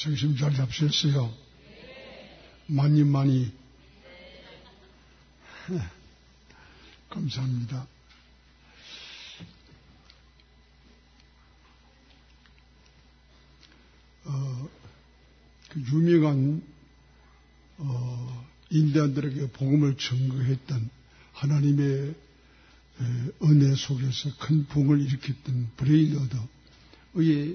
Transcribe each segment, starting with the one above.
정신 잘 잡수셨어요? 많이. 감사합니다. 그 유명한 인디안들에게 복음을 증거했던 하나님의 은혜 속에서 큰 부흥을 일으켰던 브레일러드의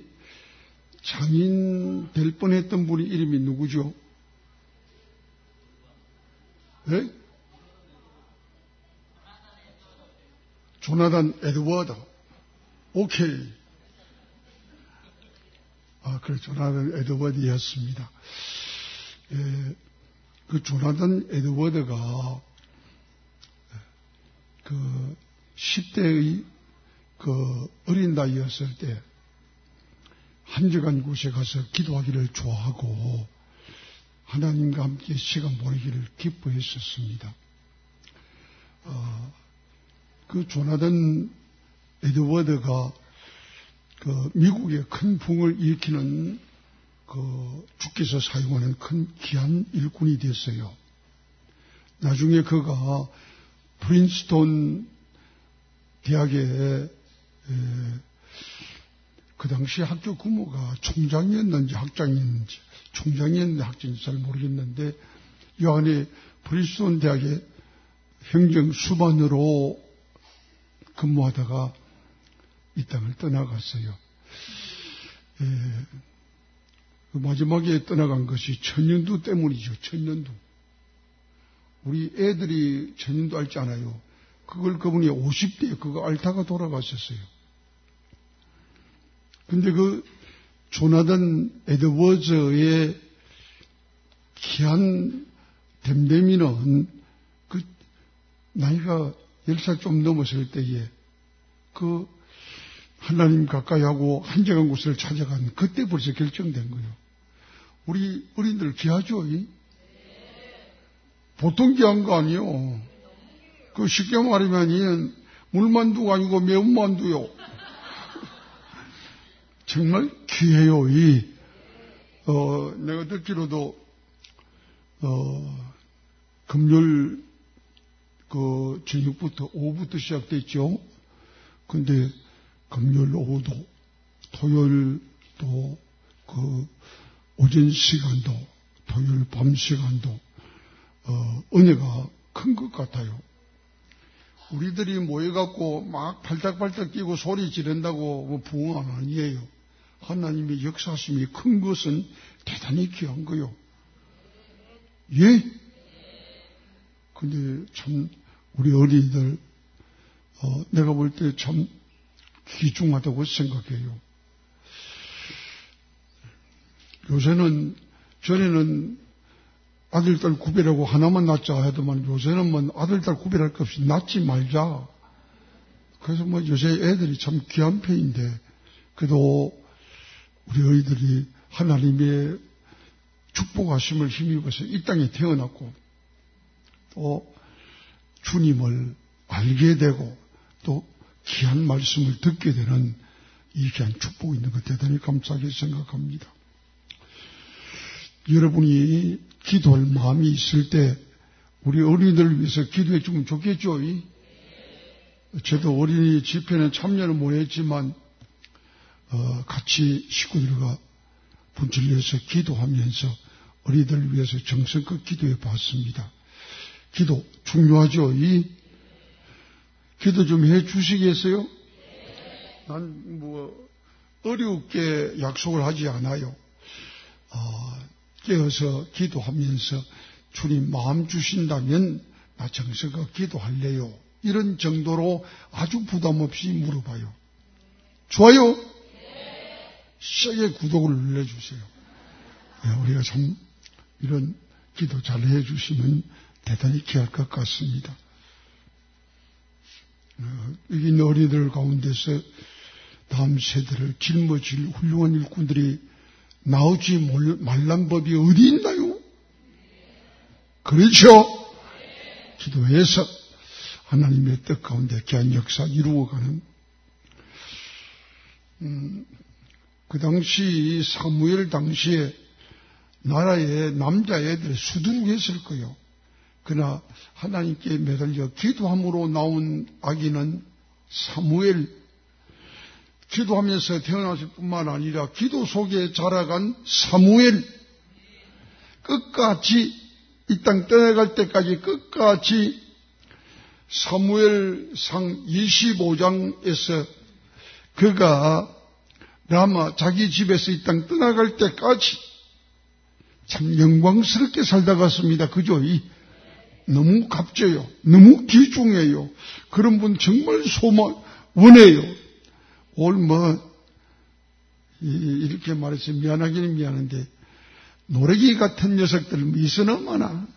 장인 될 뻔했던 분이 이름이 누구죠? 네? 조나단 에드워드. 오케이. 그래, 조나단 에드워드였습니다. 그 조나단 에드워드가 그 10대의 그 어린 나이였을 때 한적한 곳에 가서 기도하기를 좋아하고 하나님과 함께 시간 보내기를 기뻐했었습니다. 그 조나단 에드워드가 그 미국의 큰 붕을 일으키는 그 주께서 사용하는 큰 귀한 일꾼이 됐어요. 나중에 그가 프린스톤 대학에 그 당시 학교 규모가 총장이었는지 학장이었는지 총장이었는지 학장인지 잘 모르겠는데 여안에 프린스톤 대학의 행정 수반으로 근무하다가 이 땅을 떠나갔어요. 마지막에 떠나간 것이 천년두 때문이죠. 천년두. 우리 애들이 천년두 알지 않아요. 그걸 그분이 50대에 그거 앓다가 돌아가셨어요. 근데 그 조나단 에드워즈의 귀한 댐댐이는 그 나이가 10살 좀 넘었을 때에 그 하나님 가까이 하고 한적한 곳을 찾아간 그때 벌써 결정된 거예요. 우리 어린들 귀하죠? 보통 귀한 거 아니에요. 그 쉽게 말하면 물만두가 아니고 매운만두요. 정말 귀해요. 내가 듣기로도 금요일 그 저녁부터 오후부터 시작됐죠. 근데 금요일 오후도 토요일도 그 오전 시간도 토요일 밤 시간도 은혜가 큰 것 같아요. 우리들이 모여갖고 막 발딱발딱 뛰고 소리 지른다고 뭐 부흥은 아니에요. 하나님의 역사심이 큰 것은 대단히 귀한 거요. 예? 근데 참 우리 어린이들 내가 볼 때 참 귀중하다고 생각해요. 요새는 전에는 아들, 딸 구별하고 하나만 낳자 하더만 요새는 뭐 아들, 딸 구별할 것 없이 낳지 말자. 그래서 뭐 요새 애들이 참 귀한 편인데 그래도 우리 아이들이 하나님의 축복하심을 힘입어서 이 땅에 태어났고 또 주님을 알게 되고 또 귀한 말씀을 듣게 되는 이 귀한 축복이 있는 것 대단히 감사하게 생각합니다. 여러분이 기도할 마음이 있을 때 우리 어린이들을 위해서 기도해 주면 좋겠죠? 저도 어린이 집회는 참여는 못했지만 같이 식구들과 분출해서 기도하면서 어린이들을 위해서 정성껏 기도해 봤습니다. 기도 중요하죠? 기도 좀 해 주시겠어요? 난 뭐 어렵게 약속을 하지 않아요. 깨어서 기도하면서 주님 마음 주신다면 나 정성껏 기도할래요. 이런 정도로 아주 부담 없이 물어봐요. 좋아요? 세게 구독을 눌러주세요. 우리가 참 이런 기도 잘 해주시면 대단히 귀할 것 같습니다. 여기 있는 어린이들 가운데서 다음 세대를 짊어질 훌륭한 일꾼들이 나오지 말란 법이 어디 있나요? 그렇죠? 기도해서 하나님의 뜻 가운데 귀한 역사 이루어가는 그 당시 사무엘 당시에 나라의 남자애들 수두룩했을 거요. 그러나 하나님께 매달려 기도함으로 나온 아기는 사무엘, 기도하면서 태어났을 뿐만 아니라 기도 속에 자라간 사무엘, 끝까지 이 땅 떠나갈 때까지 끝까지 사무엘상 25장에서 그가 라마 자기 집에서 이 땅 떠나갈 때까지 참 영광스럽게 살다 갔습니다. 그죠? 너무 값져요. 너무 귀중해요. 그런 분 정말 원해요. 이렇게 말해서 미안하기는 미안한데, 노래기 같은 녀석들 있으나 마나.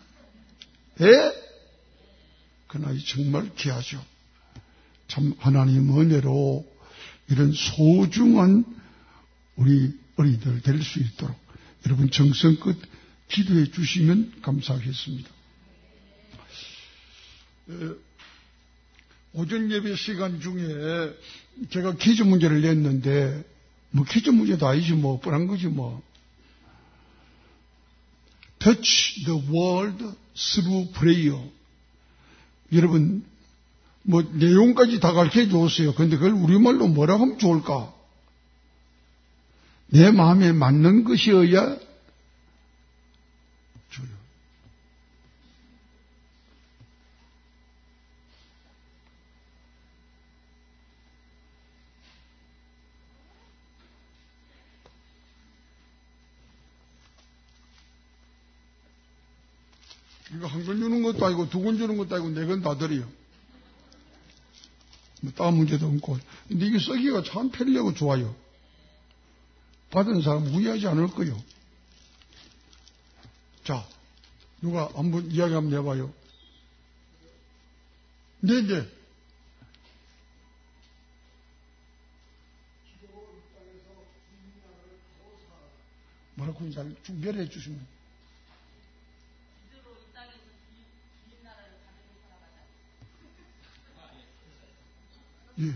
그러나 정말 귀하죠. 참 하나님 은혜로 이런 소중한 우리 어린이들 될 수 있도록 여러분 정성껏 기도해 주시면 감사하겠습니다. 오전 예배 시간 중에 제가 퀴즈 문제를 냈는데, 퀴즈 문제도 아니지 뻔한 거지 Touch the world through prayer. 여러분, 내용까지 다 가르쳐 줬어요. 근데 그걸 우리말로 뭐라고 하면 좋을까? 내 마음에 맞는 것이어야 줘요. 이거 한 건 주는 것도 아니고 두 건 주는 것도 아니고 네 건 다 드려요. 다음 문제도 없고. 근데 이게 쓰기가 참 편리하고 좋아요. 받은 사람 후회하지 않을 거요. 자, 누가 한번 이야기 한번 해봐요. 네. 뭐라고 잘 준비를 해주시면. 예.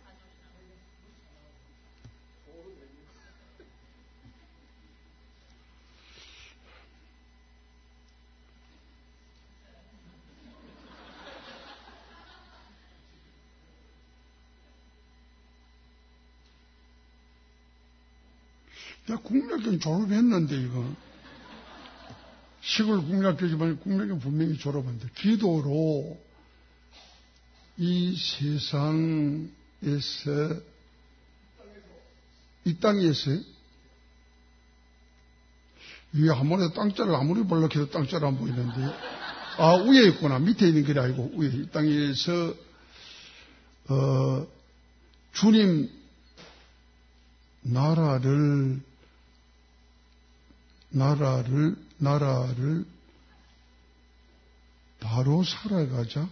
내가 국민학교 졸업했는데, 이거. 시골 국민학교지만 국민학교 분명히 졸업한데, 기도로 이 세상에서, 이 땅에서, 위에 아무래도 땅자를 아무리 볼락해도 땅자를 안 보이는데, 위에 있구나. 밑에 있는 게 아니고, 위에, 이 땅에서, 주님 나라를 바로 살아가자.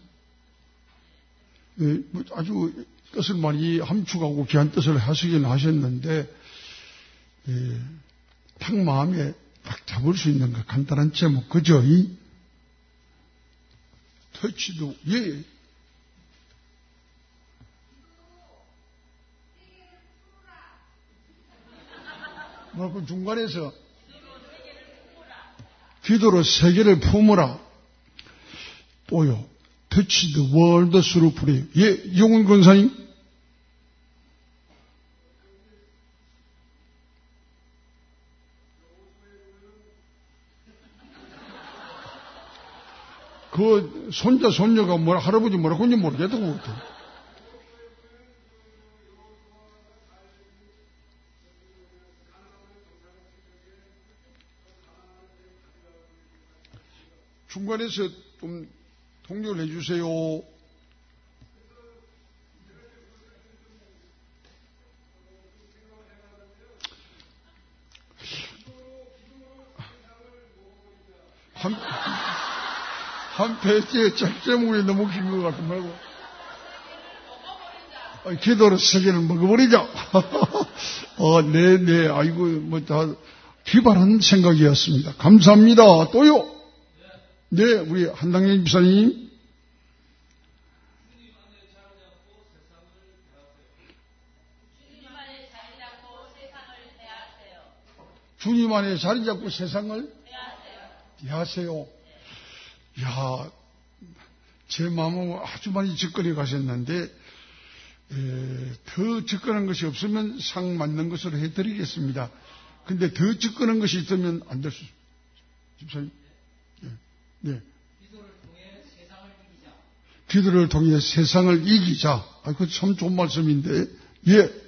아주 뜻을 많이 함축하고 귀한 뜻을 하시긴 하셨는데, 딱 마음에 딱 잡을 수 있는 거 간단한 제목, 그죠? 터치도, 예. 그 중간에서 기도로 세계를 품으라. 또요. Touch the world through prayer. 예, 이용훈 권사님. 그 손자 손녀가 할아버지 뭐라고 하는지 모르겠다 그것도. 중간에서 좀 통역을 해주세요. 한 페이지에 제목이 너무 긴 것 같은 말고. 기도로 세계를 먹어버리자. 네. 아이고, 다 기발한 생각이었습니다. 감사합니다. 또요. 네, 우리 한당현 집사님. 주님 안에 자리 잡고 세상을 대하세요. 야, 제 마음은 아주 많이 접근해 가셨는데, 더 접근한 것이 없으면 상 맞는 것으로 해드리겠습니다. 근데 더 접근한 것이 있으면 안 될 수, 집사님. 네. 기도를 통해 세상을 이기자. 그거 참 좋은 말씀인데, 예.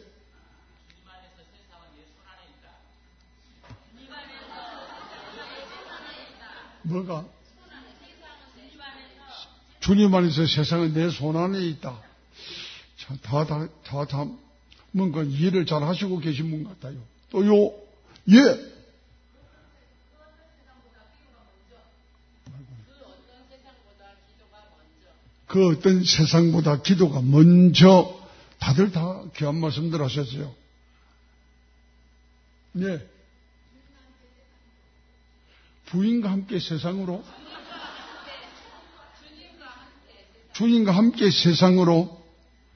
뭐가? 주님 안에서 세상은 내 손 안에 있다. 참, 뭔가 이해를 잘 하시고 계신 분 같아요. 또요, 예. 그 어떤 세상보다 기도가 먼저, 다들 다 귀한 말씀들 하셨어요. 네. 부인과 함께 세상으로, 주님과 함께 세상으로.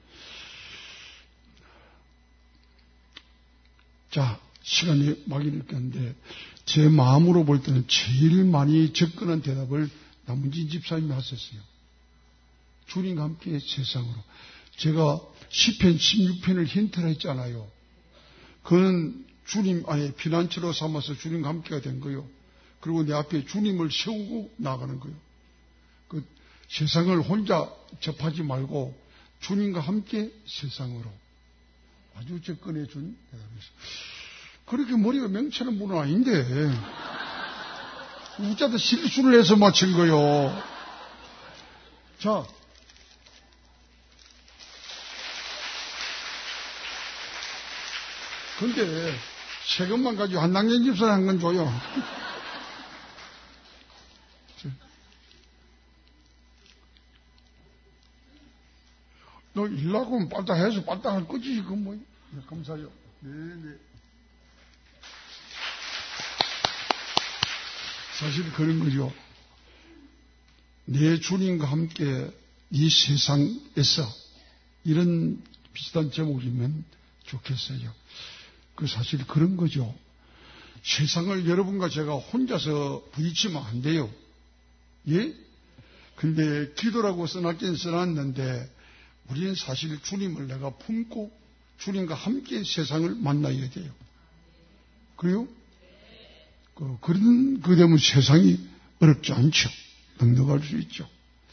자, 시간이 막 이렇겠는데, 제 마음으로 볼 때는 제일 많이 접근한 대답을 남은진 집사님이 하셨어요. 주님과 함께 세상으로. 제가 시편 16편을 힌트를 했잖아요. 그건 주님 안에 피난처로 삼아서 주님과 함께가 된 거예요. 그리고 내 앞에 주님을 세우고 나가는 거예요. 그 세상을 혼자 접하지 말고 주님과 함께 세상으로. 아주 접근해 준 대답이었어요. 그렇게 머리가 맹치는 분은 아닌데 우자도 실수를 해서 맞힌 거요. 자, 근데 세금만 가지고 한당년 집사를 한 건 줘요. 너 일하고 하면 빨딱 해서 빨딱 할 거지, 그건 뭐. 네, 감사해요. 네네. 사실 그런 거죠. 내 주님과 함께 이 세상에서 이런 비슷한 제목이면 좋겠어요. 그 사실 그런 거죠. 세상을 여러분과 제가 혼자서 부딪히면 안 돼요. 예? 근데 기도라고 써놨긴 써놨는데 우리는 사실 주님을 내가 품고 주님과 함께 세상을 만나야 돼요. 그래요? 그런, 그 되면 세상이 어렵지 않죠. 넉넉할 수 있죠.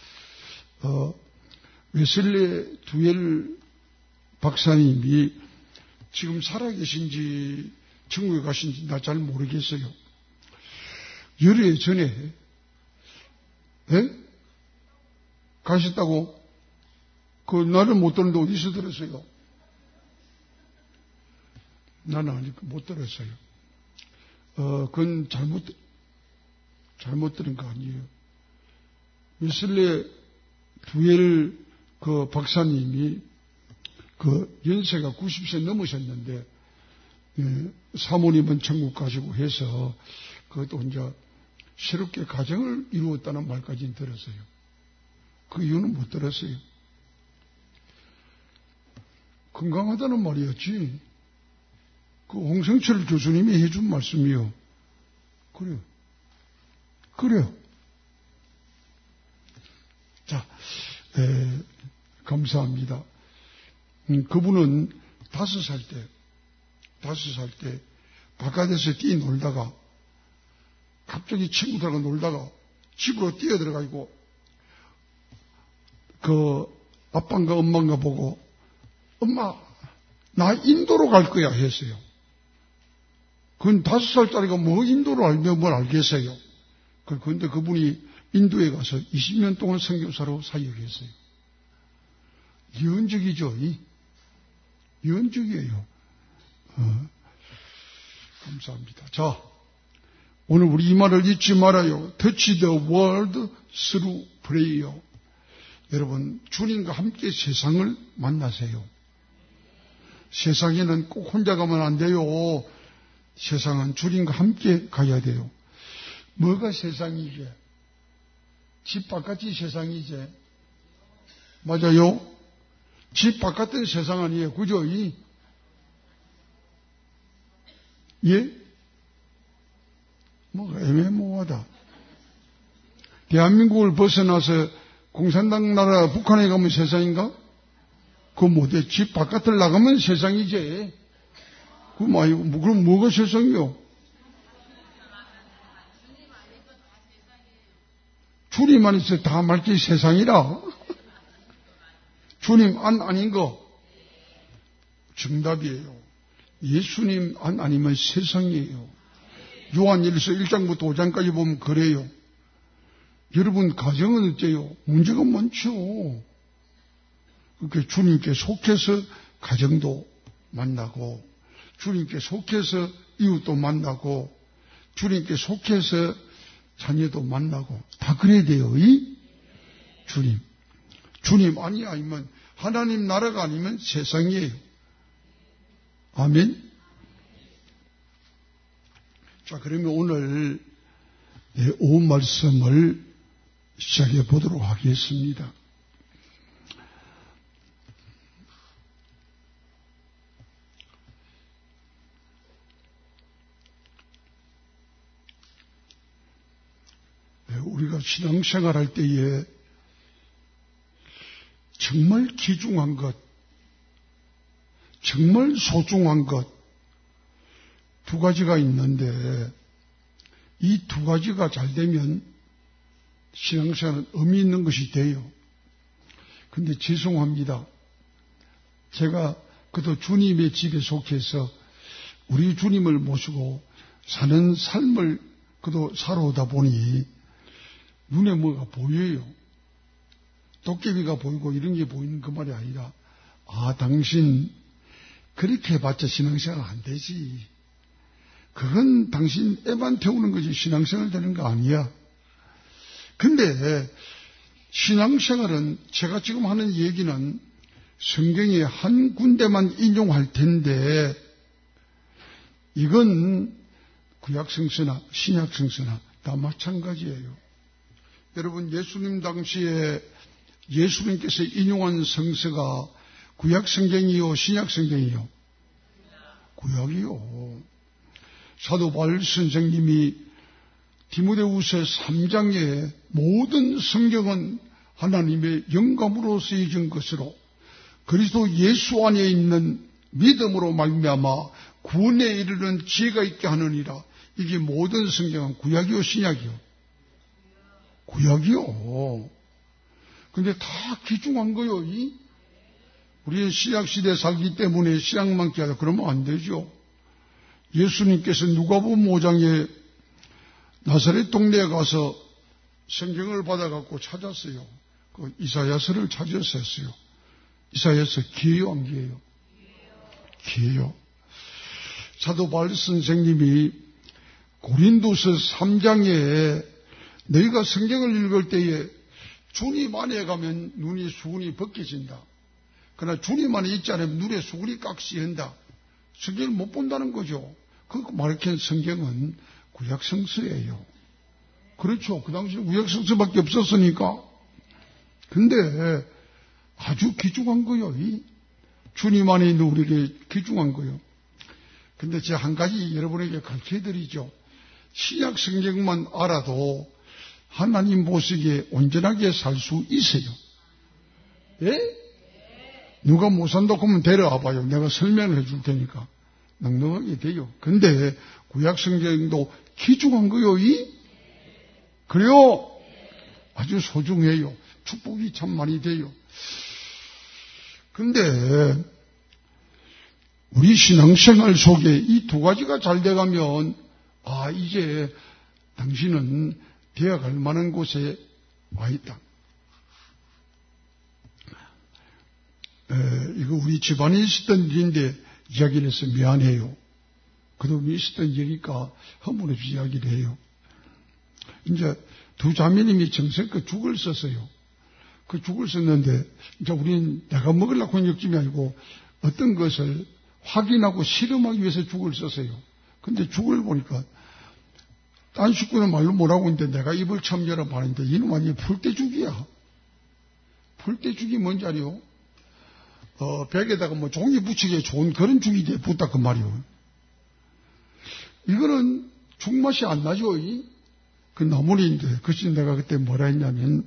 웨슬리 두엘 박사님이 지금 살아계신지 천국에 가신지 나 잘 모르겠어요. 열흘 전에 가셨다고? 그 나는 못 들었는데 어디서 들었어요? 나는 못 들었어요. 그건 잘못 들은 거 아니에요. 웨슬리 두엘 그 박사님이 그 연세가 90세 넘으셨는데, 사모님은 천국 가시고 해서 그것도 혼자 새롭게 가정을 이루었다는 말까지는 들었어요. 그 이유는 못 들었어요. 건강하다는 말이었지. 그 홍성철 교수님이 해준 말씀이요. 그래요. 그래요. 자, 감사합니다. 그분은 5살 때 바깥에서 뛰놀다가 갑자기 친구들하고 놀다가 집으로 뛰어들어가지고 그 아빠인가 엄마인가 보고 엄마 나 인도로 갈 거야 했어요. 그건 5살짜리가 뭐 인도로 알면 뭘 알겠어요. 그런데 그분이 인도에 가서 20년 동안 선교사로 사역했어요. 예언적이죠. 예언적이에요. 감사합니다. 자, 오늘 우리 이 말을 잊지 말아요. Touch the world through prayer. 여러분, 주님과 함께 세상을 만나세요. 세상에는 꼭 혼자 가면 안 돼요. 세상은 주님과 함께 가야 돼요. 뭐가 세상이지? 집 바깥이 세상이지. 맞아요? 집 바깥은 세상 아니에요. 그죠? 예? 이상하다. 대한민국을 벗어나서 공산당 나라 북한에 가면 세상인가? 그거 못해. 집 바깥을 나가면 세상이지. 그럼 뭐가 세상이요? 주님 안에서 다 말기 세상이라. 주님 안 아닌 거 정답이에요. 예수님 안 아니면 세상이에요. 요한일서 1장부터 5장까지 보면 그래요. 여러분 가정은 어때요? 문제가 많죠. 그러니까 주님께 속해서 가정도 만나고, 주님께 속해서 이웃도 만나고, 주님께 속해서 자녀도 만나고 다 그래야 돼요. 주님 아니면 하나님 나라가 아니면 세상이에요. 아멘. 자, 그러면 오늘 오후 말씀을 시작해 보도록 하겠습니다. 우리가 신앙생활 할 때에 정말 귀중한 것, 정말 소중한 것, 두 가지가 있는데 이 두 가지가 잘 되면 신앙생활은 의미 있는 것이 돼요. 근데 죄송합니다. 제가 그도 주님의 집에 속해서 우리 주님을 모시고 사는 삶을 그도 살아오다 보니 눈에 뭐가 보여요. 도깨비가 보이고 이런 게 보이는 그 말이 아니라, 당신 그렇게 해봤자 신앙생활 안 되지. 그건 당신 애만 태우는 거지 신앙생활 되는 거 아니야. 근데 신앙생활은 제가 지금 하는 얘기는 성경의 한 군데만 인용할 텐데 이건 구약성서나 신약성서나 다 마찬가지예요. 여러분, 예수님 당시에 예수님께서 인용한 성서가 구약성경이요 신약성경이요? 구약이요. 사도 바울 선생님이 디모데후서 3장에 모든 성경은 하나님의 영감으로 쓰여진 것으로 그리스도 예수 안에 있는 믿음으로 말미암아 구원에 이르는 지혜가 있게 하느니라. 이게 모든 성경은 구약이요 신약이요? 구약이요. 근데 다 귀중한 거요. 우리는 신약시대에 살기 때문에 신약만 깨하다 그러면 안 되죠. 예수님께서 누가복음 5장에 나사렛 동네에 가서 성경을 받아갖고 찾았어요. 그 이사야서를 찾았었어요. 이사야서 기예요, 안 기예요? 기예요. 사도 바울 선생님이 고린도서 3장에 너희가 성경을 읽을 때에 주님 안에 가면 눈이 수근이 벗겨진다. 그러나 주님 안에 있지 않으면 눈에 수근이 깍지한다. 성경을 못 본다는 거죠. 그 말하는 성경은 구약성서예요. 그렇죠. 그 당시에 구약성서밖에 없었으니까. 근데 아주 귀중한 거요. 주님 안에 있는 우리에게 귀중한 거요. 근데 제가 한 가지 여러분에게 가르쳐드리죠. 신약 성경만 알아도 하나님 보시기에 온전하게 살 수 있어요. 예? 누가 못 산다고 하면 데려와 봐요. 내가 설명을 해줄 테니까. 넉넉하게 돼요. 근데 구약 성경도 귀중한 거요. 그래요? 아주 소중해요. 축복이 참 많이 돼요. 근데 우리 신앙생활 속에 이 두 가지가 잘 돼가면 이제 당신은 되어갈 만한 곳에 와 있다. 이거 우리 집안에 있었던 일인데 이야기를 해서 미안해요. 그동안 있었던 일이니까 허물없이 이야기를 해요. 이제 두 자매님이 정성껏 죽을 썼어요. 그 죽을 썼는데 이제 우리는 내가 먹으려고 하는 욕심이 아니고 어떤 것을 확인하고 실험하기 위해서 죽을 썼어요. 근데 죽을 보니까 딴 식구는 말로 뭐라고 했는데 내가 입을 처음 열어봤는데 이놈 아니야 풀떼죽이야. 풀떼죽이 뭔지 알아요? 벽에다가 뭐 종이 붙이기에 좋은 그런 죽이 돼 붙다 그 말이요. 이거는 죽맛이 안 나죠. 그 나물인데, 그치 내가 그때 뭐라 했냐면,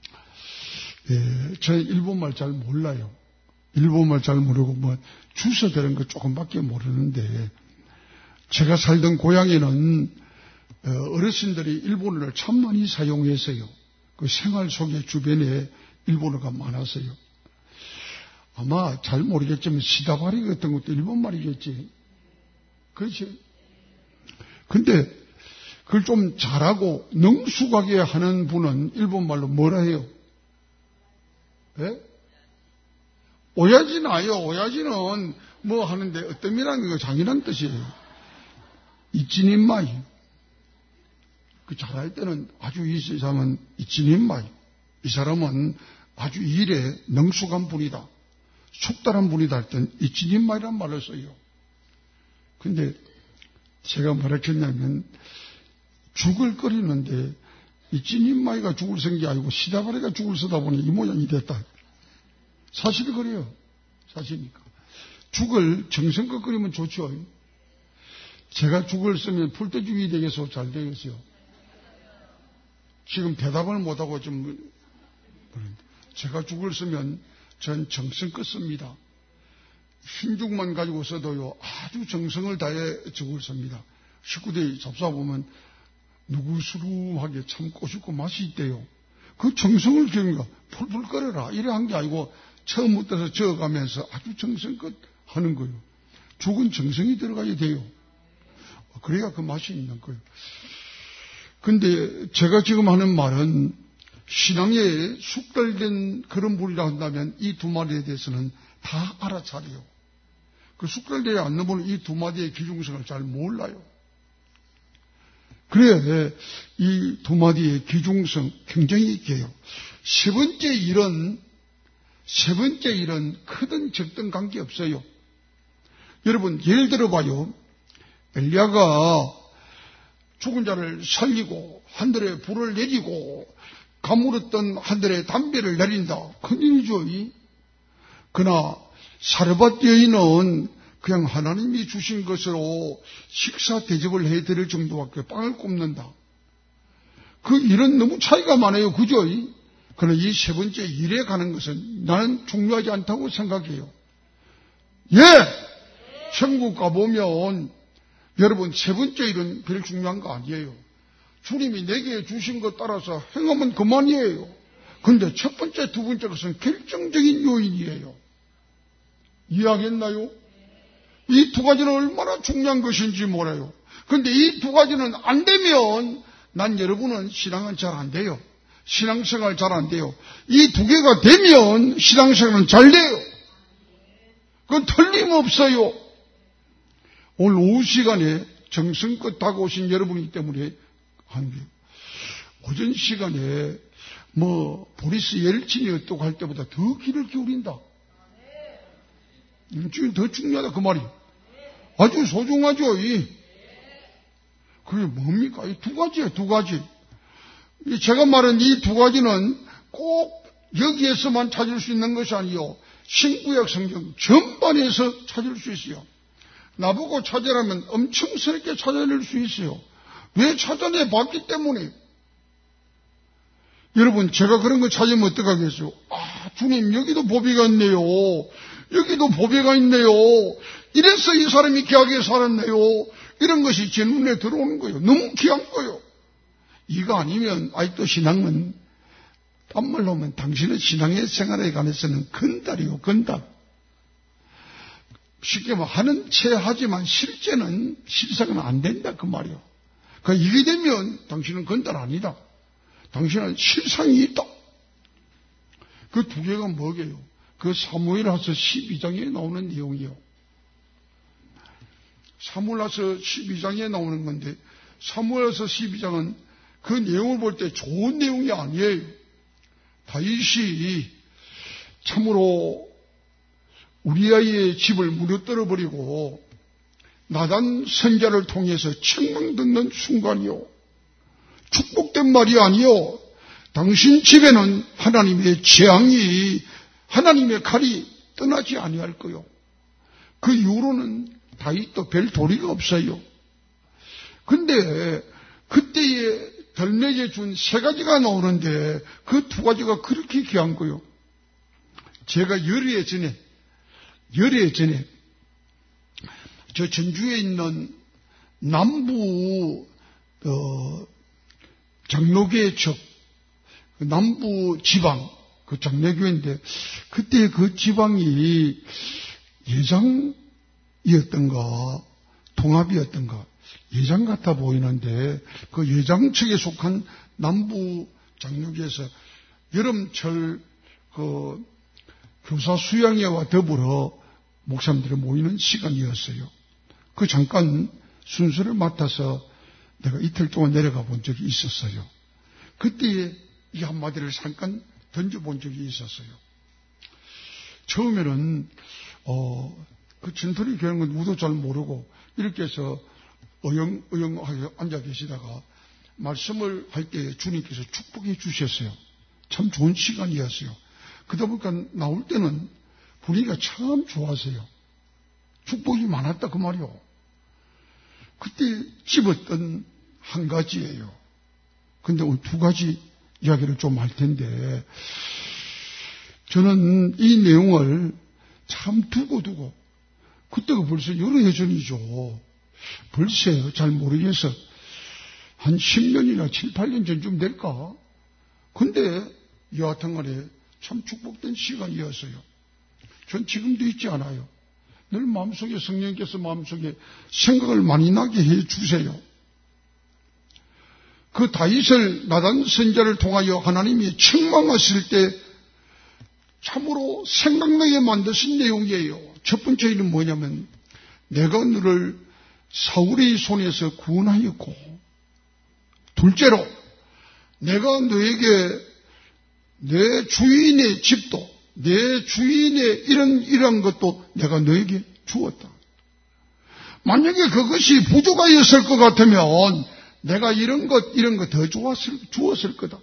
저는 일본말 잘 몰라요. 일본말 잘 모르고 뭐 주워 들은 거 조금밖에 모르는데, 제가 살던 고향에는 어르신들이 일본어를 참 많이 사용했어요. 그 생활 속에 주변에 일본어가 많았어요. 아마 잘 모르겠지만 시다바리 같은 것도 일본말이겠지. 그렇지? 근데 그걸 좀 잘하고 능숙하게 하는 분은 일본말로 뭐라 해요? 예? 오야지 나요. 오야지는 뭐 하는데 어떤 미라는 거 장이란 뜻이에요. 이치닌마이. 그 잘할 때는 아주 이 사람은 이치닌마이. 이 사람은 아주 일에 능숙한 분이다. 숙달한 분이다 할 땐 이치닌마이란 말을 써요. 근데 제가 뭐라 했냐면 죽을 끓이는데 이치닌마이가 죽을 쓴 게 아니고 시다바리가 죽을 쓰다 보니 이 모양이 됐다. 사실 그래요. 사실이니까. 죽을 정성껏 끓이면 좋죠. 제가 죽을 쓰면 풀떼죽이 되겠어? 잘 되겠어요? 지금 대답을 못하고 좀, 제가 죽을 쓰면 전 정성껏 씁니다. 흰죽만 가지고 써도요, 아주 정성을 다해 죽을 씁니다. 식구들이 잡숴보면 누구스루하게 참 꼬숩고 맛이 있대요. 그 정성을 기울이니까 풀풀 끓여라. 이래 한 게 아니고 처음부터 저어가면서 아주 정성껏 하는 거예요. 죽은 정성이 들어가야 돼요. 그래야 그 맛이 있는 거예요. 근데 제가 지금 하는 말은 신앙에 숙달된 그런 분이라 한다면 이 두 마디에 대해서는 다 알아차려요. 그 숙달되지 않는 분은 이 두 마디의 기중성을 잘 몰라요. 그래, 이 두 마디의 기중성 굉장히 있게요. 세 번째 일은 크든 적든 관계없어요. 여러분, 예를 들어봐요. 엘리야가 죽은 자를 살리고 하늘에 불을 내리고 가물었던 하늘에 담배를 내린다. 큰일이죠. 그러나 사르밧 여인은 그냥 하나님이 주신 것으로 식사 대접을 해드릴 정도밖에 빵을 굽는다. 그 일은 너무 차이가 많아요. 그죠? 그러나 이 세 번째 일에 가는 것은 나는 중요하지 않다고 생각해요. 예! 천국 가보면 여러분 세 번째 일은 별 중요한 거 아니에요. 주님이 내게 주신 것 따라서 행하면 그만이에요. 그런데 첫 번째, 두 번째 것은 결정적인 요인이에요. 이해하겠나요? 이 두 가지는 얼마나 중요한 것인지 몰라요. 그런데 이 두 가지는 안 되면 난 여러분은 신앙은 잘 안 돼요. 신앙생활 잘 안 돼요. 이 두 개가 되면 신앙생활은 잘 돼요. 그건 틀림없어요. 오늘 오후 시간에 정성껏 다가오신 여러분이기 때문에 하는 거예요. 오전 시간에 보리스 옐친이 어떻고 할 때보다 더 귀를 기울인다. 이건 더 중요하다 그 말이. 아주 소중하죠. 그게 뭡니까? 이 두 가지예요. 두 가지. 제가 말한 이 두 가지는 꼭 여기에서만 찾을 수 있는 것이 아니요. 신구약 성경 전반에서 찾을 수 있어요. 나보고 찾으라면 엄청스럽게 찾아낼 수 있어요. 왜 찾아내 봤기 때문에. 여러분, 제가 그런 거 찾으면 어떡하겠어요? 주님, 여기도 보배가 있네요. 여기도 보배가 있네요. 이래서 이 사람이 귀하게 살았네요. 이런 것이 제 눈에 들어오는 거예요. 너무 귀한 거예요. 이거 아니면 아직도 신앙은 딴말로 하면 당신의 신앙의 생활에 관해서는 건달이요, 건달. 쉽게 말하면 하는 채 하지만 실상은 안 된다 그 말이요. 그러니까 이게 되면 당신은 건달 아니다. 당신은 실상이 있다. 그 두 개가 뭐게요? 그 사무엘하서 12장에 나오는 내용이요. 사무엘하서 12장에 나오는 건데 사무엘하서 12장은 그 내용을 볼 때 좋은 내용이 아니에요. 다윗이 참으로 우리아의 집을 무너뜨려 버리고 나단 선자를 통해서 책망 듣는 순간이요. 축복된 말이 아니요. 당신 집에는 하나님의 재앙이 하나님의 칼이 떠나지 아니할 거요. 그 이후로는 다윗도 별 도리가 없어요. 근데 그때에 덜내게 준 3가지가 나오는데 그 2가지가 그렇게 귀한 거요. 제가 열흘 전에 저 전주에 있는 남부 장로교회 측 남부 지방 그 장로교회인데 그때 그 지방이 예장이었던가 통합이었던가 예장 같아 보이는데 그 예장 측에 속한 남부 장로교회에서 여름철 그 교사 수양회와 더불어 목사님들이 모이는 시간이었어요. 그 잠깐 순서를 맡아서 내가 이틀 동안 내려가 본 적이 있었어요. 그때 이 한마디를 잠깐 던져본 적이 있었어요. 처음에는 그 전투리 교회는 건 우도 잘 모르고 이렇게 해서 어영하게 앉아 계시다가 말씀을 할 때 주님께서 축복해 주셨어요. 참 좋은 시간이었어요. 그러다 보니까 나올 때는 분위기가 참 좋았어요. 축복이 많았다 그 말이요. 그때 집었던 한 가지예요. 근데 오늘 2가지 이야기를 좀 할 텐데 저는 이 내용을 참 두고 그때가 벌써 여러 해 전이죠. 벌써요. 잘 모르겠어. 한 10년이나 7, 8년 전쯤 될까? 근데 여하튼 간에 참 축복된 시간이었어요. 전 지금도 잊지 않아요. 늘 마음속에 성령께서 마음속에 생각을 많이 나게 해 주세요. 그 다윗을 나단 선지자를 통하여 하나님이 책망하실 때 참으로 생각나게 만드신 내용이에요. 첫 번째 일은 뭐냐면 내가 너를 사울의 손에서 구원하였고 둘째로 내가 너에게 내 주인의 집도 내 주인의 이런 것도 내가 너에게 주었다. 만약에 그것이 부족하였을 것 같으면 내가 이런 것 더 주었을 거다.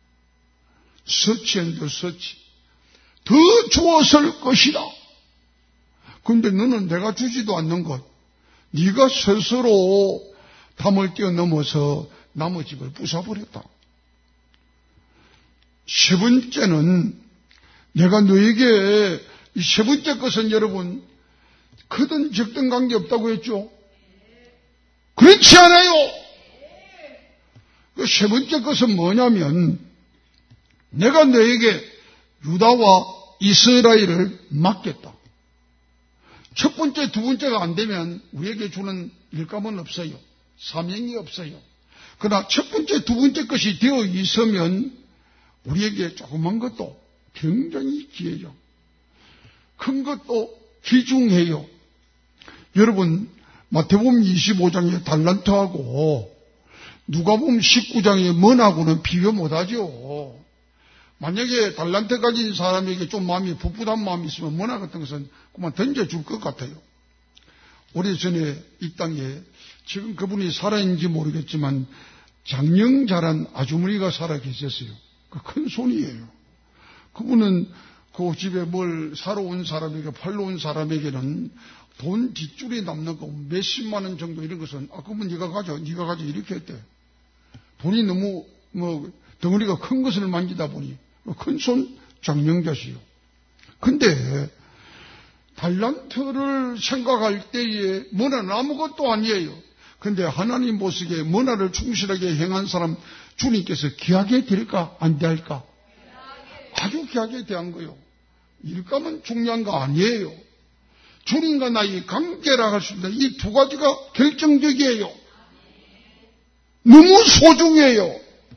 서치앤더 서치. 더 주었을 것이다. 그런데 너는 내가 주지도 않는 것, 네가 스스로 담을 뛰어넘어서 남의 집을 부숴버렸다. 세 번째는 내가 너에게 이 세 번째 것은 여러분 크든 적든 관계없다고 했죠. 그렇지 않아요. 그 세 번째 것은 뭐냐면 내가 너에게 유다와 이스라엘을 맡겼다. 첫 번째, 두 번째가 안 되면 우리에게 주는 일감은 없어요. 사명이 없어요. 그러나 첫 번째, 두 번째 것이 되어 있으면 우리에게 조그만 것도 굉장히 귀해요. 큰 것도 귀중해요. 여러분 마태복음 25장의 달란트하고 누가복음 19장의 먼하고는 비교 못하죠. 만약에 달란트 가진 사람에게 좀 마음이 풋풋한 마음이 있으면 먼하 같은 것은 그만 던져줄 것 같아요. 오래전에 이 땅에 지금 그분이 살아있는지 모르겠지만 장영자란 아주머니가 살아 계셨어요. 그 큰 손이에요. 그분은 그 집에 뭘 사러 온 사람에게 팔러 온 사람에게는 돈 뒷줄이 남는 거 몇십만 원 정도 이런 것은 그러면 네가 가져 이렇게 했대. 돈이 너무 덩어리가 큰 것을 만지다 보니 큰 손 장영자시요. 근데 달란트를 생각할 때에 뭐는 아무것도 아니에요. 근데 하나님 보시기에 뭐나를 충실하게 행한 사람 주님께서 귀하게 드릴까 안 대할까? 아주 귀하게 대한 거요. 일감은 중요한 거 아니에요. 주님과 나의 관계라 할 수 있는 이 두 가지가 결정적이에요. 너무 소중해요.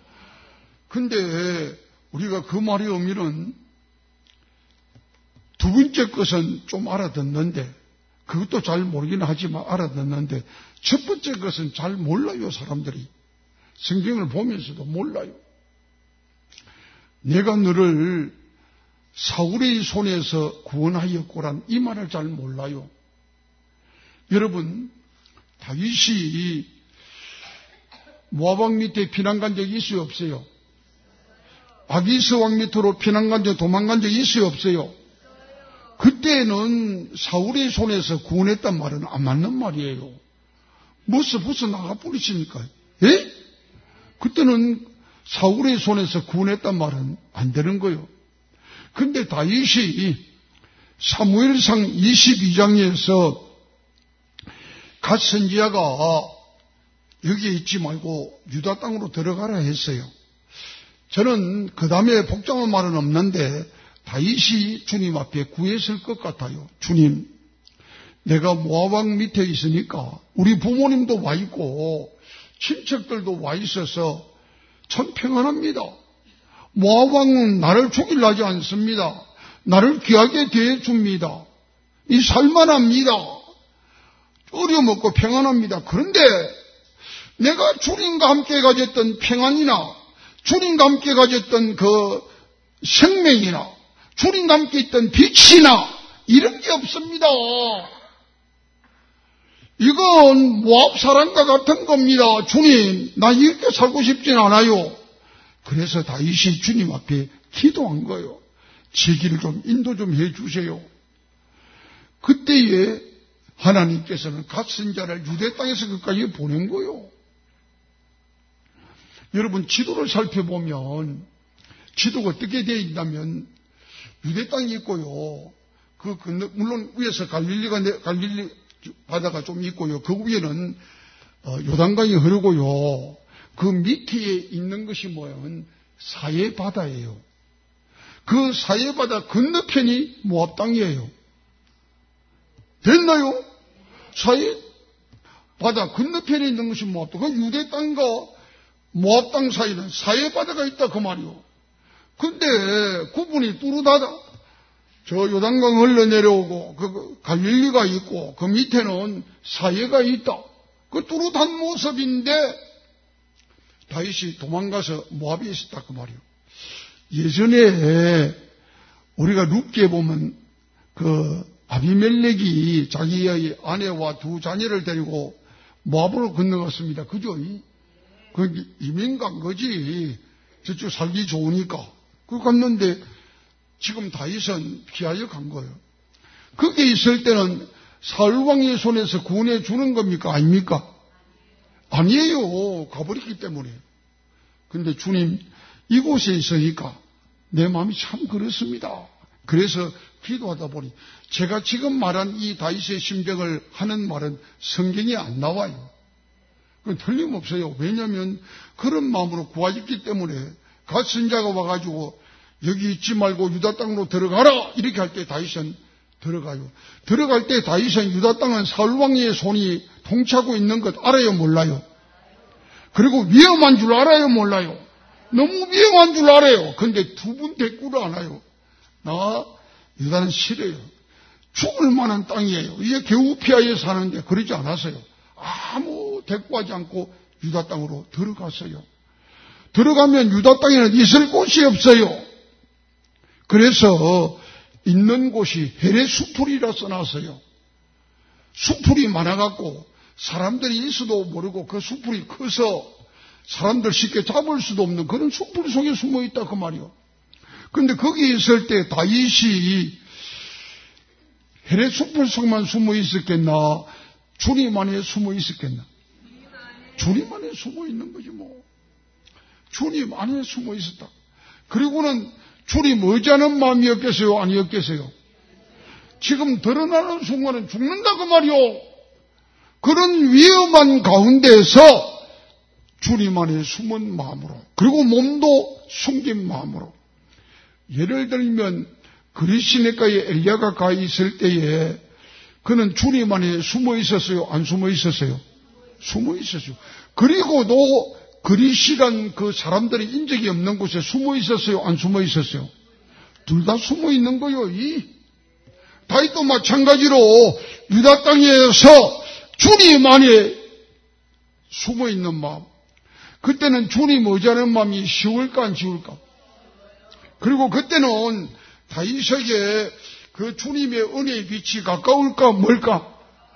근데 우리가 그 말의 의미는 두 번째 것은 좀 알아듣는데 그것도 잘 모르긴 하지만 알아듣는데 첫 번째 것은 잘 몰라요. 사람들이 성경을 보면서도 몰라요. 내가 너를 사울의 손에서 구원하였고란 이 말을 잘 몰라요. 여러분 다윗이 모압 밑에 피난 간 적이 있어요 없어요? 아기스 왕 밑으로 피난 간 적 도망간 적이 있어요 없어요? 그때는 사울의 손에서 구원했단 말은 안 맞는 말이에요. 벌써 나가 버리시니까. 예? 그때는 사울의 손에서 구원했단 말은 안 되는 거예요. 근데 다윗이 사무엘상 22장에서 갓 선지자가 여기에 있지 말고 유다 땅으로 들어가라 했어요. 저는 그 다음에 복잡한 말은 없는데 다윗이 주님 앞에 구했을 것 같아요. 주님, 내가 모압 왕 밑에 있으니까 우리 부모님도 와 있고 친척들도 와 있어서 참 평안합니다. 모압 왕은 나를 죽이려 하지 않습니다. 나를 귀하게 대해줍니다. 이 살만합니다. 어려움 없고 평안합니다. 그런데 내가 주님과 함께 가졌던 평안이나 주님과 함께 가졌던 그 생명이나 주님과 함께 있던 빛이나 이런 게 없습니다. 이건 모압 사람과 같은 겁니다. 주님, 나 이렇게 살고 싶진 않아요. 그래서 다윗이 주님 앞에 기도한 거예요. 제 길을 좀 인도 좀 해주세요. 그때에 하나님께서는 갓 선지자를 유대 땅에서 끝까지 보낸 거예요. 여러분 지도를 살펴보면 지도가 어떻게 되어 있냐면 유대 땅이 있고요. 물론 위에서 갈릴리 바다가 좀 있고요. 그 위에는 요단강이 흐르고요. 그 밑에 있는 것이 뭐냐면 사해 바다예요. 그 사해 바다 건너편이 모압 땅이에요. 됐나요? 사해 바다 건너편에 있는 것이 모압 땅. 그 유대 땅과 모압 땅 사이는 사해 바다가 있다 그 말이요. 근데 구분이 뚜렷하다. 저 요단강 흘러내려오고 그 갈릴리가 있고 그 밑에는 사해가 있다. 그 뚜렷한 모습인데 다윗이 도망가서 모압에 있었다 그 말이요. 예전에 우리가 룻기에 보면 그 아비멜렉이 자기의 아내와 두 자녀를 데리고 모압으로 건너갔습니다. 그죠? 그 이민 간 거지. 저쪽 살기 좋으니까. 그 갔는데 지금 다윗은 피하여 간 거예요. 거기에 있을 때는 사울 왕의 손에서 구원해 주는 겁니까? 아닙니까? 아니에요. 가버렸기 때문에. 근데 주님 이곳에 있으니까 내 마음이 참 그렇습니다. 그래서 기도하다 보니 제가 지금 말한 이 다윗의 심정을 하는 말은 성경에 안 나와요. 그건 틀림없어요. 왜냐하면 그런 마음으로 구하였기 때문에 갓 선지자가 와가지고 여기 있지 말고 유다 땅으로 들어가라 이렇게 할 때 다윗은 들어가요. 들어갈 때 다윗은 유다 땅은 사울 왕의 손이 통치하고 있는 것 알아요 몰라요? 그리고 위험한 줄 알아요 몰라요? 너무 위험한 줄 알아요. 근데 두 분 대꾸를 안 해요. 나 유다는 싫어요. 죽을 만한 땅이에요. 이제 겨우 피하여 사는데 그러지 않았어요. 아무 대꾸하지 않고 유다 땅으로 들어갔어요. 들어가면 유다 땅에는 있을 곳이 없어요. 그래서 있는 곳이 헤레 수풀이라 써놨어요. 수풀이 많아갖고 사람들이 있어도 모르고 그 수풀이 커서 사람들 쉽게 잡을 수도 없는 그런 수풀 속에 숨어있다 그 말이요. 근데 거기 있을 때 다윗이 헤레 수풀 속만 숨어 있었겠나? 주님 안에 숨어 있었겠나? 주님 안에 숨어 있는 거지 뭐. 주님 안에 숨어 있었다. 그리고는 주님 의지하는 마음이었겠어요? 아니었겠어요? 지금 드러나는 순간은 죽는다 그 말이요. 그런 위험한 가운데서 주님 안에 숨은 마음으로 그리고 몸도 숨긴 마음으로 예를 들면 그리시네가에 엘리야가 가 있을 때에 그는 주님 안에 숨어 있었어요? 안 숨어 있었어요? 숨어 있었어요. 그리고도 그리시란 그 사람들이 인적이 없는 곳에 숨어 있었어요? 안 숨어 있었어요? 둘 다 숨어 있는 거요. 다윗도 마찬가지로 유다 땅에서 주님 안에 숨어 있는 마음. 그때는 주님 의지하는 마음이 쉬울까 안 쉬울까? 그리고 그때는 다윗에게 그 주님의 은혜의 빛이 가까울까 멀까?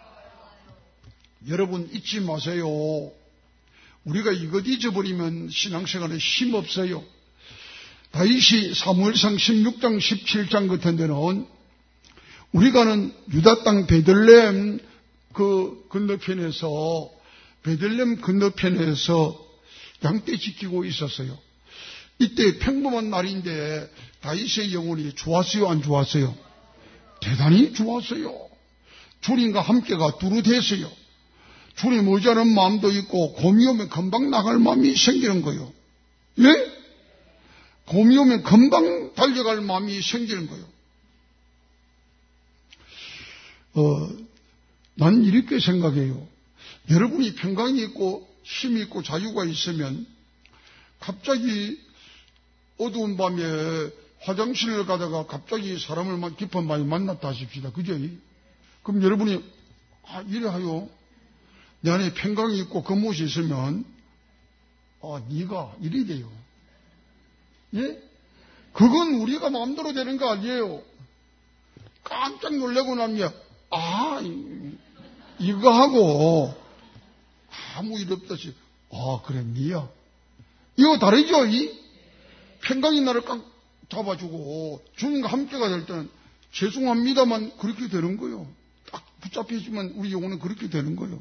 여러분 잊지 마세요. 우리가 이것 잊어버리면 신앙생활에 힘 없어요. 다윗이 사무엘상 16장 17장 같은 데는 우리가는 유다 땅 베들레헴 그 건너편에서 베들레헴 건너편에서 양떼 지키고 있었어요. 이때 평범한 날인데 다윗의 영혼이 좋았어요, 안 좋았어요? 대단히 좋았어요. 주님과 함께가 두루 됐어요. 주님 의지하는 마음도 있고 곰이 오면 금방 나갈 마음이 생기는 거예요. 예? 곰이 오면 금방 달려갈 마음이 생기는 거예요. 난 이렇게 생각해요. 여러분이 평강이 있고 힘이 있고 자유가 있으면 갑자기 어두운 밤에 화장실을 가다가 갑자기 사람을 깊은 밤에 만났다 하십시다. 그죠? 그럼 여러분이 이래 하요. 내 안에 평강이 있고 겉멋이 있으면 네가 이래 돼요. 예? 그건 우리가 마음대로 되는 거 아니에요. 깜짝 놀라고 나면 이거 하고 아무 일 없듯이 그래 니야. 이거 다르죠? 평강이 나를 꽉 잡아주고 주님과 함께가 될 때는 죄송합니다만 그렇게 되는 거예요. 딱 붙잡혀지면 우리 영혼은 그렇게 되는 거예요.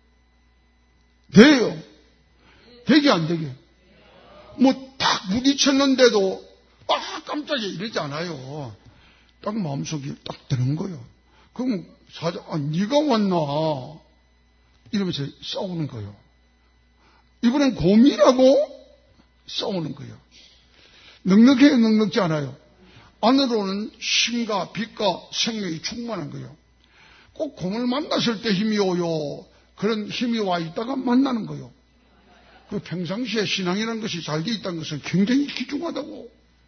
돼요. 되게 안 되게. 딱 부딪혔는데도 깜짝이야 이러지 않아요. 딱 마음속에 딱 드는 거예요. 그럼 네가 왔나 이러면서 싸우는 거예요. 이번엔 곰이라고 싸우는 거예요. 넉넉해요, 넉넉지 않아요. 안으로는 힘과 빛과 생명이 충만한 거예요. 꼭 곰을 만났을 때 힘이 오요. 그런 힘이 와 있다가 만나는 거예요. 그 평상시에 신앙이라는 것이 잘 돼 있다는 것은 굉장히 귀중하다고.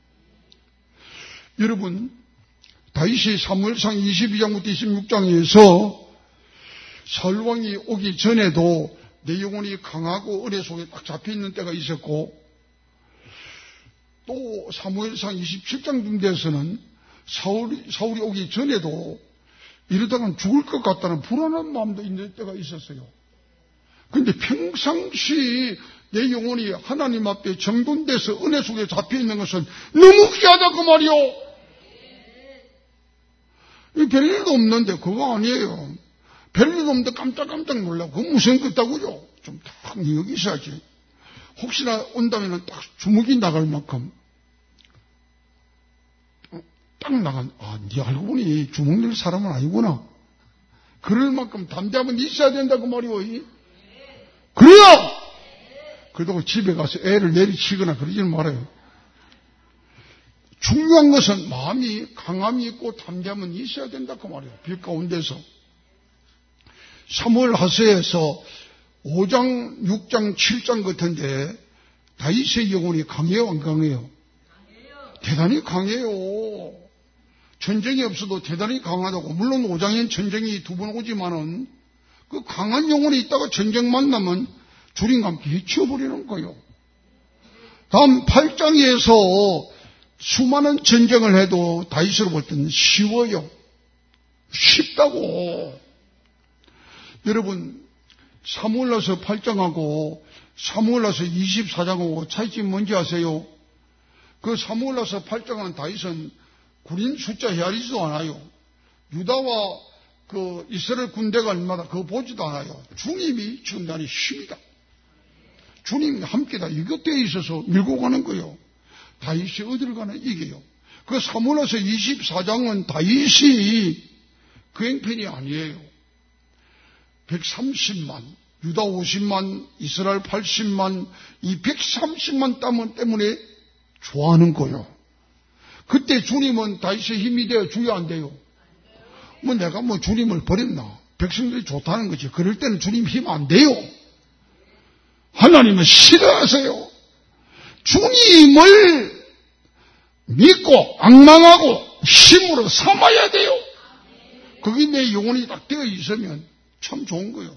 여러분, 다윗이 사무엘상 22장부터 26장에서 사울왕이 오기 전에도 내 영혼이 강하고 은혜 속에 딱 잡혀있는 때가 있었고, 또 사무엘상 27장 정도에서는 사울이 오기 전에도 이러다간 죽을 것 같다는 불안한 마음도 있는 때가 있었어요. 그런데 평상시 내 영혼이 하나님 앞에 정돈돼서 은혜 속에 잡혀있는 것은 너무 귀하다고 말이요. 별일도 없는데 그거 아니에요. 별일도 없는데 깜짝깜짝 놀라고 그거 무슨 것다고요. 좀 딱 여기 있어야지. 혹시나 온다면 딱 주먹이 나갈 만큼 딱 나간 네 알고 보니 주먹 낼 사람은 아니구나. 그럴 만큼 담대함은 있어야 된다고 말이오. 그래요. 그러다가 집에 가서 애를 내리치거나 그러지는 말아요. 중요한 것은 마음이 강함이 있고 담대함은 있어야 된다고 말이에요. 빛 가운데서. 사무엘하서에서 5장, 6장, 7장 같은데 다윗의 영혼이 강해요, 안 강해요? 대단히 강해요. 전쟁이 없어도 대단히 강하다고. 물론 5장엔 전쟁이 2번 오지만은 그 강한 영혼이 있다가 전쟁 만나면 주님과 함께 해치워버리는 거예요. 다음 8장에서 수많은 전쟁을 해도 다윗으로 볼 때는 쉬워요. 쉽다고. 여러분, 사무엘하서 8장하고 사무엘하서 24장하고 차이점이 뭔지 아세요? 그 사무엘하서 8장은 다윗은 군인 숫자 헤아리지도 않아요. 유다와 그 이스라엘 군대가 얼마나 그거 보지도 않아요. 주님이 전단의 힘이다. 주님이 함께다. 이것에 있어서 밀고 가는 거예요. 다윗이 어디를 가나 이겨요. 그 사무엘하서 24장은 다윗이 그 행편이 아니에요. 130만, 유다 50만, 이스라엘 80만, 이 130만 때문에 좋아하는 거예요. 그때 주님은 다윗의 힘이 돼요? 주여 안 돼요? 내가 주님을 버렸나? 백성들이 좋다는 거지. 그럴 때는 주님 힘 안 돼요. 하나님은 싫어하세요. 주님을 믿고 악망하고 힘으로 삼아야 돼요. 거기 내 영혼이 딱 되어 있으면 참 좋은 거예요.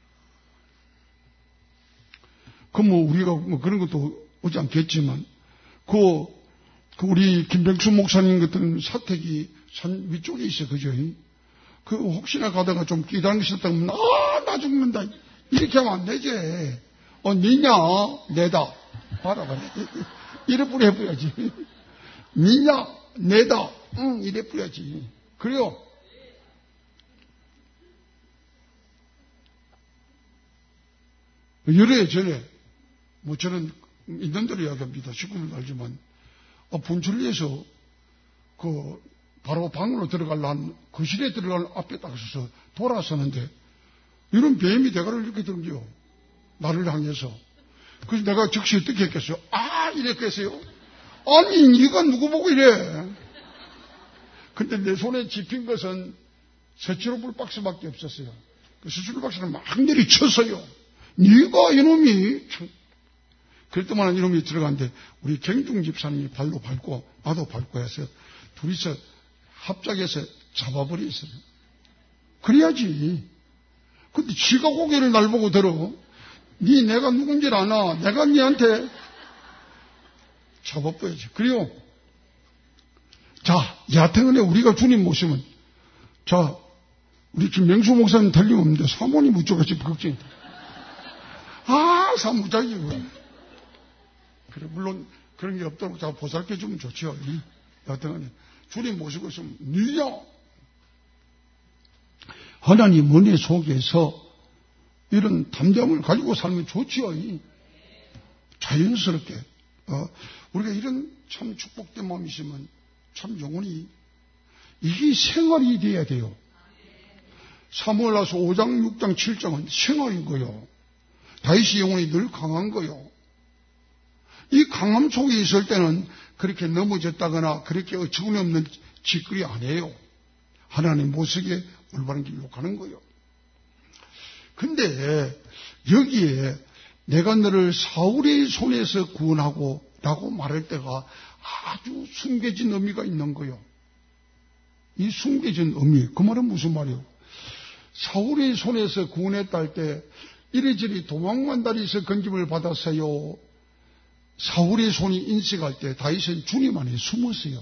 그럼 우리가 그런 것도 오지 않겠지만, 우리 김백수 목사님 같은 사택이 산 위쪽에 있어요. 그죠? 혹시나 가다가 좀 끼당기셨다면, 나 죽는다. 이렇게 하면 안 되지. 니냐? 내다. 봐라. 이래 뿌려야지. 니냐? 내다. 이래 뿌려야지. 그래요. 열애 전에 뭐 저는 있는 대로 이야기합니다. 식구는 알지만, 분출리에서 바로 방으로 들어가려는, 거실에 들어갈 앞에 딱 서서 돌아서는데, 이런 뱀이 대가를 이렇게 들은겨. 나를 향해서. 그래서 내가 즉시 어떻게 했겠어요? 이랬겠어요? 아니, 네가 누구 보고 이래? 근데 내 손에 집힌 것은 스티로볼 박스밖에 없었어요. 그 스티로볼 박스를 막 내리쳤어요. 네가 이놈이, 그랬더만 이놈이 들어갔는데, 우리 경중 집사님이 발로 밟고, 나도 밟고 해서, 둘이서 합작해서 잡아버렸어요. 그래야지. 근데 지가 고개를 날 보고 들어. 네 내가 누군지를 아나. 내가 네한테 잡아버려야지. 그래요. 자, 여하튼간에 우리가 주님 모시면, 자, 우리 김명수 목사님 틀림없는데 사모님 무척같이 걱정이다. 사무장이 그래, 물론 그런 게 없도록 다 보살펴주면 좋죠. 여하튼간에 주님 모시고 있으면 니야 하나님 은혜 속에서 이런 담대함을 가지고 살면 좋지요. 자연스럽게. 우리가 이런 참 축복된 마음이 있으면 참 영혼이, 이게 생활이 돼야 돼요. 사무엘하서 5장, 6장, 7장은 생활인 거요. 다윗이 영혼이 늘 강한 거요. 이 강함 속에 있을 때는 그렇게 넘어졌다거나 그렇게 어처구니 없는 짓거리 안 해요. 하나님 모습에 올바른 길로 가는 거요. 근데 여기에 내가 너를 사울의 손에서 구원하고 라고 말할 때가 아주 숨겨진 의미가 있는 거요. 이 숨겨진 의미, 그 말은 무슨 말이요? 사울의 손에서 구원했다 할 때 이리저리 도망만다리에서 건짐을 받았어요. 사울의 손이 인식할 때 다윗은 주님 안에 숨었어요.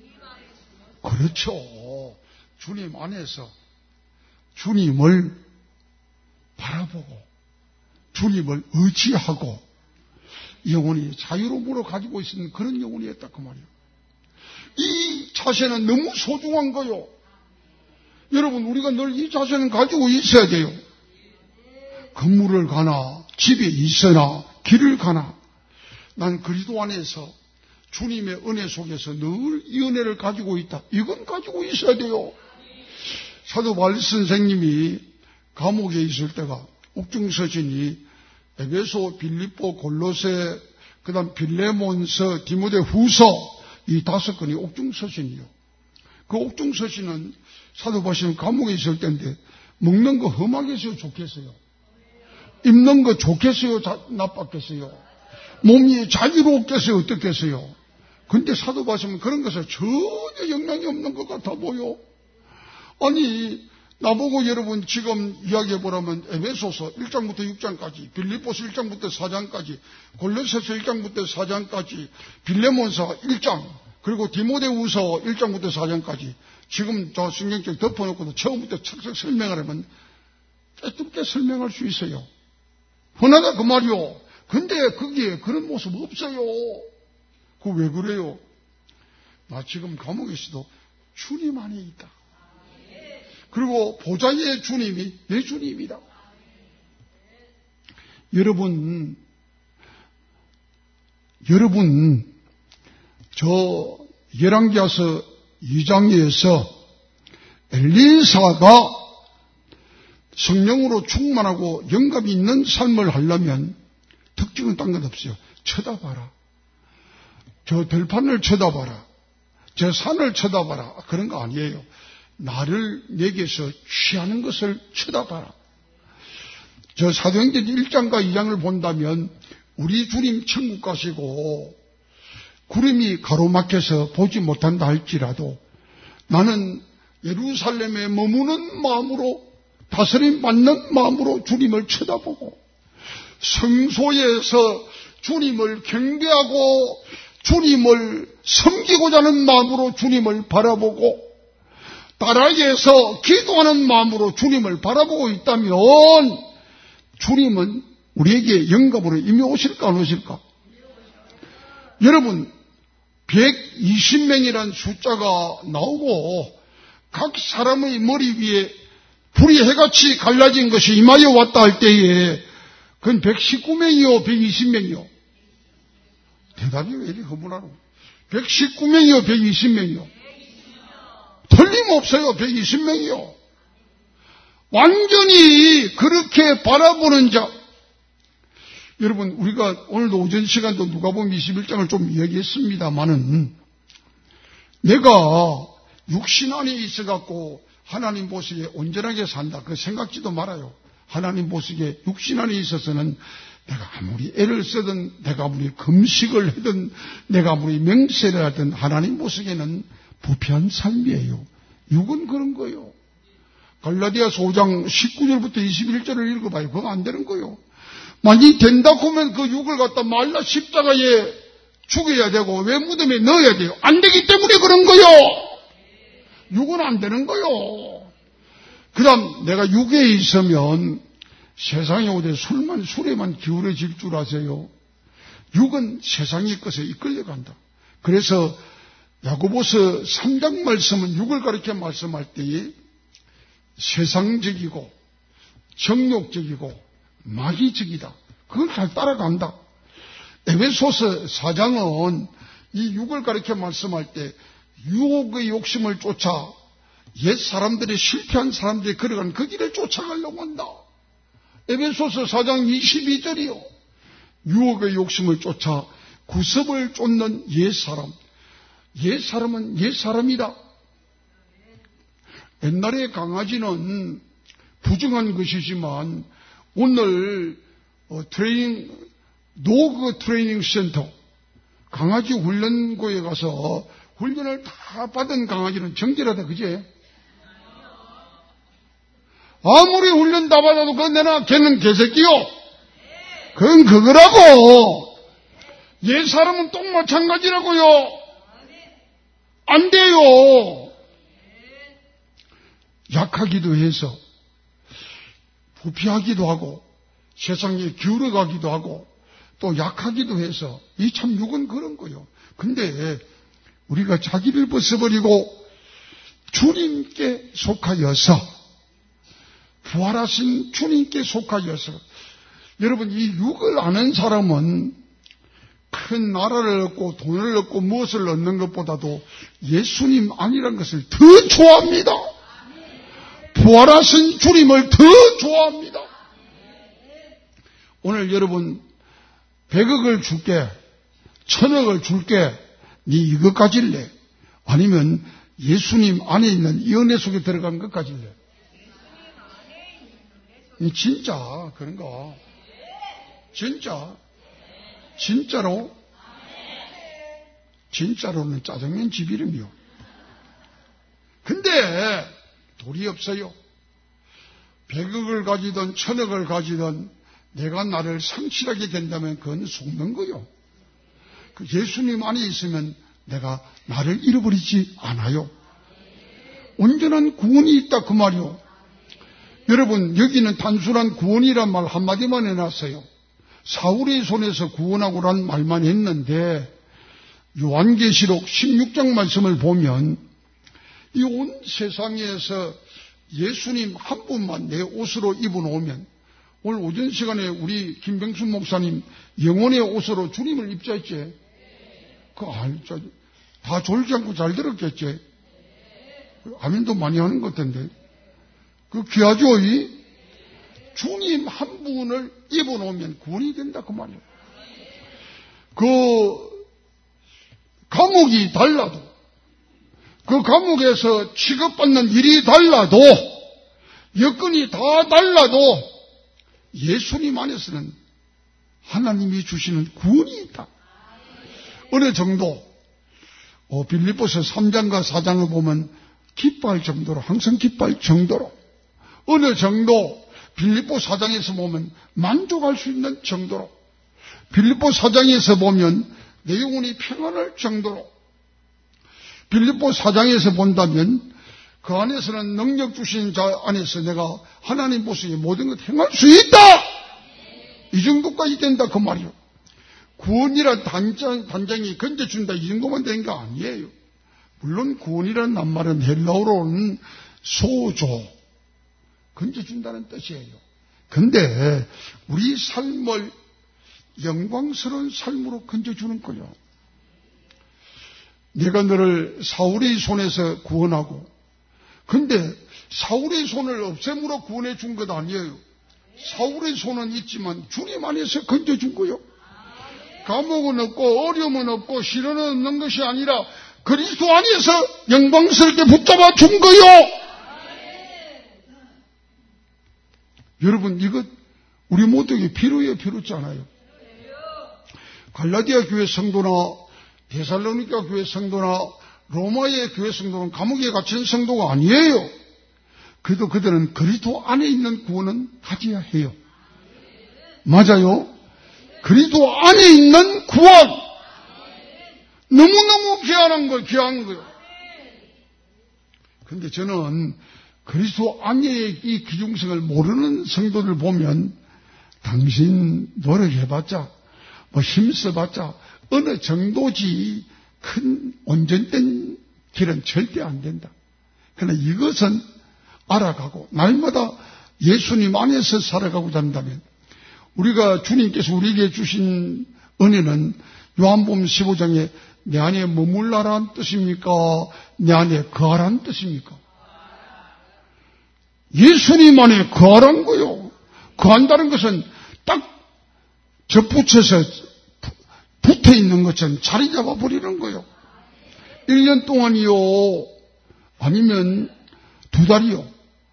그렇죠. 주님 안에서 주님을 바라보고 주님을 의지하고 영혼이 자유로움으로 가지고 있는 그런 영혼이었다 그 말이에요. 이 자세는 너무 소중한 거요. 여러분, 우리가 늘 이 자세는 가지고 있어야 돼요. 건물을 가나 집에 있으나 길을 가나 난 그리스도 안에서 주님의 은혜 속에서 늘 이 은혜를 가지고 있다. 이건 가지고 있어야 돼요. 사도 바울 선생님이 감옥에 있을 때가 옥중서신이 에베소, 빌립보, 골로새, 그 다음 빌레몬서, 디모데 후서 이 5권이 옥중서신이요. 그 옥중서신은 사도 바울은 감옥에 있을 때인데 먹는 거 험하겠어요? 좋겠어요? 입는 거 좋겠어요? 나빴겠어요? 몸이 자유롭겠어요? 어떻겠어요? 근데 사도 바울은 그런 것에 전혀 영향이 없는 것 같아 보여. 아니, 나보고 여러분 지금 이야기해보라면 에베소서 1장부터 6장까지, 빌립보서 1장부터 4장까지, 골로새서 1장부터 4장까지, 빌레몬서 1장, 그리고 디모데후서 1장부터 4장까지 지금 저 성경책 덮어놓고도 처음부터 착착 설명을 하면 깨끗게 설명할 수 있어요. 흔하다 그 말이요. 근데 거기에 그런 모습 없어요. 그 왜 그래요? 나 지금 감옥에 있어도 주님 안에 있다. 그리고 보좌의 주님이 내 주님이다. 여러분, 저 열왕기하서 2장에서 엘리사가 성령으로 충만하고 영감이 있는 삶을 하려면 특징은 딴 것 없어요. 쳐다봐라. 저 들판을 쳐다봐라. 저 산을 쳐다봐라. 그런 거 아니에요. 나를 내게서 취하는 것을 쳐다봐라. 저 사도행전 1장과 2장을 본다면 우리 주님 천국 가시고 구름이 가로막혀서 보지 못한다 할지라도 나는 예루살렘에 머무는 마음으로 다스림 받는 마음으로 주님을 쳐다보고 성소에서 주님을 경배하고 주님을 섬기고자 하는 마음으로 주님을 바라보고 나라에서 기도하는 마음으로 주님을 바라보고 있다면 주님은 우리에게 영감으로 임해 오실까 안 오실까? 여러분 120명이라는 숫자가 나오고 각 사람의 머리 위에 불이 해같이 갈라진 것이 임하여 왔다 할 때에 그건 119명이요, 120명이요? 대답이 왜 이렇게 허물하노? 119명이요, 120명이요? 틀림없어요, 120명이요. 완전히 그렇게 바라보는 자. 여러분, 우리가 오늘도 오전 시간도 누가복음 21장을 좀 이야기했습니다마는 내가 육신 안에 있어갖고 하나님 보시기에 온전하게 산다. 그 생각지도 말아요. 하나님 보시기에 육신 안에 있어서는 내가 아무리 애를 쓰든 내가 아무리 금식을 하든 내가 아무리 명세를 하든 하나님 보시기에는 부패한 삶이에요. 육은 그런 거예요. 갈라디아서 5장 19절부터 21절을 읽어봐요. 그거 안 되는 거예요. 만약에 된다고 하면 그 육을 갖다 말라 십자가에 죽여야 되고 왜 무덤에 넣어야 돼요? 안 되기 때문에 그런 거요. 육은 안 되는 거요. 그 다음 내가 육에 있으면 세상에 오되 술에만 기울어질 줄 아세요? 육은 세상의 것에 이끌려간다. 그래서 야고보서 3장 말씀은 육을 가리켜 말씀할 때에 세상적이고 정욕적이고 마귀적이다. 그걸 잘 따라간다. 에베소서 4장은 이 육을 가리켜 말씀할 때 유혹의 욕심을 쫓아 옛 사람들이 실패한 사람들이 걸어간 그 길을 쫓아가려고 한다. 에베소서 4장 22절이요. 유혹의 욕심을 쫓아 구습을 쫓는 옛 사람. 옛 사람은 옛 사람이다. 옛날에 강아지는 부정한 것이지만 오늘 노그 트레이닝 센터 강아지 훈련고에 가서 훈련을 다 받은 강아지는 정결하다. 그제? 아무리 훈련 다 받아도 그건 내나 걔는 개새끼요. 그건 그거라고. 옛 사람은 또 마찬가지라고요. 안 돼요. 약하기도 해서 부패하기도 하고 세상에 기울어가기도 하고 또 약하기도 해서 이 참 육은 그런 거요. 근데 우리가 자기를 벗어버리고 주님께 속하여서 부활하신 주님께 속하여서 여러분 이 육을 아는 사람은 큰 나라를 얻고 돈을 얻고 무엇을 얻는 것보다도 예수님 아니란 것을 더 좋아합니다. 부활하신 주님을 더 좋아합니다. 오늘 여러분 100억을 줄게 1000억을 줄게 네 이것 가질래? 아니면 예수님 안에 있는 이 은혜 속에 들어간 것 가질래? 진짜 그런가? 진짜로? 진짜로는 짜장면 집 이름이요. 근데 돌이 없어요. 100억을 가지든 1000억을 가지든 내가 나를 상실하게 된다면 그건 속는 거요. 그 예수님 안에 있으면 내가 나를 잃어버리지 않아요. 온전한 구원이 있다 그 말이요. 여러분 여기는 단순한 구원이란 말 한마디만 해놨어요. 사울의 손에서 구원하고란 말만 했는데 요한계시록 16장 말씀을 보면 이 온 세상에서 예수님 한 분만 내 옷으로 입어놓으면 오늘 오전 시간에 우리 김병순 목사님 영혼의 옷으로 주님을 입자했지. 다 졸지 않고 잘 들었겠지. 아멘도 많이 하는 것 같은데. 그 귀하죠. 주님 한 분을 입어놓으면 구원이 된다 그 말이에요. 그 감옥이 달라도 그 감옥에서 취급받는 일이 달라도 여건이 다 달라도 예수님 안에서는 하나님이 주시는 구원이 있다. 어느 정도 빌립보서 3장과 4장을 보면 기뻐할 정도로 항상 기뻐할 정도로 어느 정도 빌립보 4장에서 보면 만족할 수 있는 정도로 빌립보 4장에서 보면 내 영혼이 평안할 정도로 빌립보 4장에서 본다면 그 안에서는 능력 주신 자 안에서 내가 하나님 보시기에 모든 것 행할 수 있다. 이 정도까지 된다 그 말이요. 구원이란 단장이 건져준다 이 정도만 된 거 아니에요. 물론 구원이란 낱말은 헬라어로는 소조 건져준다는 뜻이에요. 근데 우리 삶을 영광스러운 삶으로 건져주는 거예요. 내가 너를 사울의 손에서 구원하고, 근데 사울의 손을 없앰으로 구원해 준 것 아니에요. 사울의 손은 있지만 주님 안에서 건져준 거예요. 감옥은 없고 어려움은 없고 시련은 없는 것이 아니라 그리스도 안에서 영광스럽게 붙잡아 준 거예요. 여러분, 이것 우리 모두에게 필요해요, 필요치 않아요? 갈라디아 교회 성도나 데살로니가 교회 성도나 로마의 교회 성도는 감옥에 갇힌 성도가 아니에요. 그래도 그들은 그리스도 안에 있는 구원은 가져야 해요. 맞아요? 그리스도 안에 있는 구원. 너무너무 귀한 거예요. 그런데 저는 그리스도 안에 이 귀중성을 모르는 성도들 보면 당신 노력해봤자 힘써봤자 어느 정도지 큰 온전된 길은 절대 안 된다. 그러나 이것은 알아가고 날마다 예수님 안에서 살아가고자 한다면 우리가 주님께서 우리에게 주신 은혜는 요한복음 15장에 내 안에 머물라란 뜻입니까? 내 안에 거하란 뜻입니까? 예수님 안에 거하란 거요. 거한다는 것은 딱 접붙여서 붙어 있는 것처럼 자리 잡아 버리는 거요. 1년 동안이요. 아니면 2달이요.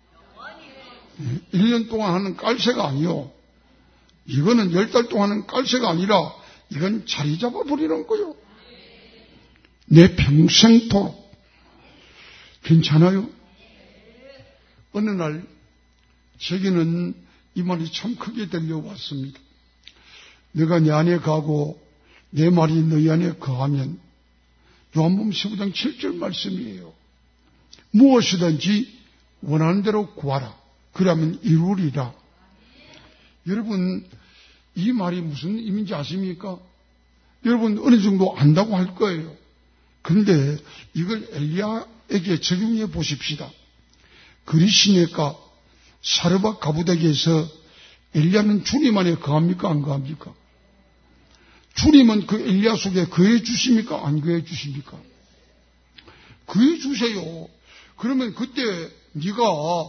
1년 동안 하는 깔새가 아니요. 이거는 10달 동안 하는 깔새가 아니라 이건 자리 잡아 버리는 거요. 내 평생토록. 괜찮아요? 어느 날 제게는 이 말이 참 크게 들려왔습니다. 내가 내 안에 가고 내 말이 너희 안에 거하면 요한복음 15장 7절 말씀이에요. 무엇이든지 원하는 대로 구하라. 그러면 이루리라. 여러분, 이 말이 무슨 의미인지 아십니까? 여러분 어느 정도 안다고 할 거예요. 그런데 이걸 엘리야에게 적용해 보십시다. 그리시네가 사르밧 가부대기에서 엘리야는 주님 안에 거합니까? 안 거합니까? 주님은 그 엘리야 속에 거해 주십니까? 안 거해 주십니까? 거해 주세요. 그러면 그때 네가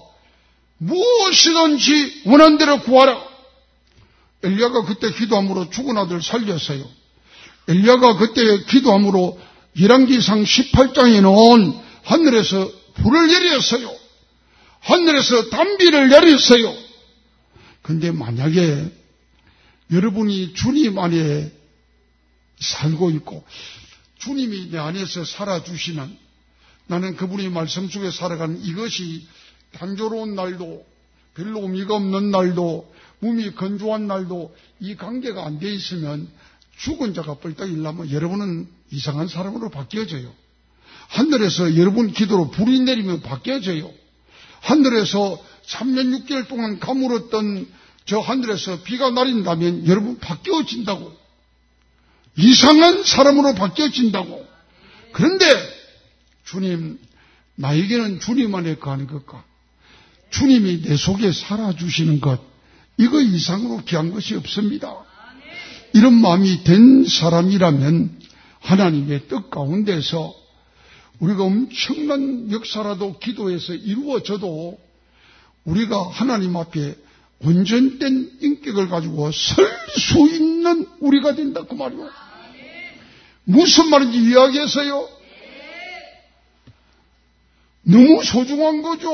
무엇이든지 원한 대로 구하라. 엘리야가 그때 기도함으로 죽은 아들 살렸어요. 엘리야가 그때 기도함으로 열왕기상 18장에 나온 하늘에서 불을 내렸어요. 하늘에서 단비를 내렸어요. 근데 만약에 여러분이 주님 안에 살고 있고 주님이 내 안에서 살아주시면 나는 그분의 말씀 속에 살아가는 이것이 단조로운 날도 별로 의미가 없는 날도 몸이 건조한 날도 이 관계가 안 돼 있으면 죽은 자가 뻘떡 일나면 여러분은 이상한 사람으로 바뀌어져요. 하늘에서 여러분 기도로 불이 내리면 바뀌어져요. 하늘에서 3년 6개월 동안 가물었던 저 하늘에서 비가 내린다면 여러분 바뀌어진다고. 이상한 사람으로 바뀌어진다고. 그런데 주님, 나에게는 주님 안에 거하는 것과 주님이 내 속에 살아주시는 것, 이거 이상으로 귀한 것이 없습니다. 이런 마음이 된 사람이라면 하나님의 뜻 가운데서 우리가 엄청난 역사라도 기도해서 이루어져도 우리가 하나님 앞에 온전된 인격을 가지고 설 수 있는 우리가 된다 그 말이요. 무슨 말인지 이야기했어요? 너무 소중한 거죠.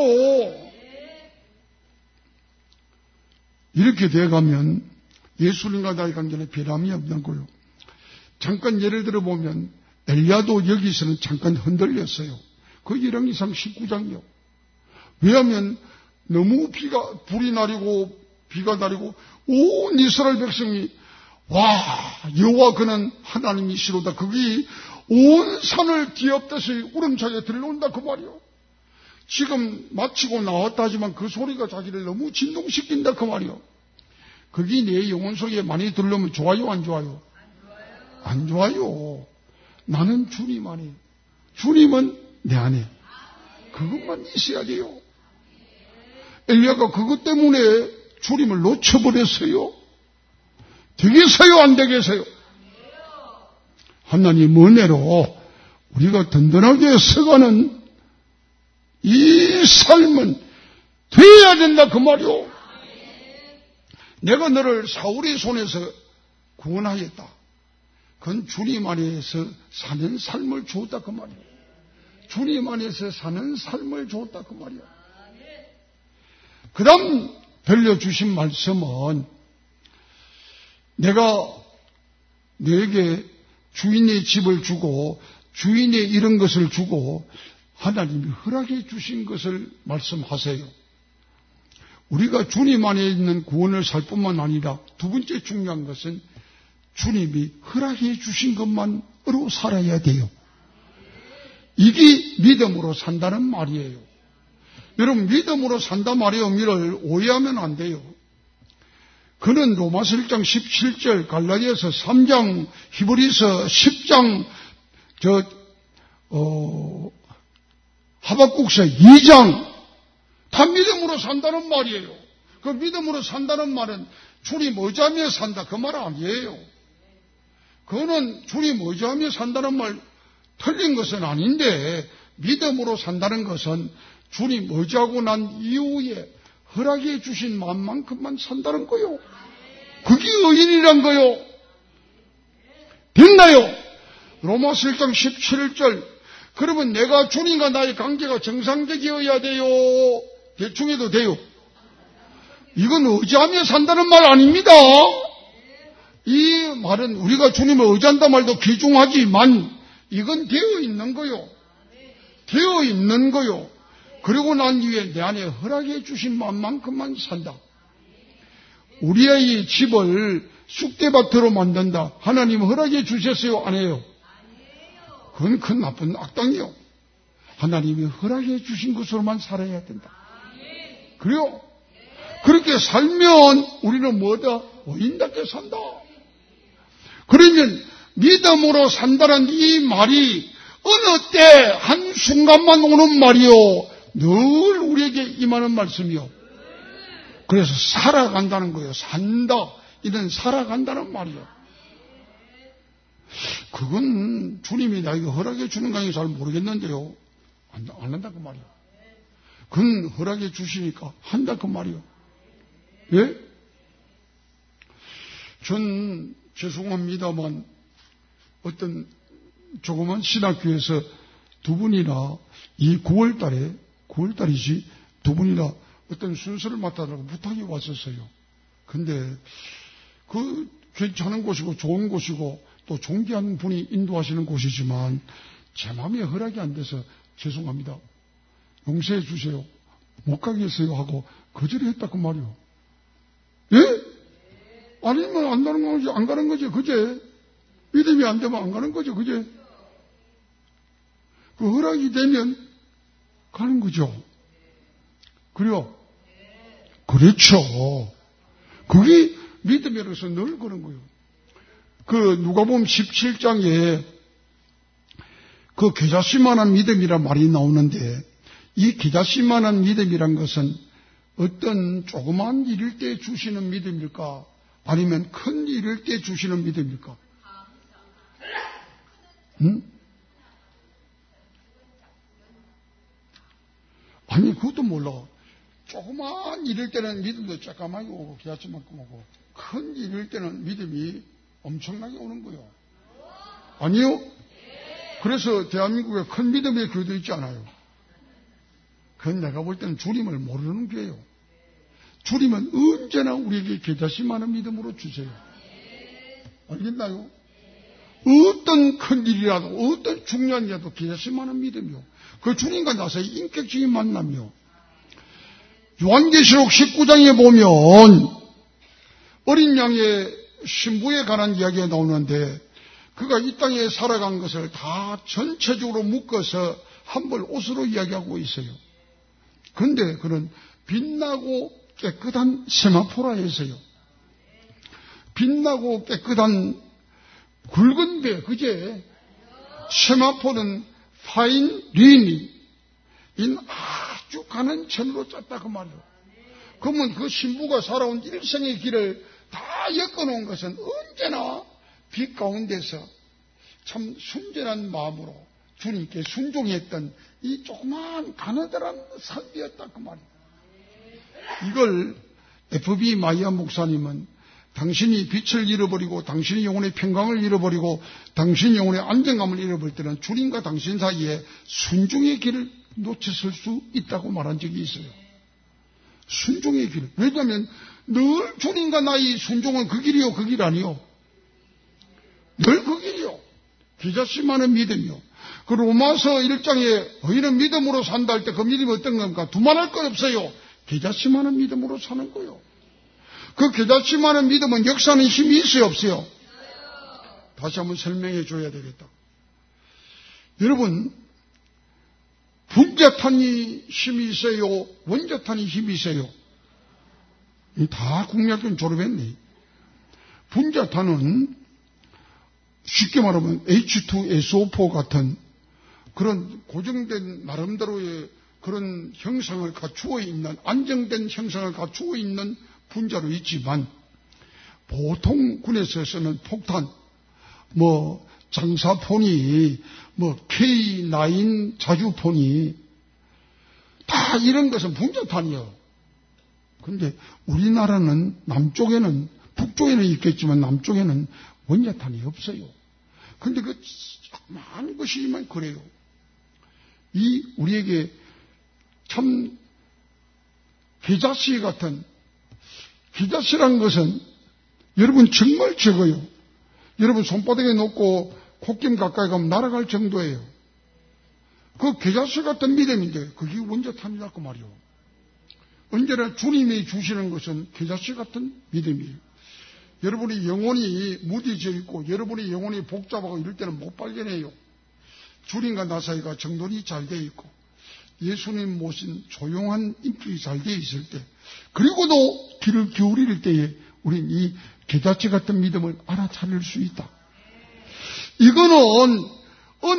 이렇게 돼가면 예수님과 나의 관계는 변함이 없는 거예요. 잠깐 예를 들어보면 엘리야도 여기서는 잠깐 흔들렸어요. 그 열왕기상 19장이요. 왜냐하면 너무 불이 나리고 비가 나리고 온 이스라엘 백성이 와 여호와 그는 하나님이시로다. 거기 온 산을 뒤엎듯이 우렁차게 들려온다 그 말이요. 지금 마치고 나왔다 하지만 그 소리가 자기를 너무 진동시킨다 그 말이요. 거기 내 영혼 속에 많이 들려오면 좋아요 안 좋아요? 안 좋아요. 나는 주님 안에, 주님은 내 안에. 그것만 있어야 돼요. 엘리야가 그것 때문에 주님을 놓쳐버렸어요? 되겠어요? 안 되겠어요? 하나님 은혜로 우리가 든든하게 서가는 이 삶은 되어야 된다 그 말이오. 내가 너를 사울의 손에서 구원하였다. 그건 주님 안에서 사는 삶을 주었다 그 말이오. 주님 안에서 사는 삶을 주었다 그 말이오. 그 다음 들려주신 말씀은 내가 너에게 주인의 집을 주고 주인의 이런 것을 주고 하나님이 허락해 주신 것을 말씀하세요. 우리가 주님 안에 있는 구원을 살 뿐만 아니라 두 번째 중요한 것은 주님이 허락해 주신 것만으로 살아야 돼요. 이게 믿음으로 산다는 말이에요. 여러분, 믿음으로 산다 말의 의미를 오해하면 안 돼요. 그는 로마서 1장 17절, 갈라디아서 3장, 히브리서 10장, 하박국서 2장, 다 믿음으로 산다는 말이에요. 그 믿음으로 산다는 말은 주님 의지하며 산다 그 말 아니에요. 그거는 주님 의지하며 산다는 말 틀린 것은 아닌데, 믿음으로 산다는 것은 주님 의지하고 난 이후에 허락해 주신 마음만큼만 산다는 거요. 그게 의인이란 거요. 됐나요? 로마서 1장 17절. 그러면 내가 주님과 나의 관계가 정상적이어야 돼요? 대충 해도 돼요? 이건 의지하며 산다는 말 아닙니다. 이 말은 우리가 주님을 의지한다 말도 귀중하지만 이건 되어 있는 거요. 되어 있는 거요. 그리고 난 뒤에 내 안에 허락해 주신 마음만큼만 산다. 우리의 집을 쑥대밭으로 만든다. 하나님 허락해 주셨어요? 안 해요? 그건 큰 나쁜 악당이요. 하나님이 허락해 주신 것으로만 살아야 된다. 그래요? 그렇게 살면 우리는 뭐다? 의인답게 산다. 그러면 믿음으로 산다는 이 말이 어느 때 한순간만 오는 말이요. 늘 우리에게 임하는 말씀이요. 그래서 살아간다는 거예요. 산다. 이는 살아간다는 말이요. 그건 주님이 나에게 허락해 주는 건지 잘 모르겠는데요. 안 한다 그 말이요. 그건 허락해 주시니까 한다 그 말이요. 예? 전 죄송합니다만 어떤 조그만 신학교에서 두 분이나 이 9월달이지 두 분이나 어떤 순서를 맡아달라고 부탁이 왔었어요. 근데 그 괜찮은 곳이고 좋은 곳이고 또 존귀한 분이 인도하시는 곳이지만 제 마음에 허락이 안 돼서 죄송합니다. 용서해 주세요. 못 가겠어요 하고 거절했다 그 말이요. 예? 아니면 안 가는 거지, 안 가는 거지, 그제? 믿음이 안 되면 안 가는 거죠, 그제? 그 허락이 되면 가는 거죠. 그래요? 그렇죠. 그게 믿음이라서 늘 그런 거예요. 그 누가복음 17장에 그 겨자씨만한 믿음이란 말이 나오는데 이 겨자씨만한 믿음이란 것은 어떤 조그만 일일 때 주시는 믿음일까? 아니면 큰 일일 때 주시는 믿음일까? 응? 아니 그것도 몰라. 조그만 일일 때는 믿음도 잠깐만이 오고 기아치만큼 오고 큰 일일 때는 믿음이 엄청나게 오는 거예요. 아니요? 그래서 대한민국에 큰 믿음의 교회도 있지 않아요. 그건 내가 볼 때는 주님을 모르는 교회예요. 주님은 언제나 우리에게 겨자씨 많은 믿음으로 주세요. 알겠나요? 어떤 큰 일이라도 어떤 중요한 일이라도 겨자씨 많은 믿음이요. 그 주님과 나서의 인격적인 만남이요. 요한계시록 19장에 보면 어린 양의 신부에 관한 이야기가 나오는데 그가 이 땅에 살아간 것을 다 전체적으로 묶어서 한 벌 옷으로 이야기하고 있어요. 그런데 그는 빛나고 깨끗한 세마포라에서요. 빛나고 깨끗한 굵은 배, 그제? 세마포는 파인 린이 인 아주 가는 천으로 짰다 그 말이에요. 그러면 그 신부가 살아온 일생의 길을 다 엮어놓은 것은 언제나 빛 가운데서 참 순전한 마음으로 주님께 순종했던 이 조그마한 가느다란 삶이었다 그 말이에요. 이걸 F.B. 마이아 목사님은 당신이 빛을 잃어버리고 당신의 영혼의 평강을 잃어버리고 당신의 영혼의 안정감을 잃어버릴 때는 주님과 당신 사이에 순종의 길을 놓쳤을 수 있다고 말한 적이 있어요. 순종의 길. 왜냐하면 늘 주님과 나의 순종은 그 길이요, 그 길 아니요. 늘 그 길이요. 기자씨만은 믿음이요. 그 로마서 1장에 너희는 믿음으로 산다 할 때 그 믿음이 어떤 겁니까? 두말할 것 없어요. 기자씨만은 믿음으로 사는 거요. 그 기자씨만은 믿음은 역사하는 힘이 있어요, 없어요? 다시 한번 설명해 줘야 되겠다. 여러분, 분자탄이 힘이 있어요? 원자탄이 힘이 있어요? 다 국민학교 졸업했네. 분자탄은 쉽게 말하면 H2SO4 같은 그런 고정된 나름대로의 그런 형상을 갖추어 있는, 안정된 형상을 갖추어 있는 분자로 있지만, 보통 군에서 쓰는 폭탄, 장사포니, K9 자주포니, 다 이런 것은 분자탄이에요. 근데 우리나라는 남쪽에는, 북쪽에는 있겠지만 남쪽에는 원자탄이 없어요. 근데 그 많은 것이지만 그래요. 우리에게 참 기자씨 같은, 기자씨란 것은 여러분 정말 적어요. 여러분 손바닥에 놓고 콧김 가까이 가면 날아갈 정도예요. 그 기자씨 같은 믿음인데 그게 원자탄이라고 말이요. 언제나 주님이 주시는 것은 기자씨 같은 믿음이에요. 여러분이 영혼이 무디져 있고 여러분이 영혼이 복잡하고 이럴 때는 못 발견해요. 주님과 나 사이가 정돈이 잘 돼 있고 예수님 모신 조용한 인격이 잘 돼 있을 때, 그리고도 귀를 기울일 때에 우린 이 계자치 같은 믿음을 알아차릴 수 있다. 이거는 어느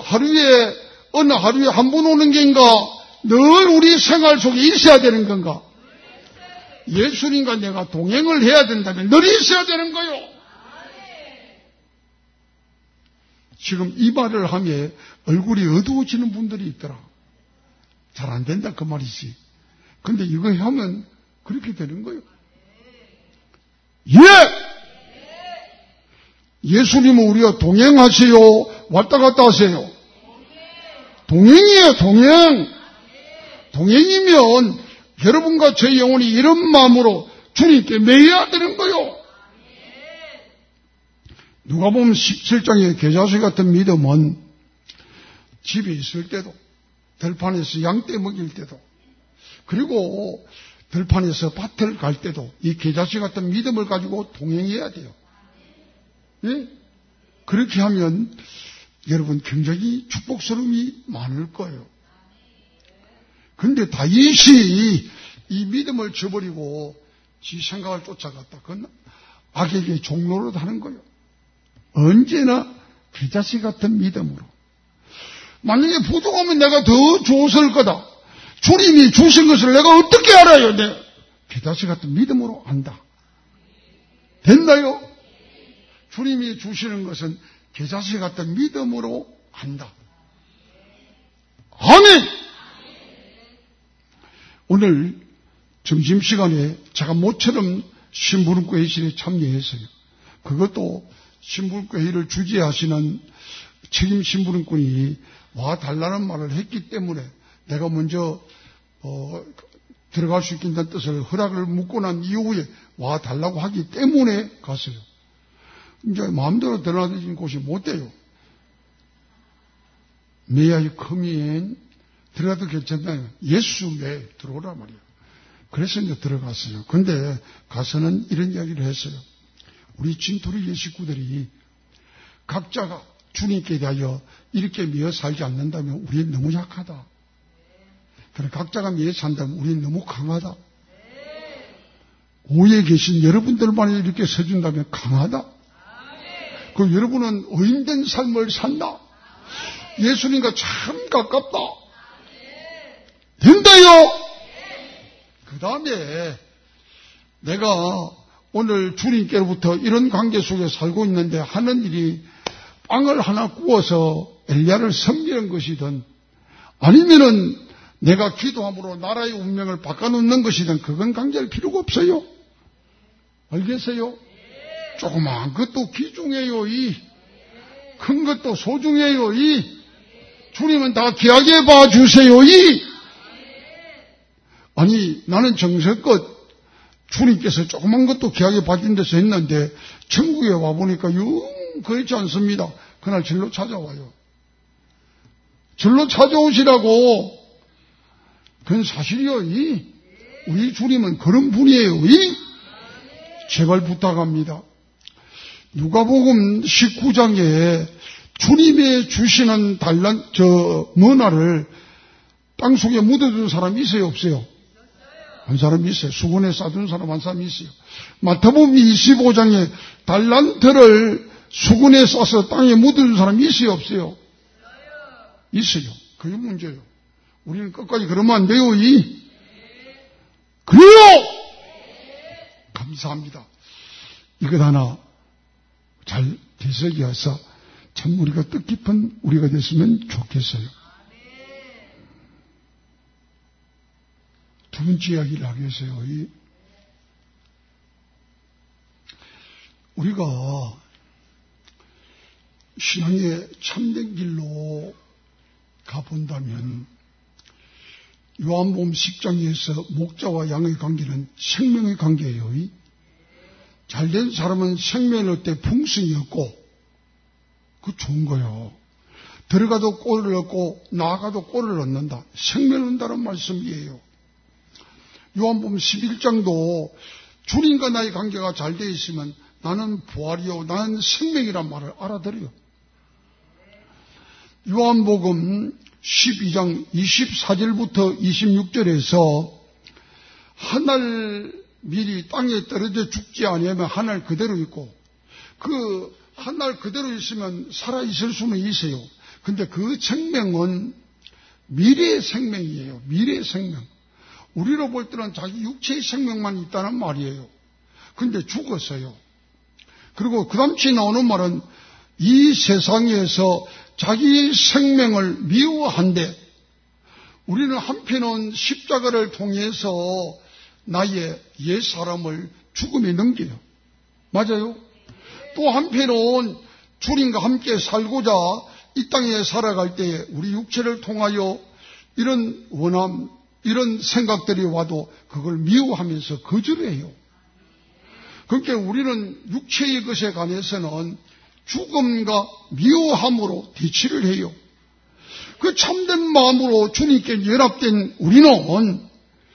하루에 한 번 오는 게인가? 늘 우리 생활 속에 있어야 되는 건가? 예수님과 내가 동행을 해야 된다면 늘 있어야 되는 거요. 지금 이 말을 하면 얼굴이 어두워지는 분들이 있더라. 잘 안 된다 그 말이지. 근데 이거 하면 그렇게 되는 거예요. 예! 예수님은 우리가 동행하세요? 왔다 갔다 하세요? 동행이에요, 동행. 동행이면 여러분과 제 영혼이 이런 마음으로 주님께 매여야 되는 거요. 누가 보면 17장의 계자수 같은 믿음은 집에 있을 때도, 들판에서 양떼 먹일 때도, 그리고 들판에서 밭을 갈 때도 이 계자수 같은 믿음을 가지고 동행해야 돼요. 예? 그렇게 하면 여러분 굉장히 축복스러움이 많을 거예요. 근데 다윗이 이 믿음을 저버리고 지 생각을 쫓아갔다. 그건 악에게 종로를 하는 거예요. 언제나 기자씨 같은 믿음으로. 만약에 부족하면 내가 더 좋았을 거다. 주님이 주신 것을 내가 어떻게 알아요? 기자씨 같은 믿음으로 안다. 됐나요? 주님이 주시는 것은 기자씨 같은 믿음으로 안다. 아멘! 오늘 점심시간에 제가 모처럼 신부름교 회실에 참여했어요. 그것도 신부름교 회의를 주재하시는 책임 신부름꾼이 와달라는 말을 했기 때문에 내가 먼저 들어갈 수 있겠다는 뜻을 허락을 묻고 난 이후에 와달라고 하기 때문에 갔어요. 이제 마음대로 들어가는 곳이 못 돼요. May I come in? 들어가도 괜찮나요? 예수 매 들어오라 말이에요. 그래서 이제 들어갔어요. 근데 가서는 이런 이야기를 했어요. 우리 진토리 식구들이 각자가 주님께 대하여 이렇게 미어 살지 않는다면 우리는 너무 약하다. 그래 각자가 미어 산다면 우리는 너무 강하다. 오에 계신 여러분들만 이렇게 서준다면 강하다. 그럼 여러분은 의인된 삶을 산다. 예수님과 참 가깝다. 된다요. 그 다음에 내가 오늘 주님께로부터 이런 관계 속에 살고 있는데 하는 일이 빵을 하나 구워서 엘리야를 섬기는 것이든 아니면은 내가 기도함으로 나라의 운명을 바꿔놓는 것이든 그건 관계할 필요가 없어요. 알겠어요? 조그마한 것도 귀중해요. 큰 것도 소중해요. 주님은 다 귀하게 봐주세요. 아니 나는 정성껏 주님께서 조그만 것도 귀하게 봐준 데서 했는데 천국에 와보니까 영 그렇지 않습니다. 그날 절로 찾아와요. 절로 찾아오시라고. 그건 사실이요. 우리 주님은 그런 분이에요. 제발 부탁합니다. 누가복음 19장에 주님의 주시는 머나를 땅속에 묻어둔 사람이 있어요, 없어요? 한 사람이 있어요. 수건에 싸둔 사람 한 사람이 있어요. 마태복음 25장에 달란트를 수건에 싸서 땅에 묻어둔 사람이 있어요, 없어요? 있어요. 그게 문제예요. 우리는 끝까지 그러면 안 돼요. 그래요! 감사합니다. 이것 하나 잘 되새겨서 참 우리가 뜻깊은 우리가 됐으면 좋겠어요. 두 번째 이야기를 하겠어요. 우리가 신앙의 참된 길로 가본다면 요한복음 10장에서 목자와 양의 관계는 생명의 관계예요. 잘된 사람은 생명을 얻을 때 풍성이 없고 그 좋은 거예요. 들어가도 꼴을 얻고 나아가도 꼴을 얻는다. 생명을 얻는다는 말씀이에요. 요한복음 11장도 주님과 나의 관계가 잘 되어 있으면 나는 부활이요 나는 생명이란 말을 알아들어요. 요한복음 12장 24절부터 26절에서 한 알 밀이 땅에 떨어져 죽지 아니하면 한 알 그대로 있고 그 한 알 그대로 있으면 살아있을 수는 있어요. 근데 그 생명은 미래의 생명이에요. 미래의 생명. 우리로 볼 때는 자기 육체의 생명만 있다는 말이에요. 근데 죽었어요. 그리고 그 다음에 나오는 말은 이 세상에서 자기 생명을 미워한데 우리는 한편은 십자가를 통해서 나의 옛사람을 죽음에 넘겨요. 맞아요? 또 한편은 주님과 함께 살고자 이 땅에 살아갈 때 우리 육체를 통하여 이런 원함, 이런 생각들이 와도 그걸 미워하면서 거절해요. 그러니까 우리는 육체의 것에 관해서는 죽음과 미워함으로 대치를 해요. 그 참된 마음으로 주님께 연합된 우리는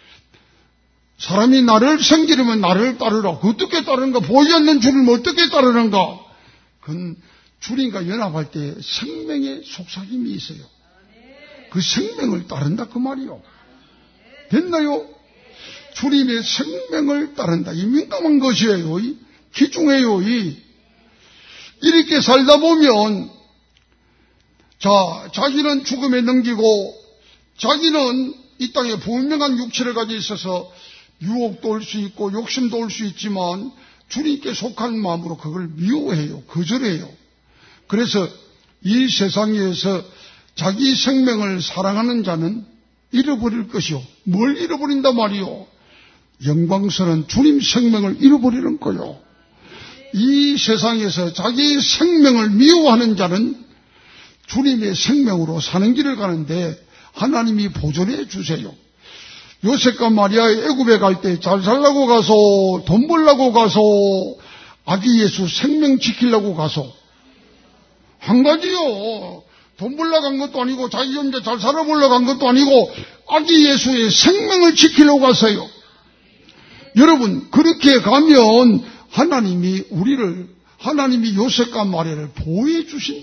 사람이 나를 섬기려면 나를 따르라. 그 어떻게 따르는가? 보이지 않는 주님을 어떻게 따르는가? 그건 주님과 연합할 때 생명의 속삭임이 있어요. 그 생명을 따른다 그 말이요. 됐나요? 주님의 생명을 따른다. 이 민감한 것이에요. 귀중해요. 이렇게 살다 보면 자기는 죽음에 넘기고 자기는 이 땅에 분명한 육체를 가지고 있어서 유혹도 올 수 있고 욕심도 올 수 있지만 주님께 속한 마음으로 그걸 미워해요. 거절해요. 그래서 이 세상에서 자기 생명을 사랑하는 자는 잃어버릴 것이요. 뭘 잃어버린단 말이요? 영광스러운 주님 생명을 잃어버리는 거요. 이 세상에서 자기 생명을 미워하는 자는 주님의 생명으로 사는 길을 가는데 하나님이 보존해 주세요. 요셉과 마리아의 애굽에 갈 때 잘 살라고 가서 돈 벌라고 가서 아기 예수 생명 지키려고 가서 한 가지요. 돈 벌러 간 것도 아니고 자기 혼자 잘 살아보려 간 것도 아니고 아기 예수의 생명을 지키려고 가서요. 여러분 그렇게 가면 하나님이 요셉과 마리아를 보호해 주신다.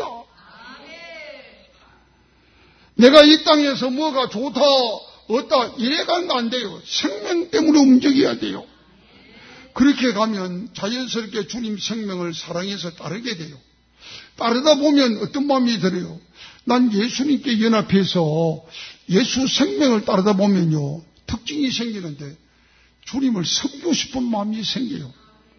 내가 이 땅에서 뭐가 좋다 어따 이래 가면 안 돼요. 생명 때문에 움직여야 돼요. 그렇게 가면 자연스럽게 주님 생명을 사랑해서 따르게 돼요. 따르다 보면 어떤 마음이 들어요? 난 예수님께 연합해서 예수 생명을 따르다 보면요 특징이 생기는데 주님을 섬기고 싶은 마음이 생겨요.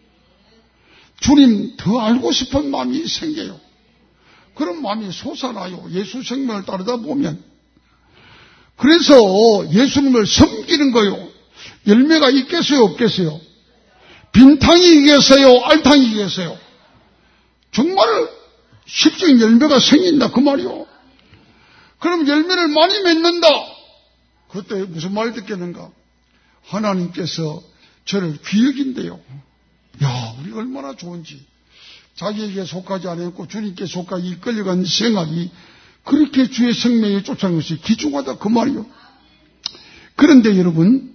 주님 더 알고 싶은 마음이 생겨요. 그런 마음이 솟아나요. 예수 생명을 따르다 보면. 그래서 예수님을 섬기는 거요. 열매가 있겠어요, 없겠어요? 빈탕이 있겠어요, 알탕이 있겠어요? 정말 실적인 열매가 생긴다 그 말이요. 그럼 열매를 많이 맺는다. 그때 무슨 말 듣겠는가? 하나님께서 저를 귀여긴대요. 야, 우리가 얼마나 좋은지. 자기에게 속하지 않았고 주님께 속하기 이끌려간 생활이 그렇게 주의 생명에 쫓아가는 것이 귀중하다 그 말이요. 그런데 여러분,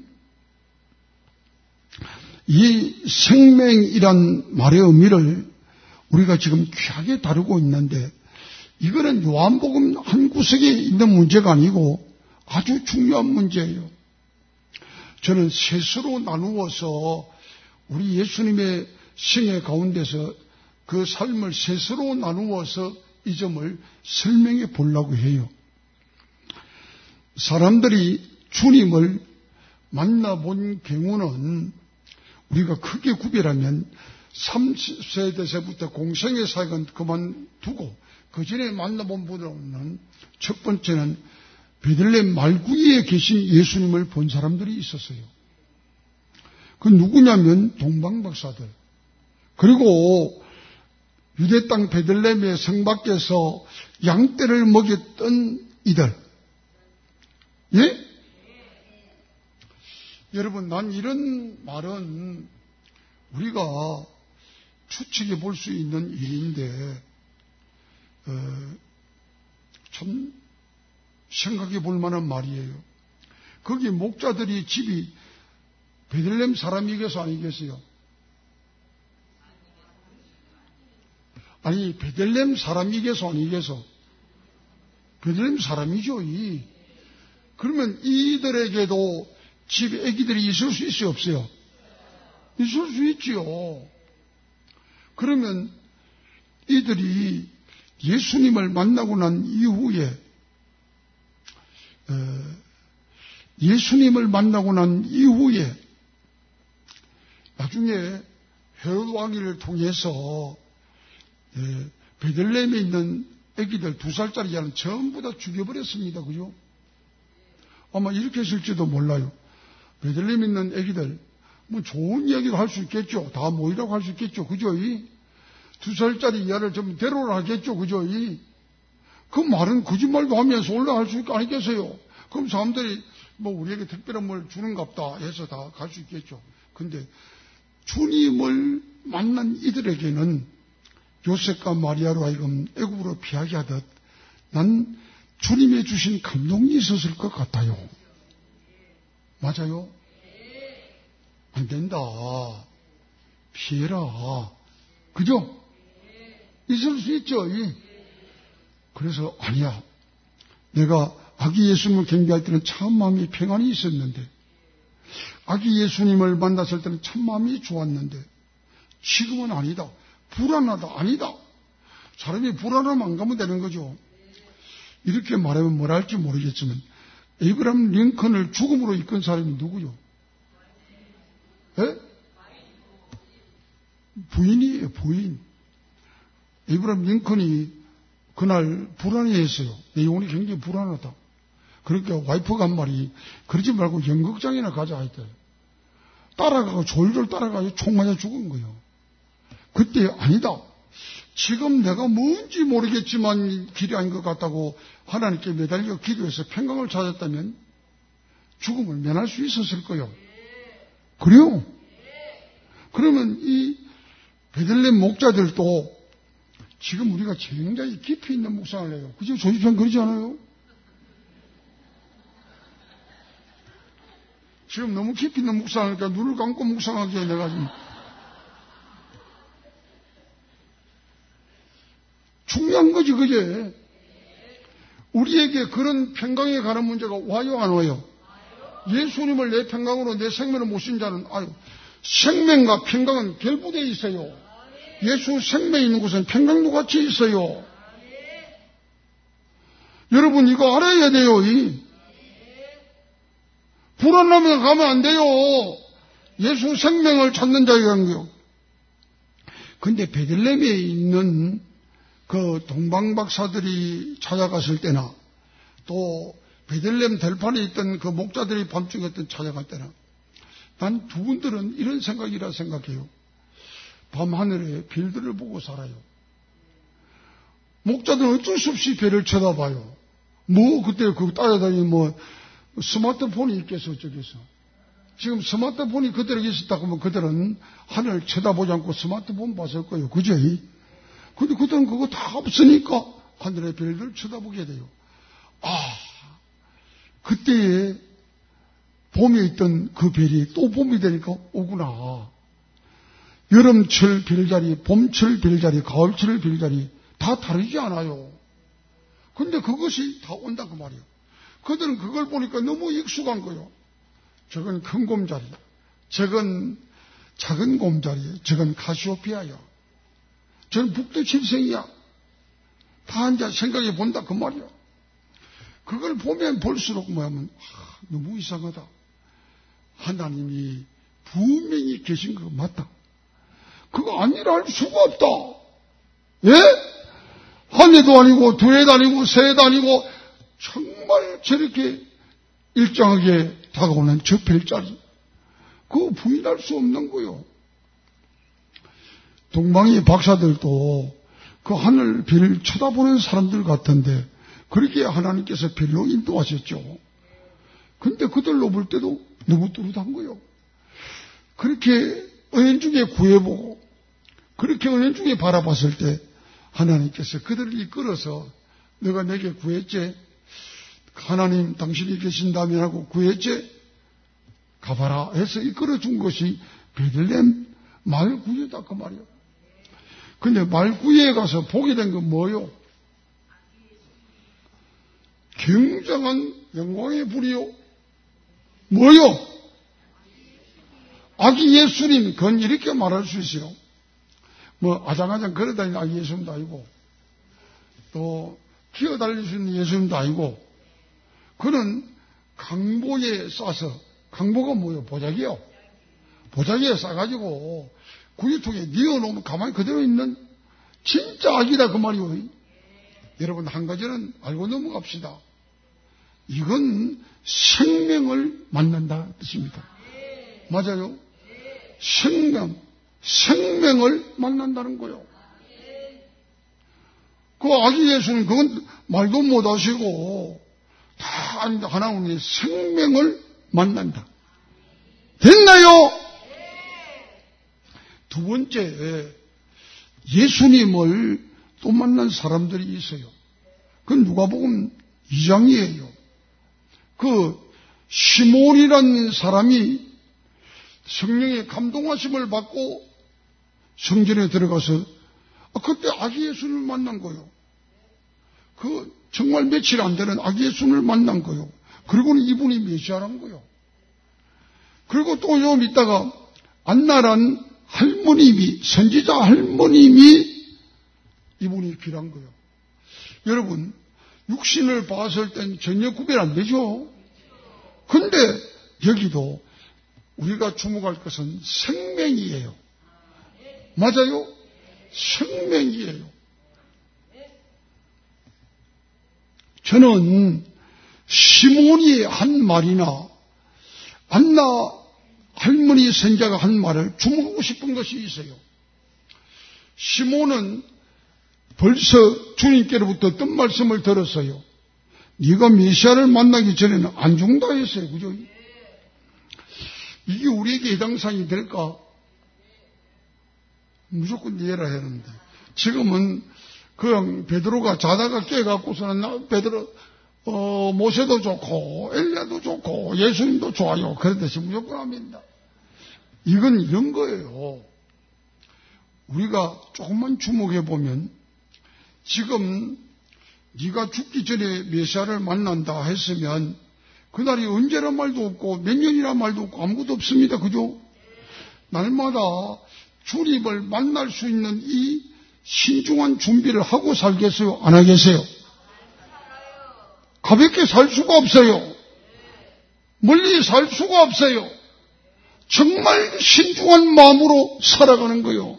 이 생명이란 말의 의미를 우리가 지금 귀하게 다루고 있는데, 이거는 요한복음 한 구석에 있는 문제가 아니고 아주 중요한 문제예요. 저는 셋으로 나누어서 우리 예수님의 생애 가운데서 그 삶을 셋으로 나누어서 이 점을 설명해 보려고 해요. 사람들이 주님을 만나본 경우는 우리가 크게 구별하면 30세대서부터 공생의 사역은 그만두고 그 전에 만나본 분들은 첫 번째는 베들레헴 말구이에 계신 예수님을 본 사람들이 있었어요. 그 누구냐면 동방박사들. 그리고 유대 땅 베들레헴의 성 밖에서 양떼를 먹였던 이들. 예? 여러분, 난 이런 말은 우리가 추측해 볼 수 있는 일인데 참 생각해 볼 만한 말이에요. 거기 목자들이 집이 베들레헴 사람이겠어 아니겠어요? 아니, 베들레헴 사람이겠어 아니겠어? 베들레헴 사람이죠. 그러면 이들에게도 집에 아기들이 있을 수 있어요, 없어요? 있을 수 있지요. 그러면 이들이 예수님을 만나고 난 이후에 나중에 헤롯 왕위를 통해서 베들레헴에 있는 아기들 2살짜리 아이는 전부 다 죽여버렸습니다. 그죠? 아마 이렇게 했을지도 몰라요. 베들레헴에 있는 아기들 뭐 좋은 이야기도 할 수 있겠죠. 다 모이라고 할 수 있겠죠. 그죠? 2살짜리 이하를 좀 데려오라 하겠죠. 그죠? 그 말은 거짓말도 하면서 올라갈 수 있고 아니겠어요? 그럼 사람들이 뭐 우리에게 특별한 뭘 주는갑다 해서 다 갈 수 있겠죠. 근데 주님을 만난 이들에게는 요셉과 마리아로 하여금 애굽으로 피하게 하듯 난 주님의 주신 감동이 있었을 것 같아요. 맞아요? 안 된다. 피해라. 그죠? 있을 수 있죠. 그래서 아니야. 내가 아기 예수님을 경배할 때는 참 마음이 평안이 있었는데, 아기 예수님을 만났을 때는 참 마음이 좋았는데, 지금은 아니다. 불안하다. 아니다. 사람이 불안하면 안 가면 되는 거죠. 이렇게 말하면 뭐라 할지 모르겠지만, 에이브라함 링컨을 죽음으로 이끈 사람이 누구요? 예? 부인이에요, 부인. 에이브라함 링컨이 그날 불안해했어요. 내 영혼이 굉장히 불안하다. 그러니까 와이프가 한 말이, 그러지 말고 연극장이나 가자 했대요. 따라가고 졸졸 따라가서 총 맞아 죽은 거예요. 그때 아니다. 지금 내가 뭔지 모르겠지만 길이 아닌 것 같다고 하나님께 매달려 기도해서 평강을 찾았다면 죽음을 면할 수 있었을 거예요. 그래요? 그러면 이 베들레헴 목자들도 지금 우리가 굉장히 깊이 있는 묵상을 해요. 그죠? 조집현 그러지 않아요? 지금 너무 깊이 있는 묵상을 하니까 눈을 감고 묵상하기에 내가 지금 중요한 거지, 그게. 우리에게 그런 평강에 관한 문제가 와요, 안 와요? 예수님을 내 평강으로 내 생명을 모신 자는, 생명과 평강은 결부되어 있어요. 예수 생명이 있는 곳은 평강도 같이 있어요. 여러분, 이거 알아야 돼요. 불안하면 가면 안 돼요. 예수 생명을 찾는 자에게 간 거요. 근데 베들레헴에 있는 그 동방박사들이 찾아갔을 때나 또 베들레헴 들판에 있던 그 목자들이 밤중에 찾아갈 때나 난 두 분들은 이런 생각이라 생각해요. 밤하늘에 별들을 보고 살아요. 목자들은 어쩔 수 없이 별을 쳐다봐요. 그때 따라다니는 스마트폰이 있겠어, 어쩌겠어. 지금 스마트폰이 그대로 있었다고 하면 그들은 하늘을 쳐다보지 않고 스마트폰 봤을 거예요. 그죠? 근데 그들은 그거 다 없으니까 하늘의 별들을 쳐다보게 돼요. 그때에 봄에 있던 그 별이 또 봄이 되니까 오구나. 여름철 별자리, 봄철 별자리, 가을철 별자리 다 다르지 않아요. 근데 그것이 다 온다 그 말이에요. 그들은 그걸 보니까 너무 익숙한 거예요. 저건 큰 곰자리, 저건 작은 곰자리, 저건 카시오페아야, 저건 북두칠성이야. 다 앉아 생각해 본다 그 말이에요. 그걸 보면 볼수록 너무 이상하다. 하나님이 분명히 계신 거 맞다. 그거 아니라 할 수가 없다. 예? 한 해도 아니고 두 해도 아니고 세 해도 아니고 정말 저렇게 일정하게 다가오는 저 별자리, 그거 부인할 수 없는 거요. 동방의 박사들도 그 하늘 별을 쳐다보는 사람들 같은데 그렇게 하나님께서 별로 인도하셨죠. 근데 그들로 볼 때도 너무 뚜렷한 거요. 그렇게 은연중에 구해보고 그렇게 은연중에 바라봤을 때 하나님께서 그들을 이끌어서 너가 내게 구했지? 하나님 당신이 계신다면 하고 구했지? 가봐라 해서 이끌어준 것이 베들레헴 말구유다 그 말이야. 근데 말구유에 가서 보게 된 건 뭐요? 굉장한 영광의 불이요. 뭐요? 아기 예수님, 그건 이렇게 말할 수 있어요. 아장아장 걸어다니는 아기 예수님도 아니고, 또, 기어달릴 수 있는 예수님도 아니고, 그는 강보에 싸서, 강보가 뭐예요? 보자기요. 보자기에 싸가지고, 구유통에 뉘어놓으면 가만히 그대로 있는 진짜 아기다 그 말이요. 여러분, 한 가지는 알고 넘어갑시다. 이건 생명을 만난다 뜻입니다. 맞아요? 생명을 만난다는 거요. 그 아기 예수는 그건 말도 못 하시고 다 하나님의 생명을 만난다. 됐나요? 두 번째, 예수님을 또 만난 사람들이 있어요. 그건 누가복음 2장이에요. 그 시몬이라는 사람이 성령의 감동하심을 받고 성전에 들어가서 그때 아기 예수님을 만난 거예요. 그 정말 며칠 안 되는 아기 예수님을 만난 거예요. 그리고는 이분이 메시아란 거예요. 그리고 또 좀 있다가 안나란 할머님이, 선지자 할머님이 이분이 귀한 거예요. 여러분, 육신을 봤을 땐 전혀 구별 안 되죠. 근데 여기도 우리가 주목할 것은 생명이에요. 맞아요? 생명이에요. 저는 시몬이 한 말이나 안나 할머니 선자가 한 말을 주목하고 싶은 것이 있어요. 시몬은 벌써 주님께로부터 어떤 말씀을 들었어요. 네가 메시아를 만나기 전에는 안 죽는다 했어요. 그죠? 이게 우리에게 해당사항이 될까? 무조건 이해라 했는데 지금은 그냥 베드로가 자다가 깨갖고서는 베드로 모세도 좋고 엘리야도 좋고 예수님도 좋아요. 그런듯이 무조건 합니다. 이건 이런 거예요. 우리가 조금만 주목해 보면 지금 네가 죽기 전에 메시아를 만난다 했으면 그날이 언제란 말도 없고 몇 년이란 말도 없고 아무것도 없습니다. 그죠? 날마다 주님을 만날 수 있는 이 신중한 준비를 하고 살겠어요? 안 하겠어요? 가볍게 살 수가 없어요. 멀리 살 수가 없어요. 정말 신중한 마음으로 살아가는 거요.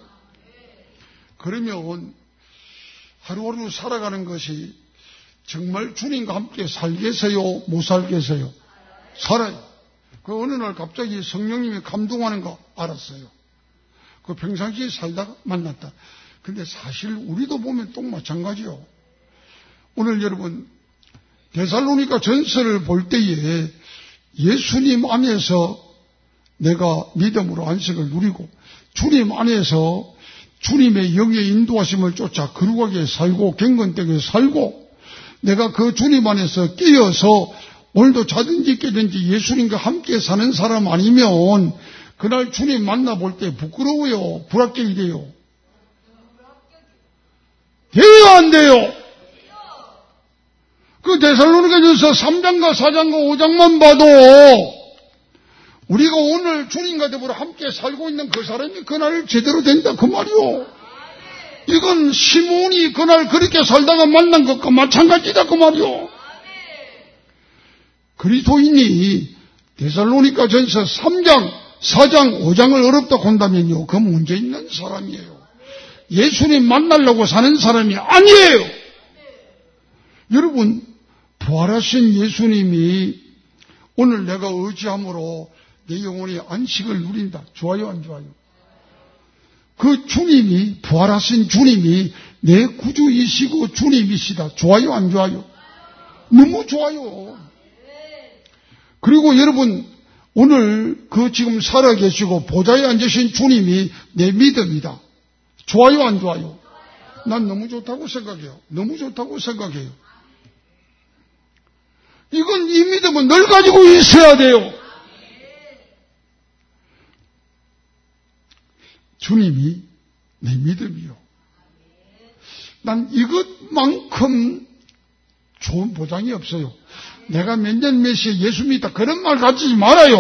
그러면 하루하루 살아가는 것이 정말 주님과 함께 살겠어요? 못 살겠어요? 살아요. 그 어느 날 갑자기 성령님이 감동하는 거 알았어요. 그 평상시에 살다가 만났다. 근데 사실 우리도 보면 또 마찬가지요. 오늘 여러분 데살로니가 전서를 볼 때에 예수님 안에서 내가 믿음으로 안식을 누리고 주님 안에서 주님의 영의 인도하심을 쫓아 거룩하게 살고 경건되게 살고 내가 그 주님 안에서 끼어서 오늘도 자든지 깨든지 예수님과 함께 사는 사람 아니면 그날 주님 만나볼 때 부끄러워요. 불합격이 돼요. 돼요 안 돼요? 그 데살로니가전서 3장과 4장과 5장만 봐도 우리가 오늘 주님과 더불어 함께 살고 있는 그 사람이 그날 제대로 된다 그 말이요. 이건 시몬이 그날 그렇게 살다가 만난 것과 마찬가지다 그 말이요. 그리스도인이 데살로니가전서 3장, 4장, 5장을 어렵다고 한다면요. 그 문제 있는 사람이에요. 예수님 만나려고 사는 사람이 아니에요. 여러분 부활하신 예수님이 오늘 내가 의지함으로 내 영혼이 안식을 누린다. 좋아요 안 좋아요? 그 주님이 부활하신 주님이 내 구주이시고 주님이시다. 좋아요 안 좋아요? 너무 좋아요. 그리고 여러분 오늘 그 지금 살아계시고 보좌에 앉으신 주님이 내 믿음이다. 좋아요 안 좋아요? 난 너무 좋다고 생각해요. 너무 좋다고 생각해요. 이건 이 믿음은 늘 가지고 있어야 돼요. 주님이 내 믿음이요. 난 이것만큼 좋은 보장이 없어요. 내가 몇 년 몇 시에 예수 믿다 그런 말 가지지 말아요.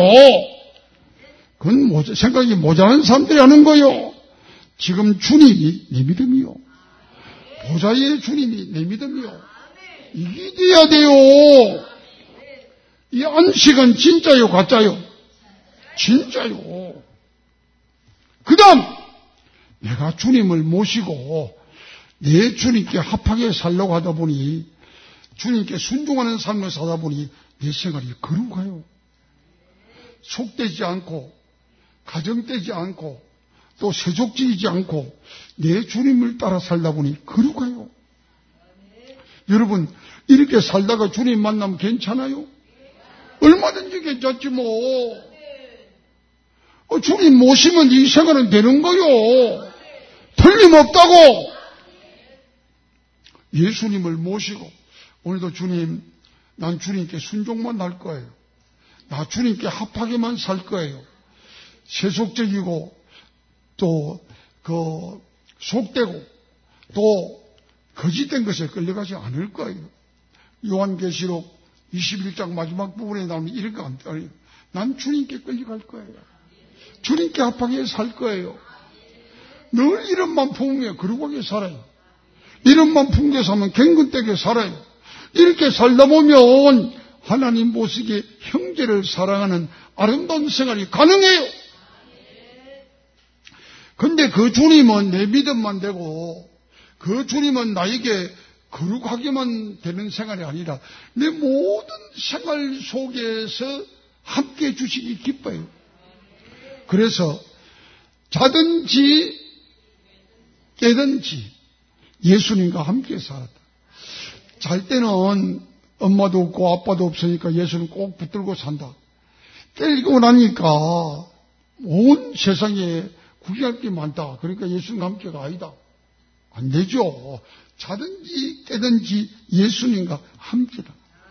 그건 생각이 모자란 사람들이 하는 거요. 지금 주님이 내 믿음이요. 보좌의 주님이 내 믿음이요. 이게 돼야 돼요. 이 안식은 진짜요 가짜요? 진짜요. 그 다음 내가 주님을 모시고 내 주님께 합하게 살려고 하다 보니 주님께 순종하는 삶을 살다 보니 내 생활이 거룩해요. 속되지 않고 가정되지 않고 또 세속적이지 않고 내 주님을 따라 살다 보니 거룩해요. 여러분 이렇게 살다가 주님 만나면 괜찮아요? 얼마든지 괜찮지 뭐. 주님 모시면 이 생활은 되는 거요. 틀림없다고. 예수님을 모시고 오늘도 주님, 난 주님께 순종만 할 거예요. 나 주님께 합하게만 살 거예요. 세속적이고 또 속되고 또 거짓된 것에 끌려가지 않을 거예요. 요한계시록 21장 마지막 부분에 나오는 이런 거 안 돼요. 난 주님께 끌려갈 거예요. 주님께 합하게 살 거예요. 늘 이름만 품으며 거룩하게 살아요. 이름만 품게 살면 경건되게 살아요. 이렇게 살다 보면 하나님 보시기에 형제를 사랑하는 아름다운 생활이 가능해요. 근데 그 주님은 내 믿음만 되고 그 주님은 나에게 거룩하게만 되는 생활이 아니라 내 모든 생활 속에서 함께 해주시기 기뻐요. 그래서 자든지 깨든지 예수님과 함께 살았다. 잘 때는 엄마도 없고 아빠도 없으니까 예수는 꼭 붙들고 산다. 깨고 나니까 온 세상에 구경할 게 많다. 그러니까 예수님과 함께가 아니다. 안 되죠. 자든지 깨든지 예수님과 함께다.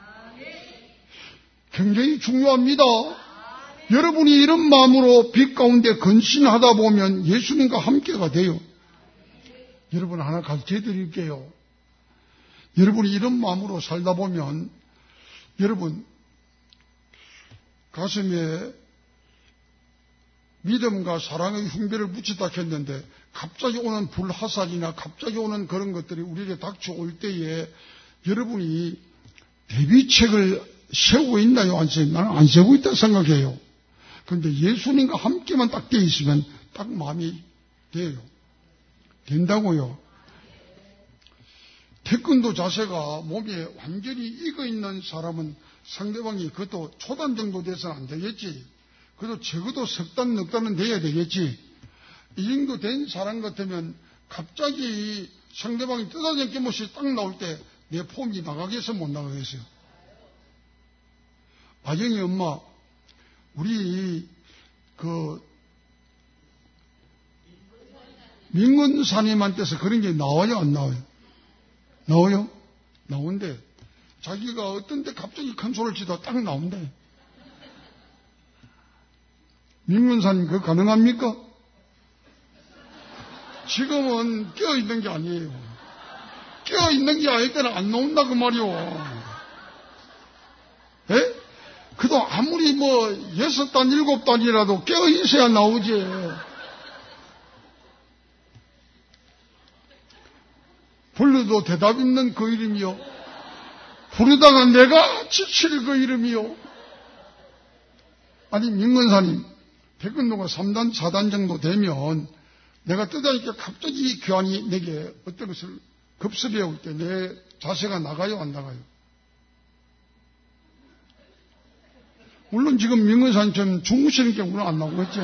굉장히 중요합니다. 여러분이 이런 마음으로 빛 가운데 근신하다 보면 예수님과 함께가 돼요. 여러분 하나 가르쳐 드릴게요. 여러분이 이런 마음으로 살다 보면 여러분 가슴에 믿음과 사랑의 흉배를 붙였다 했는데 갑자기 오는 불화살이나 갑자기 오는 그런 것들이 우리에게 닥쳐올 때에 여러분이 대비책을 세우고 있나요? 안 세우고 있나요? 나는 안 세우고 있다고 생각해요. 그런데 예수님과 함께만 딱 돼 있으면 딱 마음이 돼요. 된다고요. 태권도 자세가 몸에 완전히 익어 있는 사람은 상대방이 그것도 초단 정도 돼서는 안 되겠지. 그래도 적어도 석 단, 넉 단은 돼야 되겠지. 이 정도 된 사람 같으면 갑자기 상대방이 뜯어진 깨못이 딱 나올 때 내 폼이 나가겠어, 못 나가겠어요? 아영이 엄마, 우리 민근사님한테서 그런 게 나와요, 안 나와요? 나와요? 나온대. 자기가 어떤 데 갑자기 큰 소리를 치다 딱 나온대. 민근사님, 그거 가능합니까? 지금은 깨어있는 게 아니에요. 깨어있는 게 아닐 때는 안 나온다, 그 말이요. 예? 그도 아무리 6단, 7단이라도 깨어있어야 나오지. 불러도 대답 있는 그 이름이요. 부르다가 내가 지칠 그 이름이요. 아니, 민근사님, 태권도가 3단, 4단 정도 되면 내가 뜨다니까 갑자기 교환이 내게 어떤 것을 급습해 올 때 내 자세가 나가요, 안 나가요? 물론 지금 민근사님처럼 주무시는 경우는 안 나오겠죠.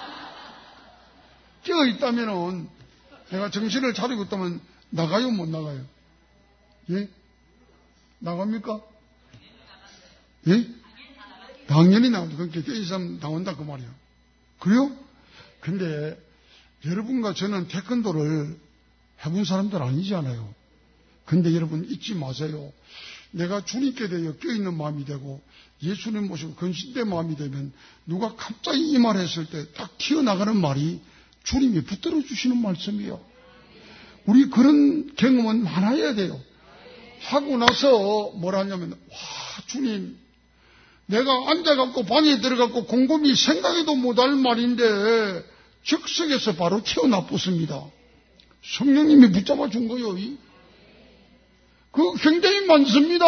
깨어 있다면은 내가 정신을 차리고 있다면 나가요, 못 나가요? 예? 나갑니까? 예? 당연히 나가죠. 그러니까 깨어 있으면 나온다, 그 말이에요. 그래요? 근데 여러분과 저는 태권도를 해본 사람들 아니잖아요. 근데 여러분 잊지 마세요. 내가 주님께 대해 껴있는 마음이 되고 예수님 모시고 근신된 마음이 되면 누가 갑자기 이 말 했을 때 딱 튀어나가는 말이 주님이 붙들어 주시는 말씀이에요. 우리 그런 경험은 많아야 돼요. 하고 나서 뭐라 하냐면, 와, 주님, 내가 앉아갖고 방에 들어갖고 곰곰이 생각해도 못할 말인데 즉석에서 바로 튀어나왔습니다. 성령님이 붙잡아 준 거요. 그거 굉장히 많습니다.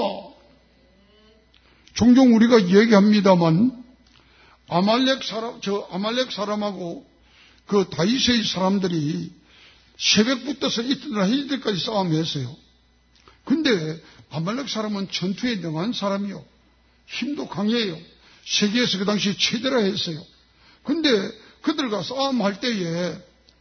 종종 우리가 얘기합니다만 아말렉 사람하고 그 다윗의 사람들이 새벽부터서 이튿날 해질까지 싸움했어요. 근데 아말렉 사람은 전투에 능한 사람이요. 힘도 강해요. 세계에서 그 당시 최대라 했어요. 근데 그들과 싸움할 때에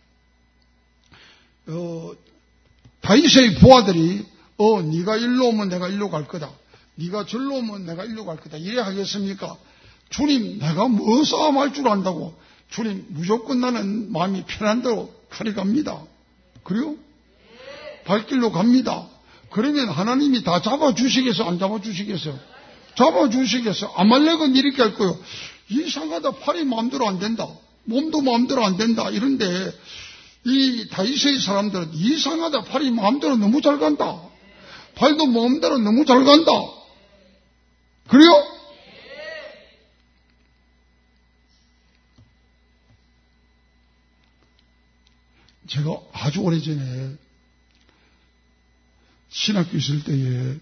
다윗의 부하들이 네가 일로 오면 내가 일로 갈 거다. 네가 절로 오면 내가 일로 갈 거다. 이래 하겠습니까? 주님, 내가 뭐 싸움할 줄 안다고. 주님, 무조건 나는 마음이 편한 대로 가려갑니다. 그래요? 발길로 갑니다. 그러면 하나님이 다 잡아주시겠어요? 안 잡아주시겠어요? 잡아주시겠어요? 아말렉은 이렇게 할 거예요. 이상하다. 팔이 마음대로 안 된다. 몸도 마음대로 안 된다. 이런데 이 다윗의 사람들은 이상하다. 팔이 마음대로 너무 잘 간다. 발도 마음대로 너무 잘 간다. 그래요? 제가 아주 오래전에 신학교 있을 때에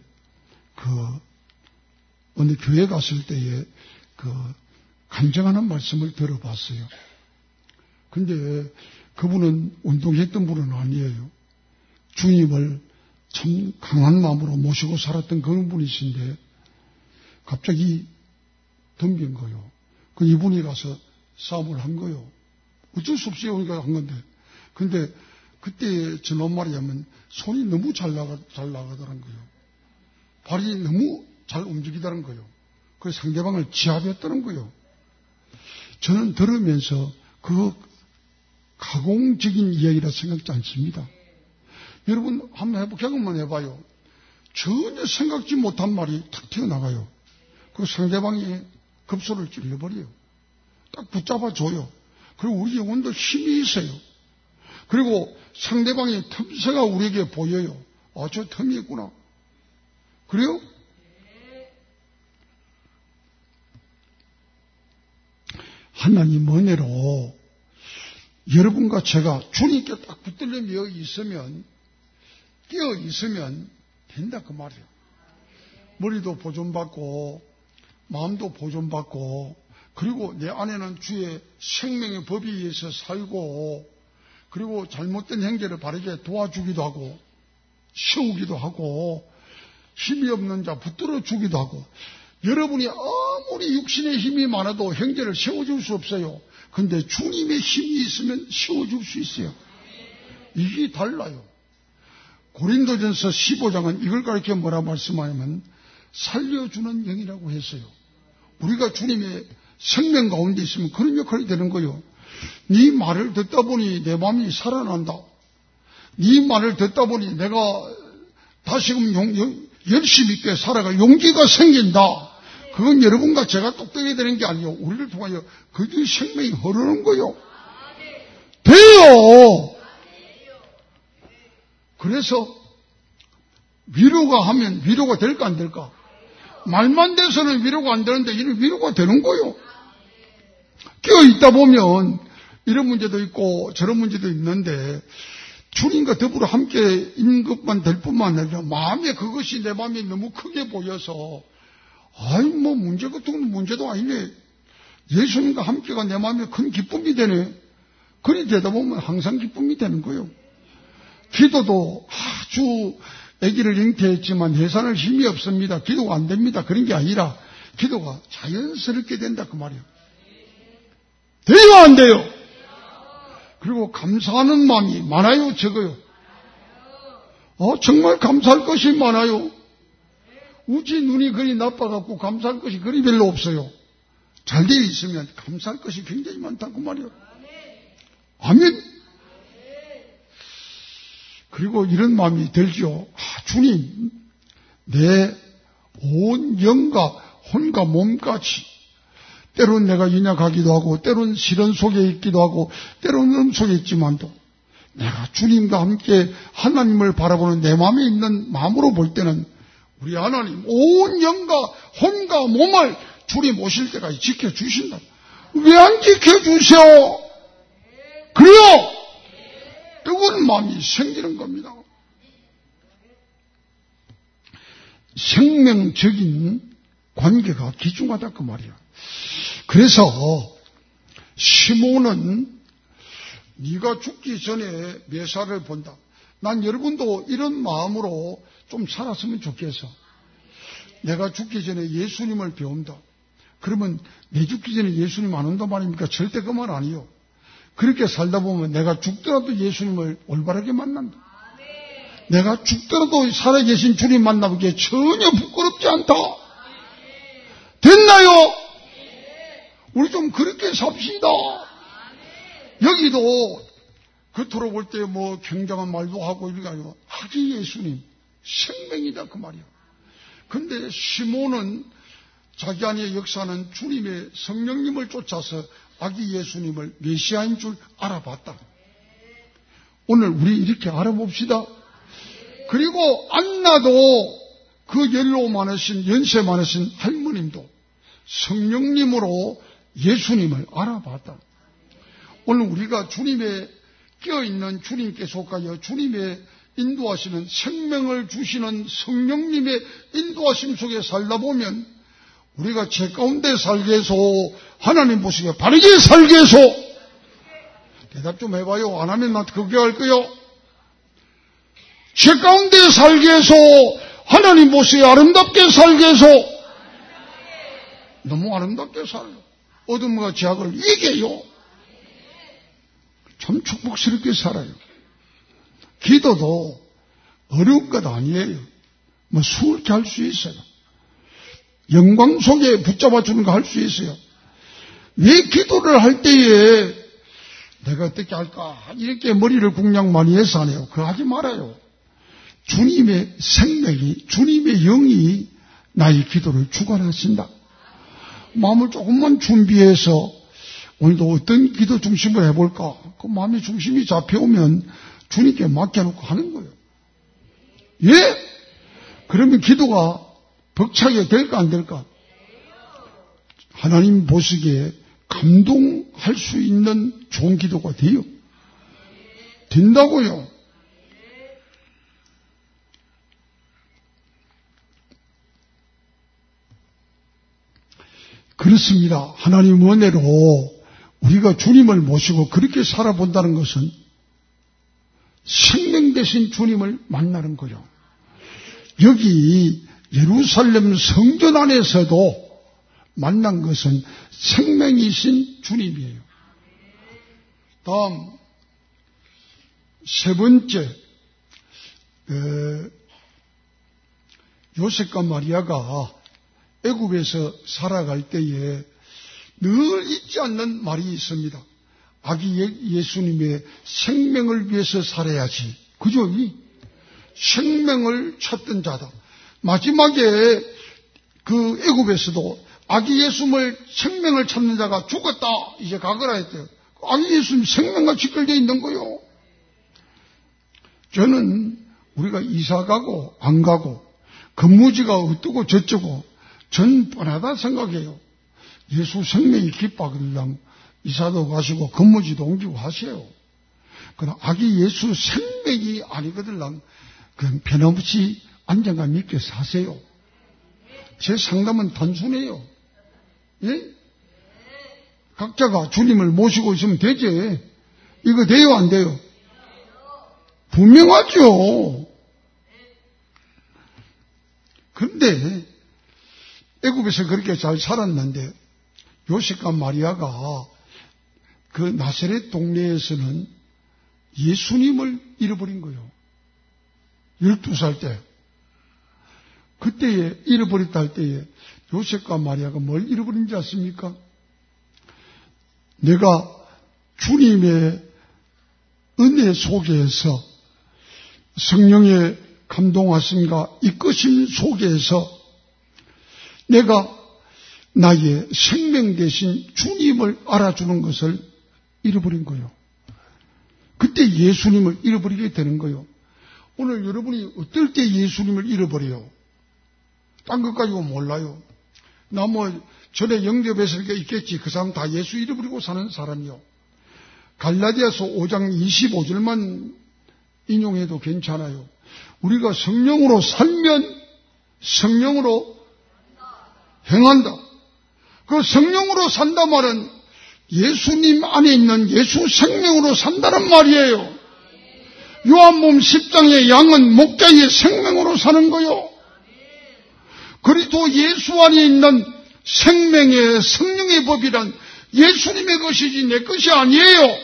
어느 교회 갔을 때에 간증하는 말씀을 들어봤어요. 근데 그분은 운동했던 분은 아니에요. 주님을 참 강한 마음으로 모시고 살았던 그런 분이신데 갑자기 덤빈 거요. 그 이분이 가서 싸움을 한 거요. 어쩔 수 없이 오니까 한 건데. 근데 그때 저놈 말이 하면 손이 너무 잘 나가더란 거예요. 발이 너무 잘 움직이더란 거예요. 그래서 상대방을 지압했다는 거예요. 저는 들으면서 그 가공적인 이야기라 생각지 않습니다. 여러분 한번 경험만 해봐요. 전혀 생각지 못한 말이 탁 튀어나가요. 그 상대방이 급소를 찔러버려요. 딱 붙잡아줘요. 그리고 우리 영혼도 힘이 있어요. 그리고 상대방의 틈새가 우리에게 보여요. 아, 저 틈이 있구나. 그래요? 하나님 은혜로 여러분과 제가 주님께 딱 붙들려 있으면, 끼어 있으면 된다 그 말이에요. 머리도 보존받고 마음도 보존받고 그리고 내 안에는 주의 생명의 법에 의해서 살고, 그리고 잘못된 행제를 바르게 도와주기도 하고, 세우기도 하고, 힘이 없는 자 붙들어 주기도 하고, 여러분이 아무리 육신의 힘이 많아도 형제를 세워줄 수 없어요. 근데 주님의 힘이 있으면 세워줄 수 있어요. 이게 달라요. 고린도전서 15장은 이걸 가르쳐 뭐라 말씀하냐면 살려주는 영이라고 했어요. 우리가 주님의 생명 가운데 있으면 그런 역할이 되는 거예요. 네 말을 듣다 보니 내 마음이 살아난다. 네 말을 듣다 보니 내가 다시금 열심히 있게 살아갈 용기가 생긴다. 그건 여러분과 제가 똑똑해야 되는 게 아니에요. 우리를 통하여 그들의 생명이 흐르는 거예요. 돼요. 그래서 위로가 하면 위로가 될까 안 될까? 말만 돼서는 위로가 안 되는데 이런 위로가 되는 거예요. 끼어있다 보면 이런 문제도 있고 저런 문제도 있는데 주님과 더불어 함께 있는 것만 될 뿐만 아니라 마음에 그것이 내 마음에 너무 크게 보여서 뭐 문제 같은 건 문제도 아니네. 예수님과 함께가 내 마음에 큰 기쁨이 되네. 그리 되다 보면 항상 기쁨이 되는 거예요. 기도도 아주 아기를 잉태했지만 해산할 힘이 없습니다. 기도가 안 됩니다. 그런 게 아니라 기도가 자연스럽게 된다 그 말이에요. 돼요 안 돼요? 그리고 감사하는 마음이 많아요 적어요? 정말 감사할 것이 많아요. 우지 눈이 그리 나빠갖고 감사할 것이 그리 별로 없어요. 잘 되어 있으면 감사할 것이 굉장히 많다고 말이에요. 아멘. 그리고 이런 마음이 들죠. 주님, 내 온 영과 혼과 몸까지 때론 내가 연약하기도 하고 때론 시련 속에 있기도 하고 때론 음 속에 있지만도 내가 주님과 함께 하나님을 바라보는 내 마음에 있는 마음으로 볼 때는 우리 하나님 온 영과 혼과 몸을 주님 오실 때까지 지켜주신다. 왜 안 지켜주세요? 그래요! 뜨거운 마음이 생기는 겁니다. 생명적인 관계가 귀중하다 그 말이야. 그래서 시몬은 네가 죽기 전에 메시아를 본다. 난 여러분도 이런 마음으로 좀 살았으면 좋겠어. 내가 죽기 전에 예수님을 배운다. 그러면 내 죽기 전에 예수님 안 온단 말입니까? 절대 그 말 아니요. 그렇게 살다 보면 내가 죽더라도 예수님을 올바르게 만난다. 내가 죽더라도 살아계신 주님 만나보기에 전혀 부끄럽지 않다. 됐나요? 우리 좀 그렇게 삽시다. 여기도 겉으로 볼 때 뭐 굉장한 말도 하고 이런 게 아니고 아기 예수님 생명이다 그 말이야. 근데 시몬은 자기 안에 역사하는 주님의 성령님을 쫓아서 아기 예수님을 메시아인 줄 알아봤다. 오늘 우리 이렇게 알아봅시다. 그리고 안나도 그 연로 많으신 연세 많으신 할머님도 성령님으로 예수님을 알아봤다. 오늘 우리가 주님의 껴있는 주님께 속하여 주님의 인도하시는 생명을 주시는 성령님의 인도하심 속에 살다 보면 우리가 죄 가운데 살게 해서 하나님 보시기에 바르게 살게 해서 대답 좀 해봐요. 안 하면 나 그게 할 거요. 죄 가운데 살게 해서 하나님 보시기에 아름답게 살게 해서 너무 아름답게 살아요. 어둠과 죄악을 이겨요. 참 축복스럽게 살아요. 기도도 어려운 것 아니에요. 뭐 수월케 할 수 있어요. 영광 속에 붙잡아주는 거 할 수 있어요. 왜 기도를 할 때에 내가 어떻게 할까 이렇게 머리를 궁냥 많이 해서 안 해요. 그거 하지 말아요. 주님의 생명이 주님의 영이 나의 기도를 주관하신다. 마음을 조금만 준비해서 오늘도 어떤 기도 중심으로 해볼까? 그 마음의 중심이 잡혀오면 주님께 맡겨놓고 하는 거예요. 예? 그러면 기도가 벅차게 될까 안 될까? 하나님 보시기에 감동할 수 있는 좋은 기도가 돼요. 된다고요. 그렇습니다. 하나님 은혜로 우리가 주님을 모시고 그렇게 살아본다는 것은 생명 되신 주님을 만나는 거요. 여기 예루살렘 성전 안에서도 만난 것은 생명이신 주님이에요. 다음 세 번째, 요셉과 마리아가 애굽에서 살아갈 때에 늘 잊지 않는 말이 있습니다. 아기 예수님의 생명을 위해서 살아야지. 그죠? 생명을 찾던 자다. 마지막에 그 애굽에서도 아기 예수님을 생명을 찾는 자가 죽었다. 이제 가거라 했대요. 아기 예수님 생명과 직결되어 있는 거요. 저는 우리가 이사 가고 안 가고 근무지가 어떠고 저쩌고 전 뻔하다 생각해요. 예수 생명이 기뻐하거든 이사도 가시고 근무지도 옮기고 하세요. 그러나 아기 예수 생명이 아니거든 그냥 변함없이 안정감 있게 사세요. 제 상담은 단순해요. 예? 각자가 주님을 모시고 있으면 되지. 이거 돼요, 안 돼요? 분명하죠. 그런데 애굽에서 그렇게 잘 살았는데 요셉과 마리아가 그 나사렛 동네에서는 예수님을 잃어버린 거예요. 12살 때. 그때에 잃어버렸다 할 때에 요셉과 마리아가 뭘 잃어버린지 아십니까? 내가 주님의 은혜 속에서 성령의 감동하심과 이끄심 속에서 내가 나의 생명 대신 주님을 알아주는 것을 잃어버린 거예요. 그때 예수님을 잃어버리게 되는 거예요. 오늘 여러분이 어떨 때 예수님을 잃어버려요? 딴 것 가지고 몰라요. 나 전에 영접해서 이렇게 있겠지. 그 사람 다 예수 잃어버리고 사는 사람이요. 갈라디아서 5장 25절만 인용해도 괜찮아요. 우리가 성령으로 살면 성령으로 행한다. 그 성령으로 산다 말은 예수님 안에 있는 예수 생명으로 산다는 말이에요. 요한복음 10장의 양은 목자의 생명으로 사는 거요. 그리고 예수 안에 있는 생명의 성령의 법이란 예수님의 것이지 내 것이 아니에요.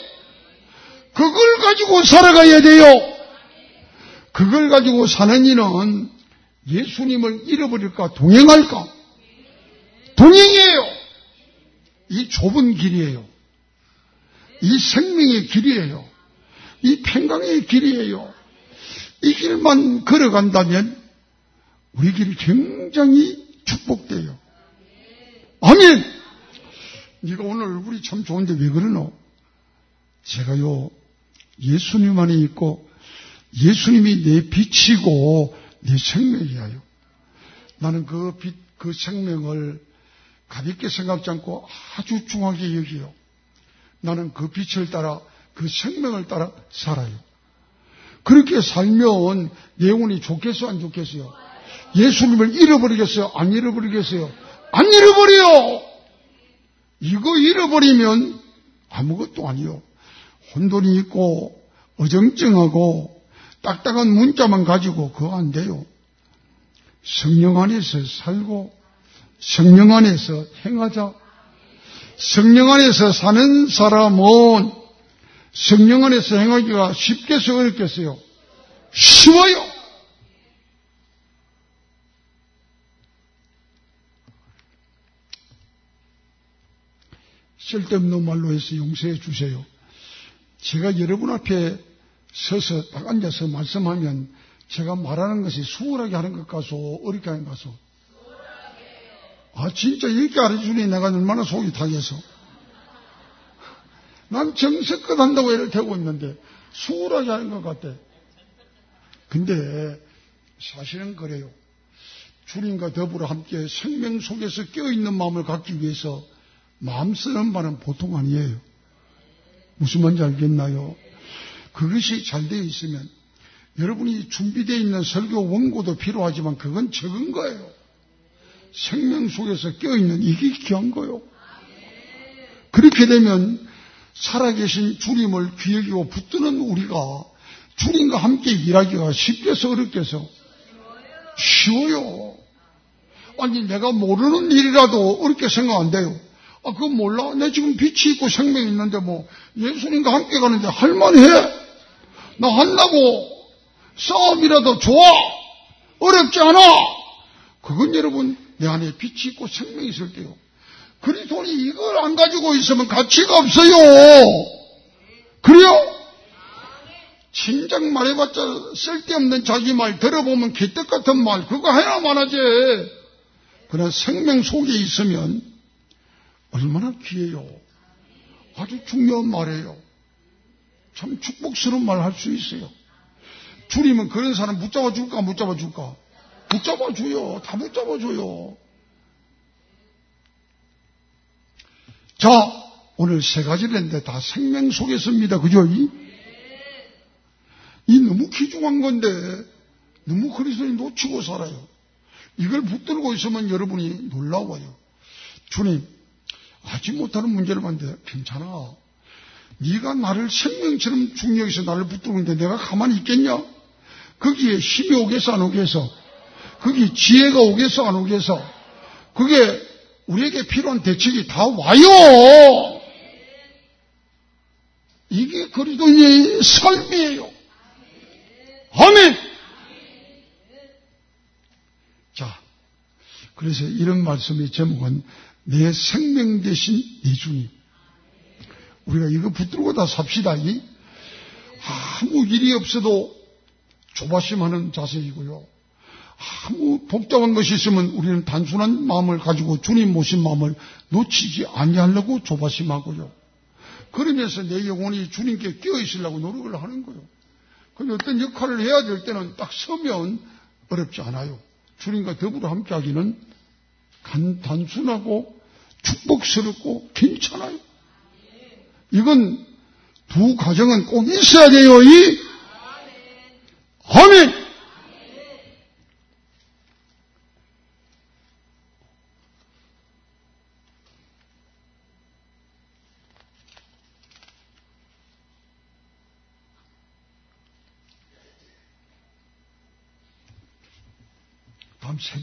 그걸 가지고 살아가야 돼요. 그걸 가지고 사는 이는 예수님을 잃어버릴까 동행할까? 동행이에요. 이 좁은 길이에요. 이 생명의 길이에요. 이 평강의 길이에요. 이 길만 걸어간다면 우리 길이 굉장히 축복돼요. 아멘! 네가 오늘 얼굴이 참 좋은데 왜 그러노? 제가요, 예수님 안에 있고 예수님이 내 빛이고 내 생명이에요. 나는 그 빛, 그 생명을 가볍게 생각지 않고 아주 중하게 여기요. 나는 그 빛을 따라 그 생명을 따라 살아요. 그렇게 살면 내 영혼이 좋겠어요, 안 좋겠어요? 예수님을 잃어버리겠어요, 안 잃어버리겠어요? 안 잃어버려요. 이거 잃어버리면 아무것도 아니요. 혼돈이 있고 어정쩡하고 딱딱한 문자만 가지고 그거 안 돼요. 성령 안에서 살고 성령 안에서 행하자. 성령 안에서 사는 사람은 성령 안에서 행하기가 쉽겠어요, 어렵겠어요? 쉬워요. 쓸데없는 말로 해서 용서해 주세요. 제가 여러분 앞에 서서 딱 앉아서 말씀하면 제가 말하는 것이 수월하게 하는 것 같소, 어렵게 하는 것 같소? 아, 진짜 이렇게 알아주니 내가 얼마나 속이 타겠어. 난 정성껏 한다고 애를 태우고 있는데 수월하게 하는 것 같아. 근데 사실은 그래요. 주님과 더불어 함께 생명 속에서 깨어있는 마음을 갖기 위해서 마음 쓰는 바는 보통 아니에요. 무슨 말인지 알겠나요? 그것이 잘 되어 있으면 여러분이 준비되어 있는 설교 원고도 필요하지만 그건 적은 거예요. 생명 속에서 껴있는 이게 귀한 거요. 그렇게 되면 살아계신 주님을 귀 여기고 붙드는 우리가 주님과 함께 일하기가 쉽게서 어렵게서 쉬워요. 아니 내가 모르는 일이라도 어렵게 생각 안 돼요. 아 그거 몰라? 내 지금 빛이 있고 생명이 있는데 뭐 예수님과 함께 가는데 할만해. 나 한다고 싸움이라도 좋아. 어렵지 않아. 그건 여러분 내 안에 빛이 있고 생명이 있을 때요. 그리스도인이 이걸 안 가지고 있으면 가치가 없어요. 그래요? 진작 말해봤자 쓸데없는 자기 말 들어보면 개떡 같은 말 그거 해야만 하지. 그러나 생명 속에 있으면 얼마나 귀해요. 아주 중요한 말이에요. 참 축복스러운 말 할 수 있어요. 주님은 그런 사람 붙잡아 줄까 못 잡아 줄까? 붙잡아 줘요. 다 붙잡아 줘요. 자, 오늘 세 가지를 했는데 다 생명 속에서입니다. 그죠? 이 너무 귀중한 건데 너무 그리스도인 놓치고 살아요. 이걸 붙들고 있으면 여러분이 놀라워요. 주님, 하지 못하는 문제를 봤는데 괜찮아. 네가 나를 생명처럼 중요해서 나를 붙들고 있는데 내가 가만히 있겠냐? 거기에 힘이 오겠어 안 오겠어? 거기에 지혜가 오겠어 안 오겠어? 그게 우리에게 필요한 대책이 다 와요. 이게 그리스도인의 삶이에요. 아멘. 자, 그래서 이런 말씀의 제목은 내 생명 대신 내 주님. 우리가 이거 붙들고 다 삽시다. 아무 일이 없어도 조바심하는 자세이고요. 아무 복잡한 것이 있으면 우리는 단순한 마음을 가지고 주님 모신 마음을 놓치지 아니하려고 조바심하고요. 그러면서 내 영혼이 주님께 끼어 있으려고 노력을 하는 거예요. 근데 어떤 역할을 해야 될 때는 딱 서면 어렵지 않아요. 주님과 더불어 함께하기는 단순하고 축복스럽고 괜찮아요. 이건 두 가정은 꼭 있어야 돼요. 아멘. 다음 세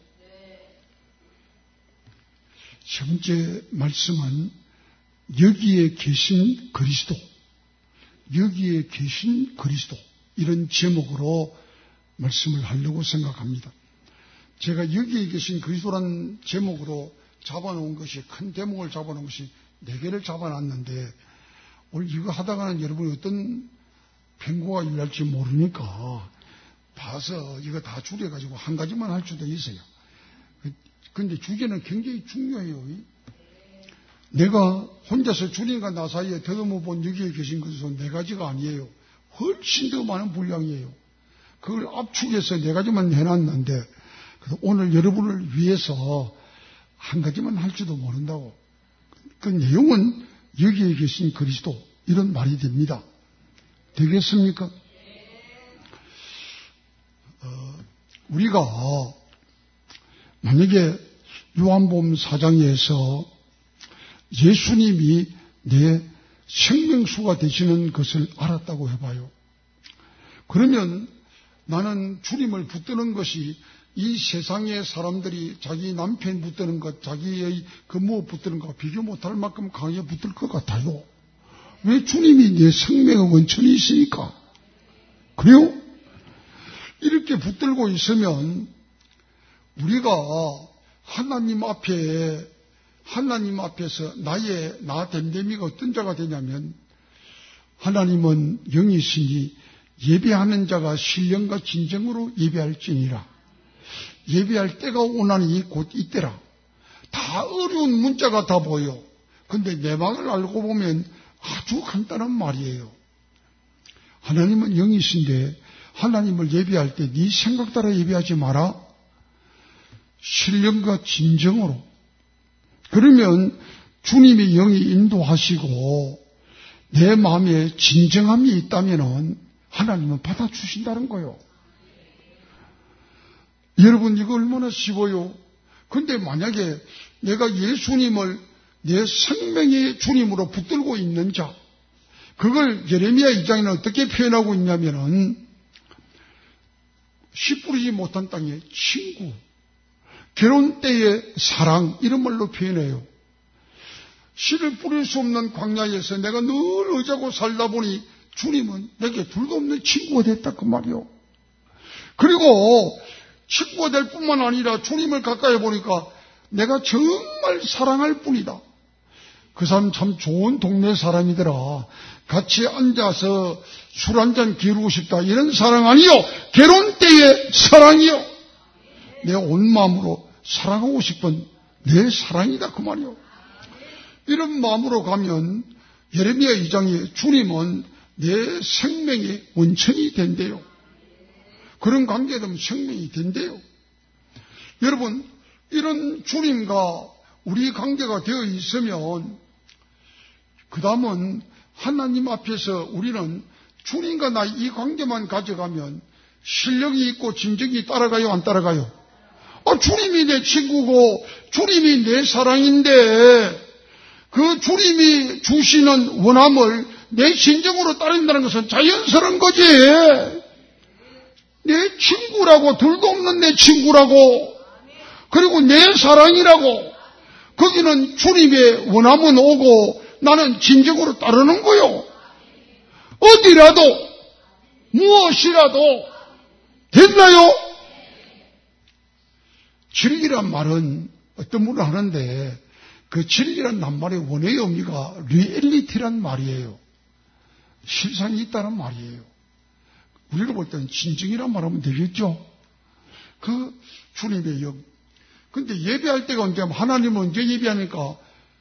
번째 말씀은 여기에 계신 그리스도, 여기에 계신 그리스도 이런 제목으로 말씀을 하려고 생각합니다. 제가 여기에 계신 그리스도라는 제목으로 잡아놓은 것이 큰 대목을 잡아놓은 것이 4개를 잡아놨는데 오늘 이거 하다가는 여러분이 어떤 팽고가 일날지 모르니까 봐서 이거 다 줄여가지고 한 가지만 할 수도 있어요. 그런데 주제는 굉장히 중요해요. 내가 혼자서 주님과 나 사이에 더듬어 본 여기에 계신 것은 4가지가 아니에요. 훨씬 더 많은 분량이에요. 그걸 압축해서 4가지만 해놨는데 오늘 여러분을 위해서 한 가지만 할지도 모른다고. 그 내용은 여기에 계신 그리스도 이런 말이 됩니다. 되겠습니까? 우리가 만약에 요한복음 4장에서 예수님이 내 생명수가 되시는 것을 알았다고 해봐요. 그러면 나는 주님을 붙드는 것이 이 세상의 사람들이 자기 남편 붙드는 것, 자기의 무엇 붙드는 것 비교 못할 만큼 강하게 붙들 것 같아요. 왜? 주님이 내 생명의 원천이 있으니까. 그래요? 이렇게 붙들고 있으면 우리가 하나님 앞에서 나 됨됨이가 어떤 자가 되냐면 하나님은 영이시니 예배하는 자가 신령과 진정으로 예배할지니라. 예배할 때가 오나니 곧 이때라. 다 어려운 문자 같아 보여. 근데 내막을 알고 보면 아주 간단한 말이에요. 하나님은 영이신데 하나님을 예배할 때 네 생각 따라 예배하지 마라. 신령과 진정으로. 그러면 주님의 영이 인도하시고 내 마음에 진정함이 있다면 하나님은 받아주신다는 거예요. 여러분 이거 얼마나 쉬워요. 근데 만약에 내가 예수님을 내 생명의 주님으로 붙들고 있는 자, 그걸 예레미야 2장에는 어떻게 표현하고 있냐면은 씨 뿌리지 못한 땅의 친구, 결혼 때의 사랑, 이런 말로 표현해요. 씨를 뿌릴 수 없는 광야에서 내가 늘 의지하고 살다 보니 주님은 내게 둘도 없는 친구가 됐다 그 말이요. 그리고 친구가 될 뿐만 아니라 주님을 가까이 보니까 내가 정말 사랑할 뿐이다. 그 사람 참 좋은 동네 사람이더라. 같이 앉아서 술 한잔 기울이고 싶다. 이런 사랑 아니요. 결혼 때의 사랑이요. 내 온 마음으로 사랑하고 싶은 내 사랑이다 그 말이요. 이런 마음으로 가면 예레미야 2장에 주님은 내 생명의 원천이 된대요. 그런 관계에 되면 생명이 된대요. 여러분, 이런 주님과 우리 관계가 되어 있으면 그 다음은 하나님 앞에서 우리는 주님과 나 이 관계만 가져가면 실력이 있고 진정이 따라가요, 안 따라가요? 주님이 내 친구고 주님이 내 사랑인데 그 주님이 주시는 원함을 내 진정으로 따른다는 것은 자연스러운 거지. 내 친구라고, 둘도 없는 내 친구라고, 그리고 내 사랑이라고, 거기는 주님의 원함은 오고 나는 진정으로 따르는 거요. 어디라도 무엇이라도 됐나요? 진리란 말은 어떤 분은 하는데 그 진리란 낱말의 원어의 의미가 리얼리티란 말이에요. 실상이 있다는 말이에요. 우리가 볼 때는 진정이란 말하면 되겠죠. 그 주님의 영. 근데 예배할 때가 언제냐면 하나님은 언제 예배하니까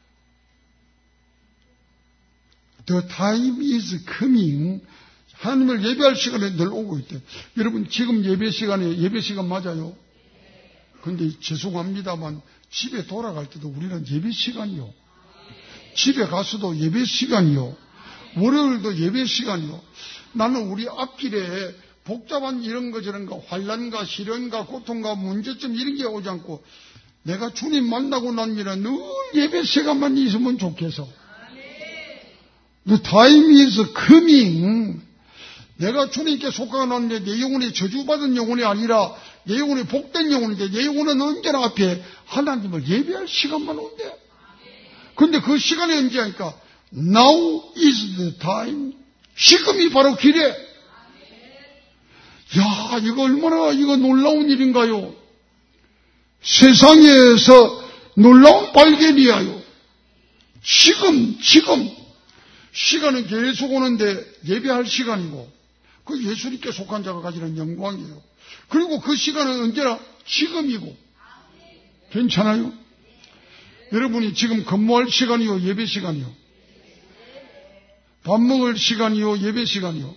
The time is coming. 하나님을 예배할 시간에 늘 오고 있대. 여러분 지금 예배 시간 맞아요? 근데 죄송합니다만 집에 돌아갈 때도 우리는 예배 시간이요. 집에 가서도 예배 시간이요. 월요일도 예배 시간이요. 나는 우리 앞길에 복잡한 이런 거 저런 거 환난과 시련과 고통과 문제점 이런 게 오지 않고 내가 주님 만나고 난 뒤에 늘 예배 시간만 있으면 좋겠어. The time is coming. 내가 주님께 속하고 났는데 내 영혼이 저주받은 영혼이 아니라 내 영혼이 복된 영혼인데 내 영혼은 언제나 앞에 하나님을 예배할 시간만 온대. 근데 그 시간이 언제 하니까 Now is the time. 지금이 바로 기회. 야, 이거 얼마나 이거 놀라운 일인가요? 세상에서 놀라운 발견이야요. 지금 시간은 계속 오는데 예배할 시간이고 그 예수님께 속한 자가 가지는 영광이에요. 그리고 그 시간은 언제나 지금이고. 괜찮아요? 여러분이 지금 근무할 시간이요, 예배 시간이요? 밥 먹을 시간이요, 예배 시간이요?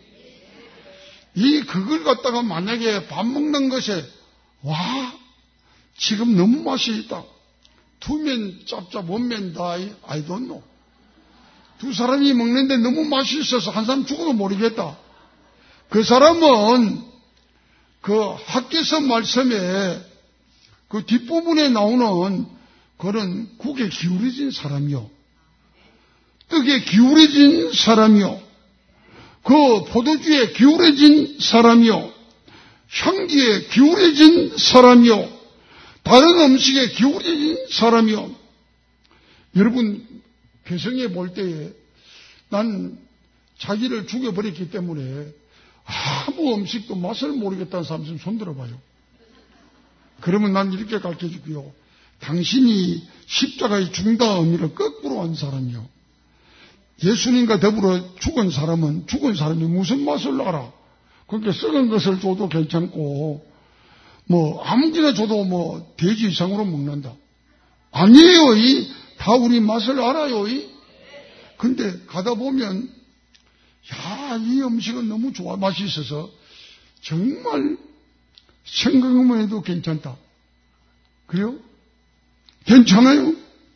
그걸 갖다가 만약에 밥 먹는 것에 와, 지금 너무 맛이 있다. 투면 짭짭, 원면 다이, I don't know. 두 사람이 먹는데 너무 맛이 있어서 한 사람 죽어도 모르겠다. 그 사람은 그 학개서 말씀에 그 뒷부분에 나오는 그런 국에 기울어진 사람이요. 떡에 기울어진 사람이요. 그 포도주에 기울어진 사람이요. 향기에 기울어진 사람이요. 다른 음식에 기울어진 사람이요. 여러분, 개성에 볼 때에 난 자기를 죽여버렸기 때문에 아무 음식도 맛을 모르겠다는 사람 좀 손 들어봐요. 그러면 난 이렇게 가르쳐줄게요. 당신이 십자가의 죽는다 의미를 거꾸로 한 사람이요. 예수님과 더불어 죽은 사람은 죽은 사람이 무슨 맛을 알아? 그러니까 썩은 것을 줘도 괜찮고 아무거나 줘도 돼지 이상으로 먹는다. 아니에요. 다 우리 맛을 알아요. 근데 가다 보면 이 음식은 너무 좋아, 맛이 있어서 정말 생각만 해도 괜찮다. 그래요? 괜찮아요?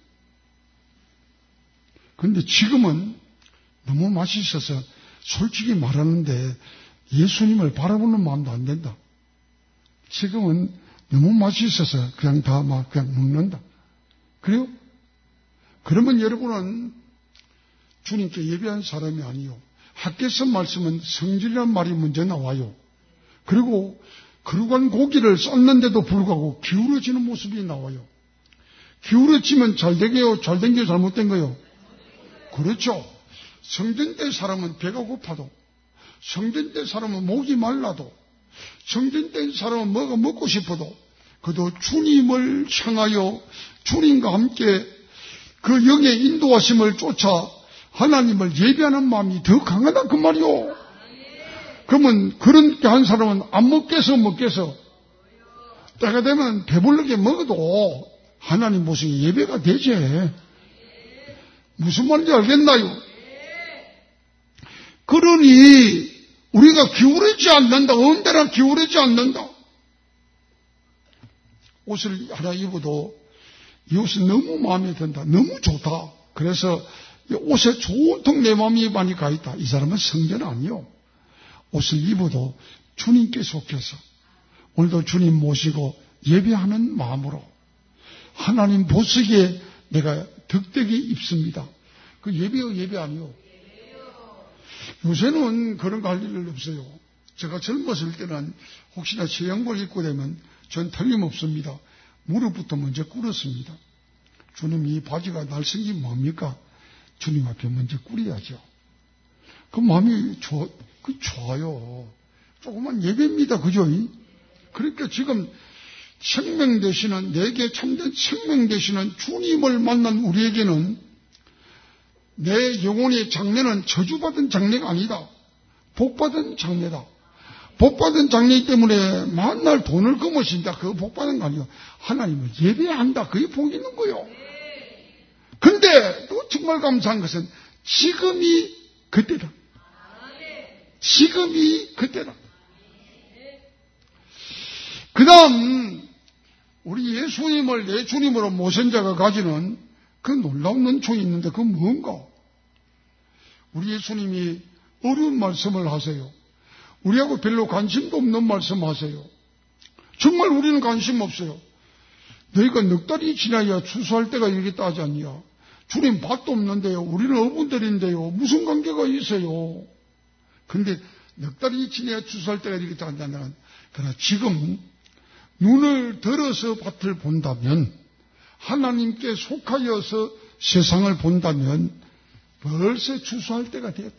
근데 지금은 너무 맛이 있어서 솔직히 말하는데 예수님을 바라보는 마음도 안 된다. 지금은 너무 맛있어서 그냥 다 막 그냥 먹는다. 그래요? 그러면 여러분은 주님께 예배한 사람이 아니요. 학개서 말씀은 성질이란 말이 먼저 나와요. 그리고 거룩한 고기를 쌌는데도 불구하고 기울어지는 모습이 나와요. 기울어지면 잘 되게요? 잘 된 게 잘못된 거요? 그렇죠. 성전대 사람은 배가 고파도, 성전대 사람은 목이 말라도, 성전대 사람은 뭐가 먹고 싶어도, 그도 주님을 향하여 주님과 함께 그 영의 인도하심을 쫓아 하나님을 예배하는 마음이 더 강하다 그 말이요. 그러면 그렇게 한 사람은 안 먹겠어 때가 되면 배불르게 먹어도 하나님 모습이 예배가 되지. 무슨 말인지 알겠나요? 그러니 우리가 기울이지 않는다. 언제나 기울이지 않는다. 옷을 하나 입어도 이 옷이 너무 마음에 든다. 너무 좋다. 그래서 옷에 온통 내 마음이 많이 가 있다. 이 사람은 성전 아니요. 옷을 입어도 주님께 속해서 오늘도 주님 모시고 예배하는 마음으로 하나님 보시기에 내가 덕되게 입습니다. 그 예배요 예배 아니요. 요새는 그런 거 할 일 없어요. 제가 젊었을 때는 혹시나 새 양복 입고 되면 전 틀림없습니다. 무릎부터 먼저 꿇었습니다. 주님 이 바지가 날쌘 게 뭡니까? 주님 앞에 먼저 꿇어야죠. 그 마음이 좋아요. 조그만 예배입니다. 그죠? 그러니까 지금 생명 되시는, 내게 참된 생명 되시는 주님을 만난 우리에게는 내 영혼의 장례는 저주받은 장례가 아니다. 복받은 장례다. 복받은 장례이기 때문에 만날 돈을 거머쥔다. 그거 복받은 거 아니에요. 하나님을 예배한다. 그게 복 있는 거요. 근데 또 정말 감사한 것은 지금이 그때다. 지금이 그때다. 그 다음 우리 예수님을 내 주님으로 모신 자가 가지는 그 놀라운 은총이 있는데 그건 뭔가? 우리 예수님이 어려운 말씀을 하세요. 우리하고 별로 관심도 없는 말씀 하세요. 정말 우리는 관심 없어요. 너희가 넉 달이 지나야 추수할 때가 이르겠다 하지 않냐. 주님 밭도 없는데요. 우리는 어부들인데요. 무슨 관계가 있어요. 근데 넉 달이 지나야 추수할 때가 이르겠다 하지 않냐. 그러나 지금 눈을 들어서 밭을 본다면, 하나님께 속하여서 세상을 본다면 벌써 추수할 때가 되었다.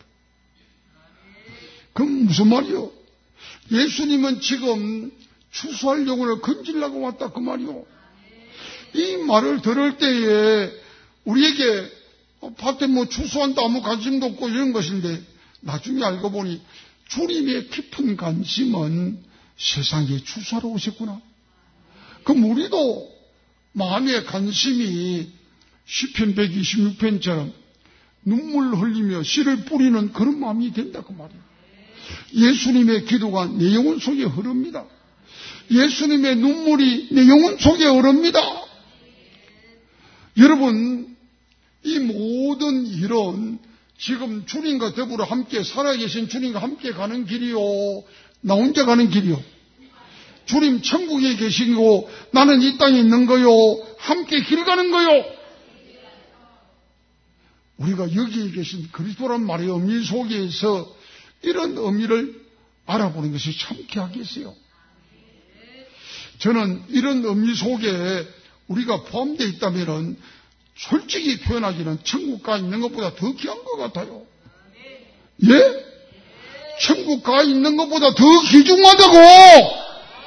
그럼 무슨 말이요? 예수님은 지금 추수할 영혼을 건지려고 왔다 그 말이요. 이 말을 들을 때에 우리에게 밭에 뭐 추수한다 아무 관심도 없고 이런 것인데 나중에 알고 보니 주님의 깊은 관심은 세상에 추수하러 오셨구나. 그럼 우리도 마음의 관심이 시편 126편처럼 눈물 흘리며 씨를 뿌리는 그런 마음이 된다 그 말이에요. 예수님의 기도가 내 영혼 속에 흐릅니다. 예수님의 눈물이 내 영혼 속에 흐릅니다. 여러분, 이 모든 일은 지금 주님과 더불어 함께 살아계신 주님과 함께 가는 길이요, 나 혼자 가는 길이요. 주님 천국에 계시고 나는 이 땅에 있는 거요. 함께 길 가는 거요. 우리가 여기에 계신 그리스도란 말의 의미 속에서 이런 의미를 알아보는 것이 참 귀하겠어요. 저는 이런 의미 속에 우리가 포함되어 있다면 솔직히 표현하기는 천국 가 있는 것보다 더 귀한 것 같아요. 예? 천국 가 있는 것보다 더 귀중하다고!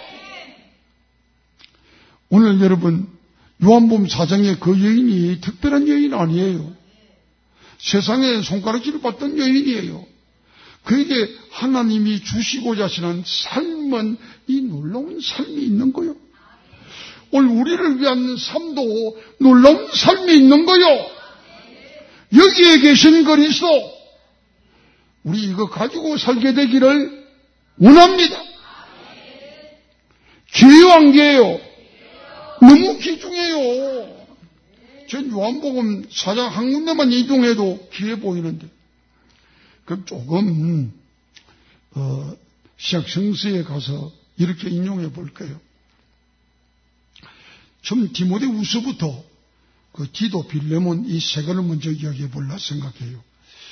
오늘 여러분, 요한복음 4장의 그 여인이 특별한 여인 아니에요. 세상에 손가락질을 받던 여인이에요. 그에게 하나님이 주시고자 하시는 삶은 이 놀라운 삶이 있는 거요. 오늘 우리를 위한 삶도 놀라운 삶이 있는 거요. 여기에 계신 그리스도, 우리 이거 가지고 살게 되기를 원합니다. 귀한 게요. 너무 귀중해요. 전 요한복음 4장 한 군데만 이동해도 귀해 보이는데, 그럼 조금 시약 성서에 가서 이렇게 인용해 볼까요? 좀 디모데후서부터 그 디도, 빌레몬 이 세 권을 먼저 이야기해 보려 생각해요.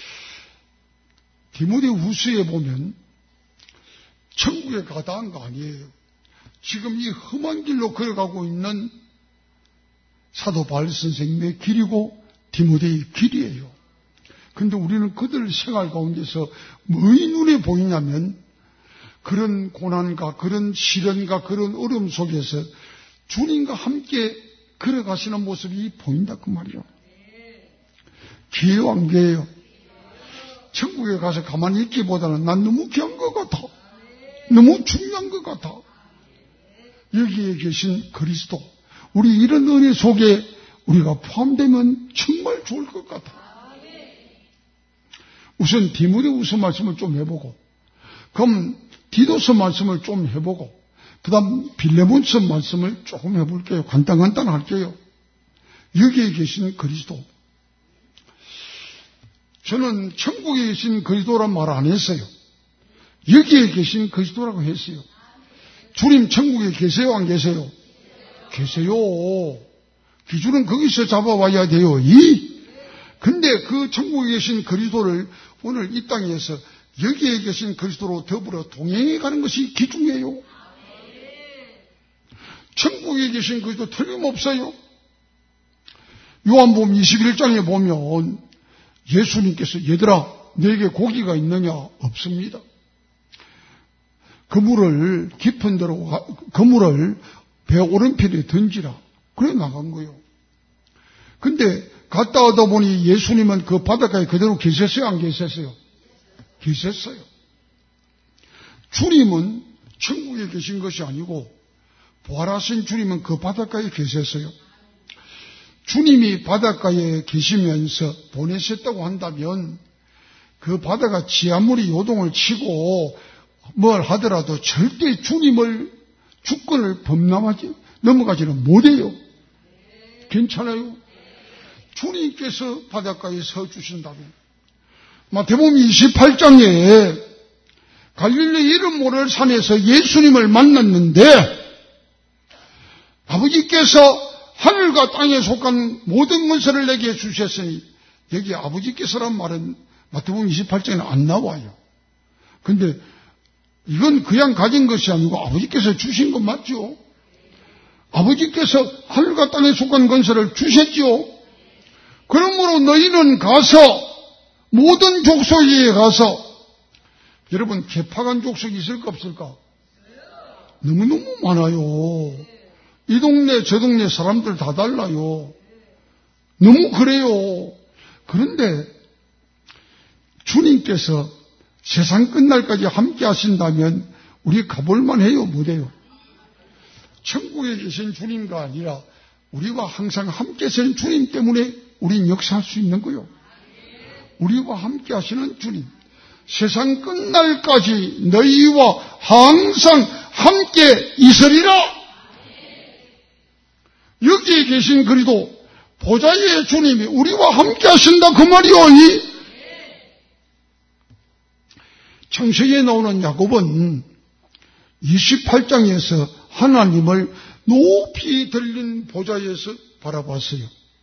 디모데후서에 보면 천국에 가다한 거 아니에요. 지금 이 험한 길로 걸어가고 있는 사도 바울 선생님의 길이고 디모데의 길이에요. 그런데 우리는 그들 생활 가운데서 뭐이 눈에 보이냐면 그런 고난과 그런 시련과 그런 어려움 속에서 주님과 함께 걸어가시는 모습이 보인다 그 말이요. 기회요 안 기회요? 천국에 가서 가만히 있기보다는 난 너무 귀한 것 같아. 너무 중요한 것 같아. 여기에 계신 그리스도, 우리 이런 은혜 속에 우리가 포함되면 정말 좋을 것 같아. 우선 디모데후서 말씀을 좀 해보고, 그럼 디도서 말씀을 좀 해보고, 그 다음 빌레몬서 말씀을 조금 해볼게요. 간단간단 할게요. 여기에 계신 그리스도. 저는 천국에 계신 그리스도란 말 안 했어요. 여기에 계신 그리스도라고 했어요. 주님 천국에 계세요 안 계세요? 계세요. 기준은 거기서 잡아와야 돼요. 근데 그 천국에 계신 그리스도를 오늘 이 땅에서 여기에 계신 그리스도로 더불어 동행해 가는 것이 기중이에요. 천국에 계신 그리스도 틀림없어요. 요한복음 21장에 보면 예수님께서 얘들아 너에게 고기가 있느냐? 없습니다. 그물을 깊은 데로 그물을 배 오른편에 던지라. 그래 나간 거예요. 근데 갔다 오다 보니 예수님은 그 바닷가에 그대로 계셨어요? 안 계셨어요? 계셨어요. 주님은 천국에 계신 것이 아니고 부활하신 주님은 그 바닷가에 계셨어요. 주님이 바닷가에 계시면서 보내셨다고 한다면 그 바다가 지하물이 요동을 치고 뭘 하더라도 절대 주님을 주권을 넘어가지는 못해요. 괜찮아요? 주님께서 바닷가에 서 주신다면 마태복음 28장에 갈릴리 이름 모를 산에서 예수님을 만났는데 아버지께서 하늘과 땅에 속한 모든 것을 내게 주셨으니 여기 아버지께서란 말은 마태복음 28장에는 안 나와요. 근데 이건 그냥 가진 것이 아니고 아버지께서 주신 것 맞죠? 아버지께서 하늘과 땅에 속한 건설을 주셨죠? 그러므로 너희는 가서 모든 족속에 가서 여러분 개파간 족속이 있을까 없을까? 너무너무 많아요. 이 동네 저 동네 사람들 다 달라요. 너무 그래요. 그런데 주님께서 세상 끝날까지 함께 하신다면 우리 가볼만 해요? 못해요? 천국에 계신 주님과 아니라 우리와 항상 함께 하시는 주님 때문에 우린 역사할 수 있는 거요. 우리와 함께 하시는 주님. 세상 끝날까지 너희와 항상 함께 있으리라. 여기에 계신 그리도 보좌의 주님이 우리와 함께 하신다 그 말이요. 창세기에 나오는 야곱은 28장에서 하나님을 높이 들린 보좌에서 바라봤어요.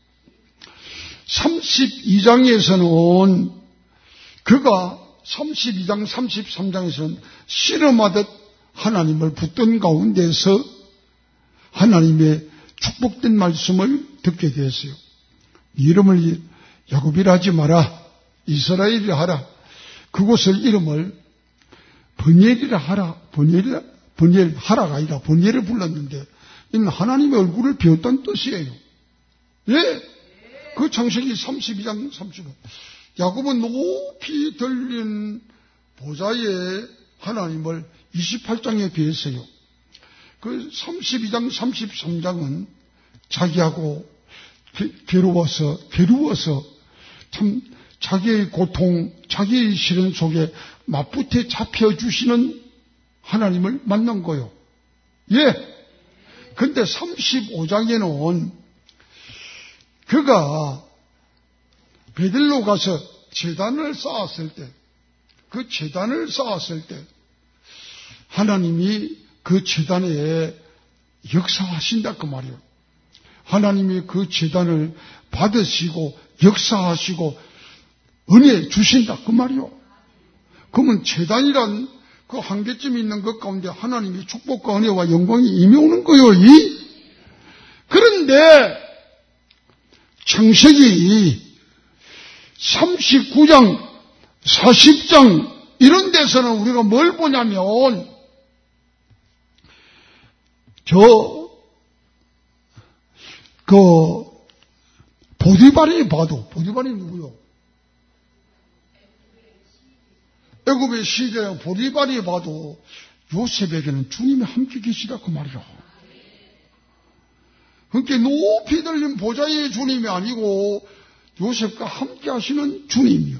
32장에서는 그가 32장 33장에서는 씨름하듯 하나님을 붙든 가운데서 하나님의 축복된 말씀을 듣게 되었어요. 이름을 야곱이라 하지 마라. 이스라엘이라 하라. 그곳을 이름을 버니엘이라 하라. 버니엘하라가 아니라 버니엘을 불렀는데 이는 하나님의 얼굴을 비웠다는 뜻이에요. 예? 그 창세기 32장 35. 야곱은 높이 들린 보좌에 하나님을 28장에 비했어요. 그 32장 33장은 자기하고 괴로워서 참 자기의 고통, 자기의 시련 속에 맞붙어 잡혀주시는 하나님을 만난 거요. 예. 근데 35장에는 그가 베들로 가서 제단을 쌓았을 때, 그 제단을 쌓았을 때 하나님이 그 제단에 역사하신다 그 말이에요. 하나님이 그 제단을 받으시고 역사하시고 은혜 주신다 그 말이요. 그러면 제단이란 그 한계점이 있는 것 가운데 하나님의 축복과 은혜와 영광이 임해오는 거요. 그런데 창세기 39장 40장 이런 데서는 우리가 뭘 보냐면 보디발이 봐도, 보디발이 누구요? 애굽의 시대에 보디발이 봐도 요셉에게는 주님이 함께 계시다 그 말이요. 그러니까 높이 들린 보좌의 주님이 아니고 요셉과 함께 하시는 주님이요.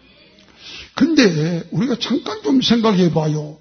근데 우리가 잠깐 좀 생각해 봐요.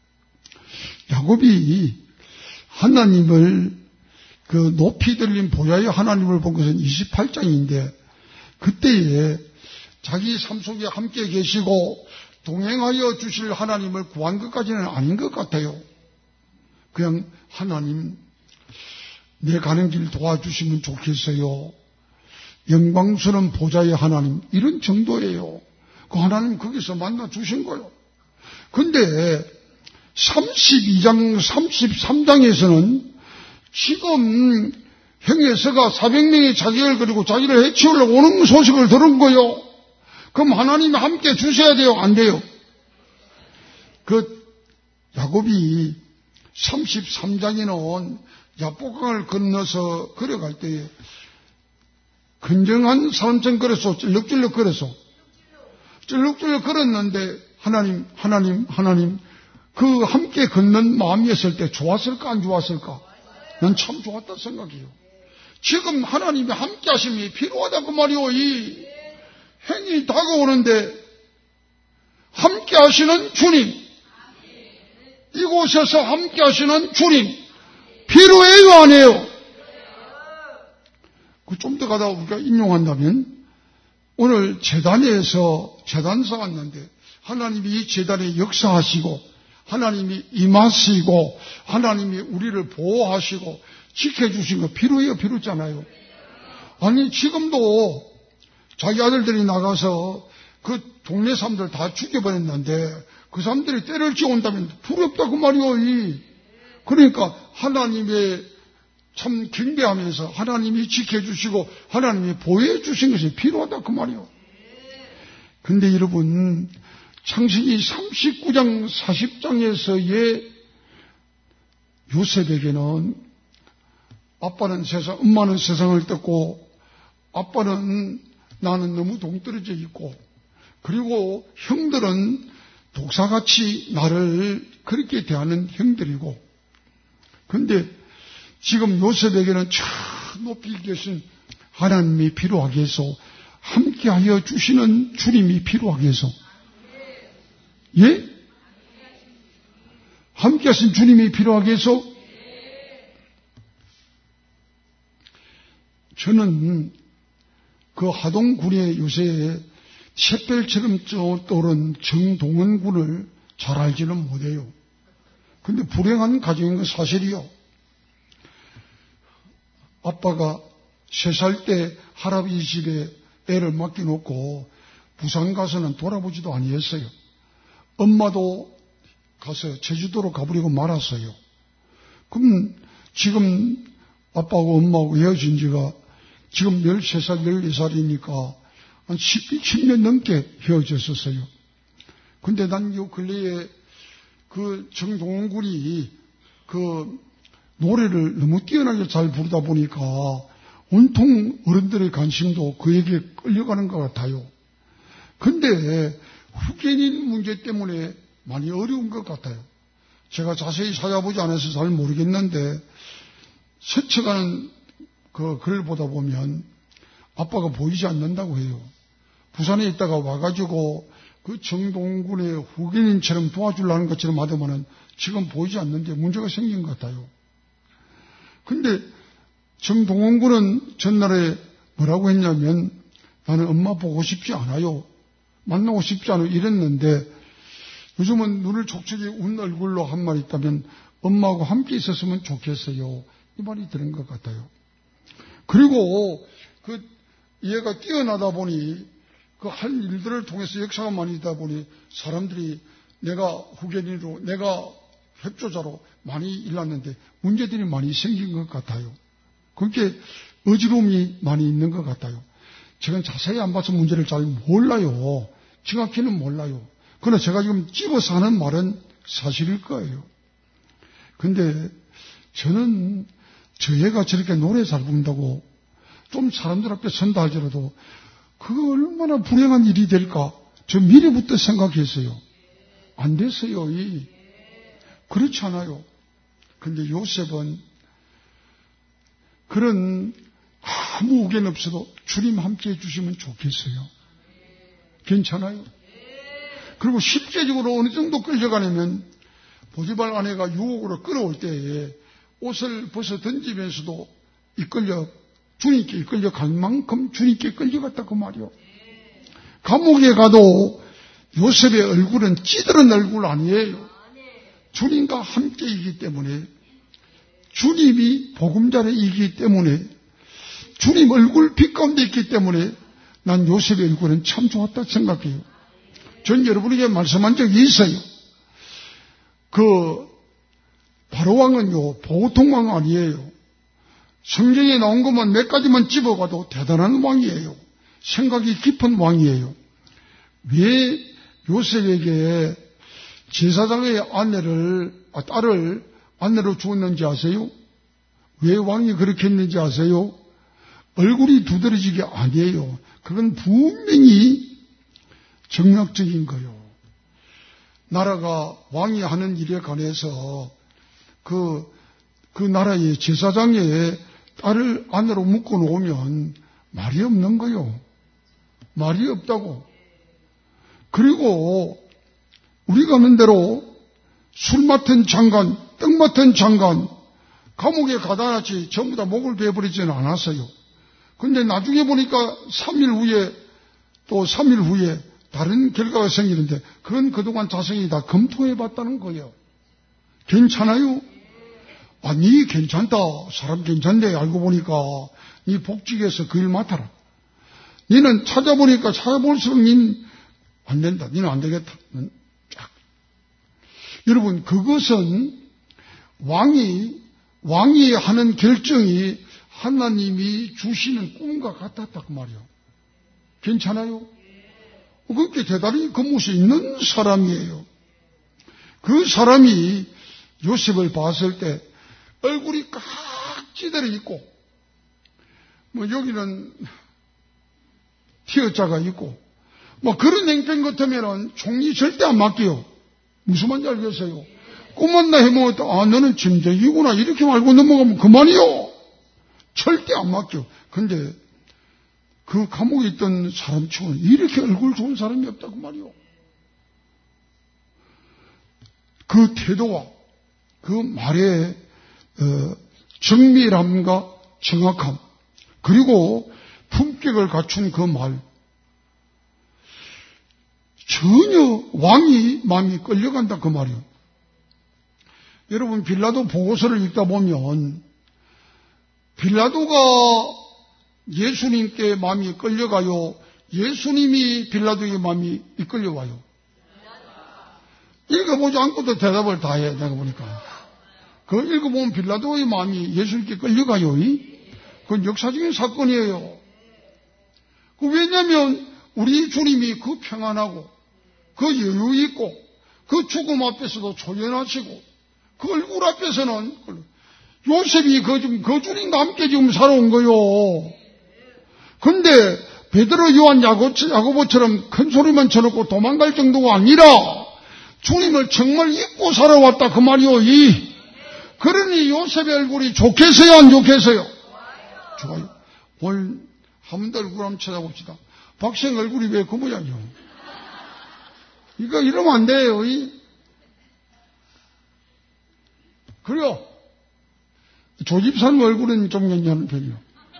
야곱이 하나님을 그 높이 들린 보좌의 하나님을 본 것은 28장인데 그때에 자기 삶 속에 함께 계시고 동행하여 주실 하나님을 구한 것까지는 아닌 것 같아요. 그냥 하나님 내 가는 길 도와주시면 좋겠어요. 영광스러운 보좌의 하나님 이런 정도예요. 그 하나님 거기서 만나 주신 거예요. 근데 32장 33장에서는 지금 형에서가 400명이 자기를 그리고 자기를 해치우려고 오는 소식을 들은 거요. 그럼 하나님이 함께 주셔야 돼요? 안 돼요? 그 야곱이 33장에는 야복강을 건너서 걸어갈 때에 건정한 사람처럼 걸어서 쩔룩쩔룩 걸어서 쩔룩쩔룩 걸었는데 하나님 그 함께 걷는 마음이었을 때 좋았을까 안 좋았을까? 난 참 좋았다 생각해요. 지금 하나님이 함께 하심이 필요하다 그 말이오. 이 행이 다가오는데 함께 하시는 주님, 이곳에서 함께 하시는 주님 필요해요 안 해요? 좀 더 가다가 우리가 인용한다면 오늘 제단에서 제단사 왔는데 하나님이 이 제단에 역사하시고 하나님이 임하시고 하나님이 우리를 보호하시고 지켜주신 거 필요해요? 필요했잖아요. 아니 지금도 자기 아들들이 나가서 그 동네 사람들 다 죽여버렸는데 그 사람들이 때를 지어온다면 두렵다 그 말이요. 그러니까 하나님의 참 경배하면서 하나님이 지켜주시고 하나님이 보호해 주신 것이 필요하다 그 말이요. 근데 여러분 창세기 39장 40장에서의 요셉에게는 아빠는 엄마는 세상을 떴고 아빠는 나는 너무 동떨어져 있고 그리고 형들은 독사같이 나를 그렇게 대하는 형들이고 그런데 지금 요셉에게는 저 높이 계신 하나님이 필요하게 해서 함께하여 주시는 주님이 필요하게 해서 예? 함께하신 주님이 필요하게 해서 저는 그 하동군에 요새 샛별처럼 떠오른 정동원군을 잘 알지는 못해요. 근데 불행한 가정인 건 사실이요. 아빠가 3살 때 할아버지 집에 애를 맡겨놓고 부산 가서는 돌아보지도 아니했어요. 엄마도 가서 제주도로 가버리고 말았어요. 그럼 지금 아빠하고 엄마하고 헤어진 지가 지금 13살, 14살이니까 한 10년 넘게 헤어졌었어요. 근데 난 요 근래에 그 정동원 군이 그 노래를 너무 뛰어나게 잘 부르다 보니까 온통 어른들의 관심도 그에게 끌려가는 것 같아요. 근데 후견인 문제 때문에 많이 어려운 것 같아요. 제가 자세히 찾아보지 않아서 잘 모르겠는데 스쳐가는 그 글을 보다 보면 아빠가 보이지 않는다고 해요. 부산에 있다가 와가지고 그 정동군의 후견인처럼 도와주려는 것처럼 하더만은 지금 보이지 않는데 문제가 생긴 것 같아요. 근데 정동원군은 전날에 뭐라고 했냐면 나는 엄마 보고 싶지 않아요. 만나고 싶지 않아요. 이랬는데 요즘은 눈을 촉촉이 운 얼굴로 한 말 있다면 엄마하고 함께 있었으면 좋겠어요. 이 말이 들은 것 같아요. 그리고 그 얘가 뛰어나다 보니 그 한 일들을 통해서 역사가 많이 있다 보니 사람들이 내가 후견인으로 내가 협조자로 많이 일났는데 문제들이 많이 생긴 것 같아요. 그렇게 어지러움이 많이 있는 것 같아요. 제가 자세히 안 봐서 문제를 잘 몰라요. 정확히는 몰라요. 그러나 제가 지금 집어서 하는 말은 사실일 거예요. 근데 저는 저 애가 저렇게 노래 잘 부른다고 좀 사람들 앞에 선다 할지라도 그거 얼마나 불행한 일이 될까? 저 미래부터 생각했어요. 안 됐어요. 그렇지 않아요. 근데 요셉은 그런 아무 우견 없어도 주님 함께 해주시면 좋겠어요. 괜찮아요? 그리고 실제적으로 어느 정도 끌려가냐면 보디발 아내가 유혹으로 끌어올 때에 옷을 벗어 던지면서도 주님께 이끌려 갈 만큼 주님께 끌려갔다 그 말이요. 감옥에 가도 요셉의 얼굴은 찌들은 얼굴 아니에요. 주님과 함께이기 때문에, 주님이 보금자리이기 때문에, 주님 얼굴 빛 가운데 있기 때문에 난 요셉의 얼굴은 참 좋았다 생각해요. 전 여러분에게 말씀한 적이 있어요. 바로왕은요 보통 왕 아니에요. 성경에 나온 것만 몇 가지만 집어가도 대단한 왕이에요. 생각이 깊은 왕이에요. 왜 요셉에게 제사장의 딸을 아내로 주었는지 아세요? 왜 왕이 그렇게 했는지 아세요? 얼굴이 두드러지게 아니에요. 그건 분명히 정략적인 거예요. 나라가 왕이 하는 일에 관해서 그 나라의 제사장의 딸을 아내로 묶어놓으면 말이 없는 거요. 말이 없다고. 그리고 우리가 아는 대로 술 맡은 장관, 떡 맡은 장관, 감옥에 가다 놨지 전부 다 목을 베어버리지는 않았어요. 근데 나중에 보니까 3일 후에 다른 결과가 생기는데 그건 그동안 자성이 다 검토해봤다는 거예요. 괜찮아요? 니 괜찮다. 사람 괜찮대. 알고 보니까 니 복직해서 그 일 맡아라. 니는 찾아볼수록 닌 안 된다. 니는 안 되겠다. 여러분, 그것은 왕이 하는 결정이 하나님이 주시는 꿈과 같았다 그 말이요. 괜찮아요? 그렇게 대단히 근무시 있는 사람이에요. 그 사람이 요셉을 봤을 때 얼굴이 깍 찌들어 있고, 여기는 티어자가 있고, 그런 행편 같으면은 총리 절대 안 맡겨요. 무슨 말인지 알겠어요? 꿈만 나 해먹었다. 너는 짐승이구나. 이렇게 말고 넘어가면 그만이요. 절대 안 맡겨. 근데 그 감옥에 있던 사람 치고는 이렇게 얼굴 좋은 사람이 없다고 말이요. 그 태도와 그 말의 정밀함과 정확함, 그리고 품격을 갖춘 그 말, 전혀 왕이 마음이 끌려간다 그 말이요. 여러분, 빌라도 보고서를 읽다 보면 빌라도가 예수님께 마음이 끌려가요? 예수님이 빌라도에게 마음이 이끌려와요? 읽어보지 않고도 대답을 다 해, 내가 보니까. 그 읽어보면 빌라도의 마음이 예수님께 끌려가요. 그건 역사적인 사건이에요. 왜냐하면 우리 주님이 그 평안하고 그 여유 있고 그 죽음 앞에서도 초연하시고 그 얼굴 앞에서는 요셉이 그 주님과 함께 지금 살아온 거요. 근데 베드로, 요한, 야고보처럼 큰 소리만 쳐놓고 도망갈 정도가 아니라 주님을 정말 잊고 살아왔다 그 말이요. 그러니 요셉의 얼굴이 좋겠어요, 안 좋겠어요? 좋아요. 오늘 한 번 더 얼굴 한번 찾아봅시다. 박생 얼굴이 왜 그 모양이요? 이러면 안 돼요. 그래요. 조집사님 얼굴은 좀 괜찮은 편이요.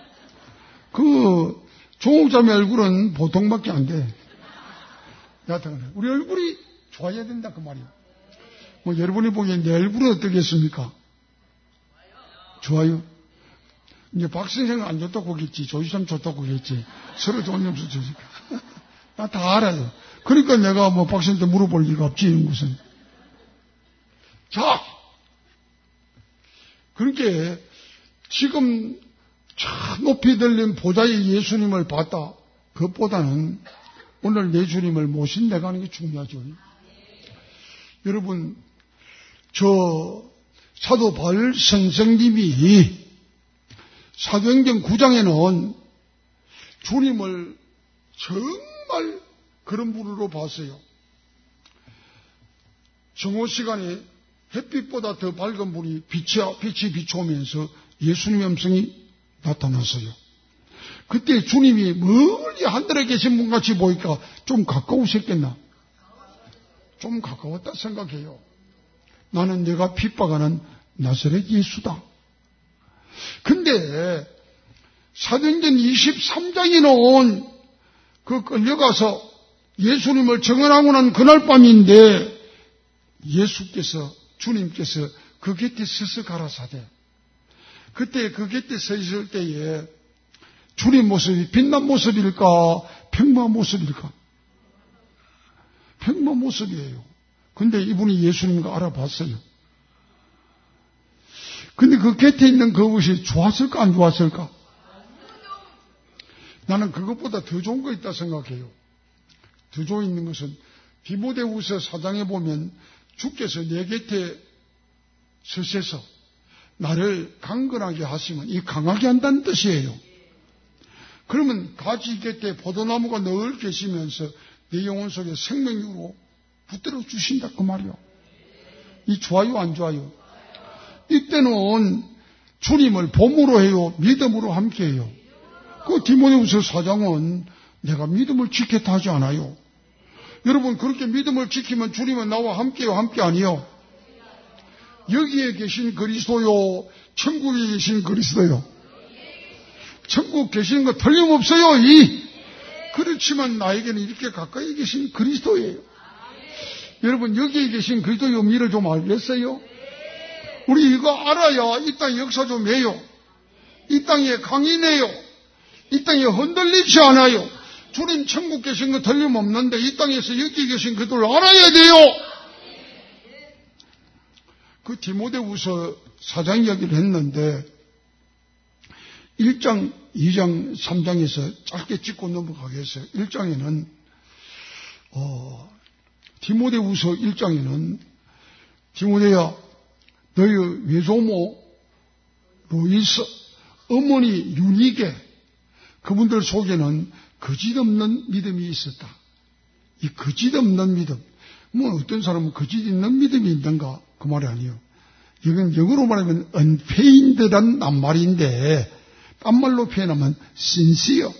조목자매 얼굴은 보통밖에 안 돼. 여하튼 우리 얼굴이 좋아야 된다 그 말이에요. 여러분이 보기엔 내 얼굴은 어떻겠습니까? 좋아요. 이제 박 선생은 안 좋다고 그랬지, 조이삼 좋다고 그랬지. 서로 좋은 점수 주니까. 나 다 알아요. 그러니까 내가 뭐 박 선생한테 물어볼 리가 없지, 이런 것은. 자, 그렇게 지금 저 높이 들린 보좌의 예수님을 봤다. 그것보다는 오늘 내 주님을 모신다가 하는 게 중요하죠. 여러분, 저 사도 바울 선생님이 사도행전 9장에는 주님을 정말 그런 분으로 봤어요. 정오 시간에 햇빛보다 더 밝은 분이 빛이 비춰오면서 예수님의 음성이 나타났어요. 그때 주님이 멀리 하늘에 계신 분같이 보니까 좀 가까우셨겠나? 좀 가까웠다 생각해요. 나는 내가 핍박하는 나사렛 예수다. 근데 사도행전 23장에 나온 그 끌려가서 예수님을 정언하고 난 그날 밤인데 주님께서 그 곁에 서서 가라사대. 그때 그 곁에 서 있을 때에 주님 모습이 빛난 모습일까? 평범한 모습일까? 평범한 모습이에요. 근데 이분이 예수님과 알아봤어요. 근데 그 곁에 있는 그것이 좋았을까 안 좋았을까? 나는 그것보다 더 좋은 거 있다 생각해요. 더 좋은 있는 것은 디모데후서 4장에 보면 주께서 내 곁에 서셔서 나를 강건하게 하시면 이 강하게 한다는 뜻이에요. 그러면 가지 곁에 포도나무가 늘 계시면서 내 영혼 속에 생명력으로 붙들어 주신다 그 말이요. 이 좋아요 안 좋아요? 이때는 주님을 봄으로 해요? 믿음으로 함께 해요? 그 디모데후서 4장은 내가 믿음을 지켰다 하지 않아요. 여러분 그렇게 믿음을 지키면 주님은 나와 함께요? 함께 아니요? 여기에 계신 그리스도요? 천국에 계신 그리스도요? 천국 계시는 거 틀림없어요. 그렇지만 나에게는 이렇게 가까이 계신 그리스도예요. 여러분 여기에 계신 그리스도의 의미를 좀 알겠어요? 우리 이거 알아야 이 땅 역사 좀 해요. 이 땅에 강인해요. 이 땅에 흔들리지 않아요. 주님 천국 계신 거 틀림없는데 이 땅에서 여기 계신 그들을 알아야 돼요. 그 디모데후서 4장 이야기를 했는데 1장, 2장, 3장에서 짧게 짚고 넘어가겠어요. 1장에는 디모데후서 1장에는 디모데야 너희 외조모 로이스 어머니 유니게 그분들 속에는 거짓없는 믿음이 있었다. 이 거짓없는 믿음. 뭐 어떤 사람은 거짓 있는 믿음이 있는가 그 말이 아니에요. 이건 영어로 말하면 unfeigned란 낱말인데 딴말로 표현하면 sincere.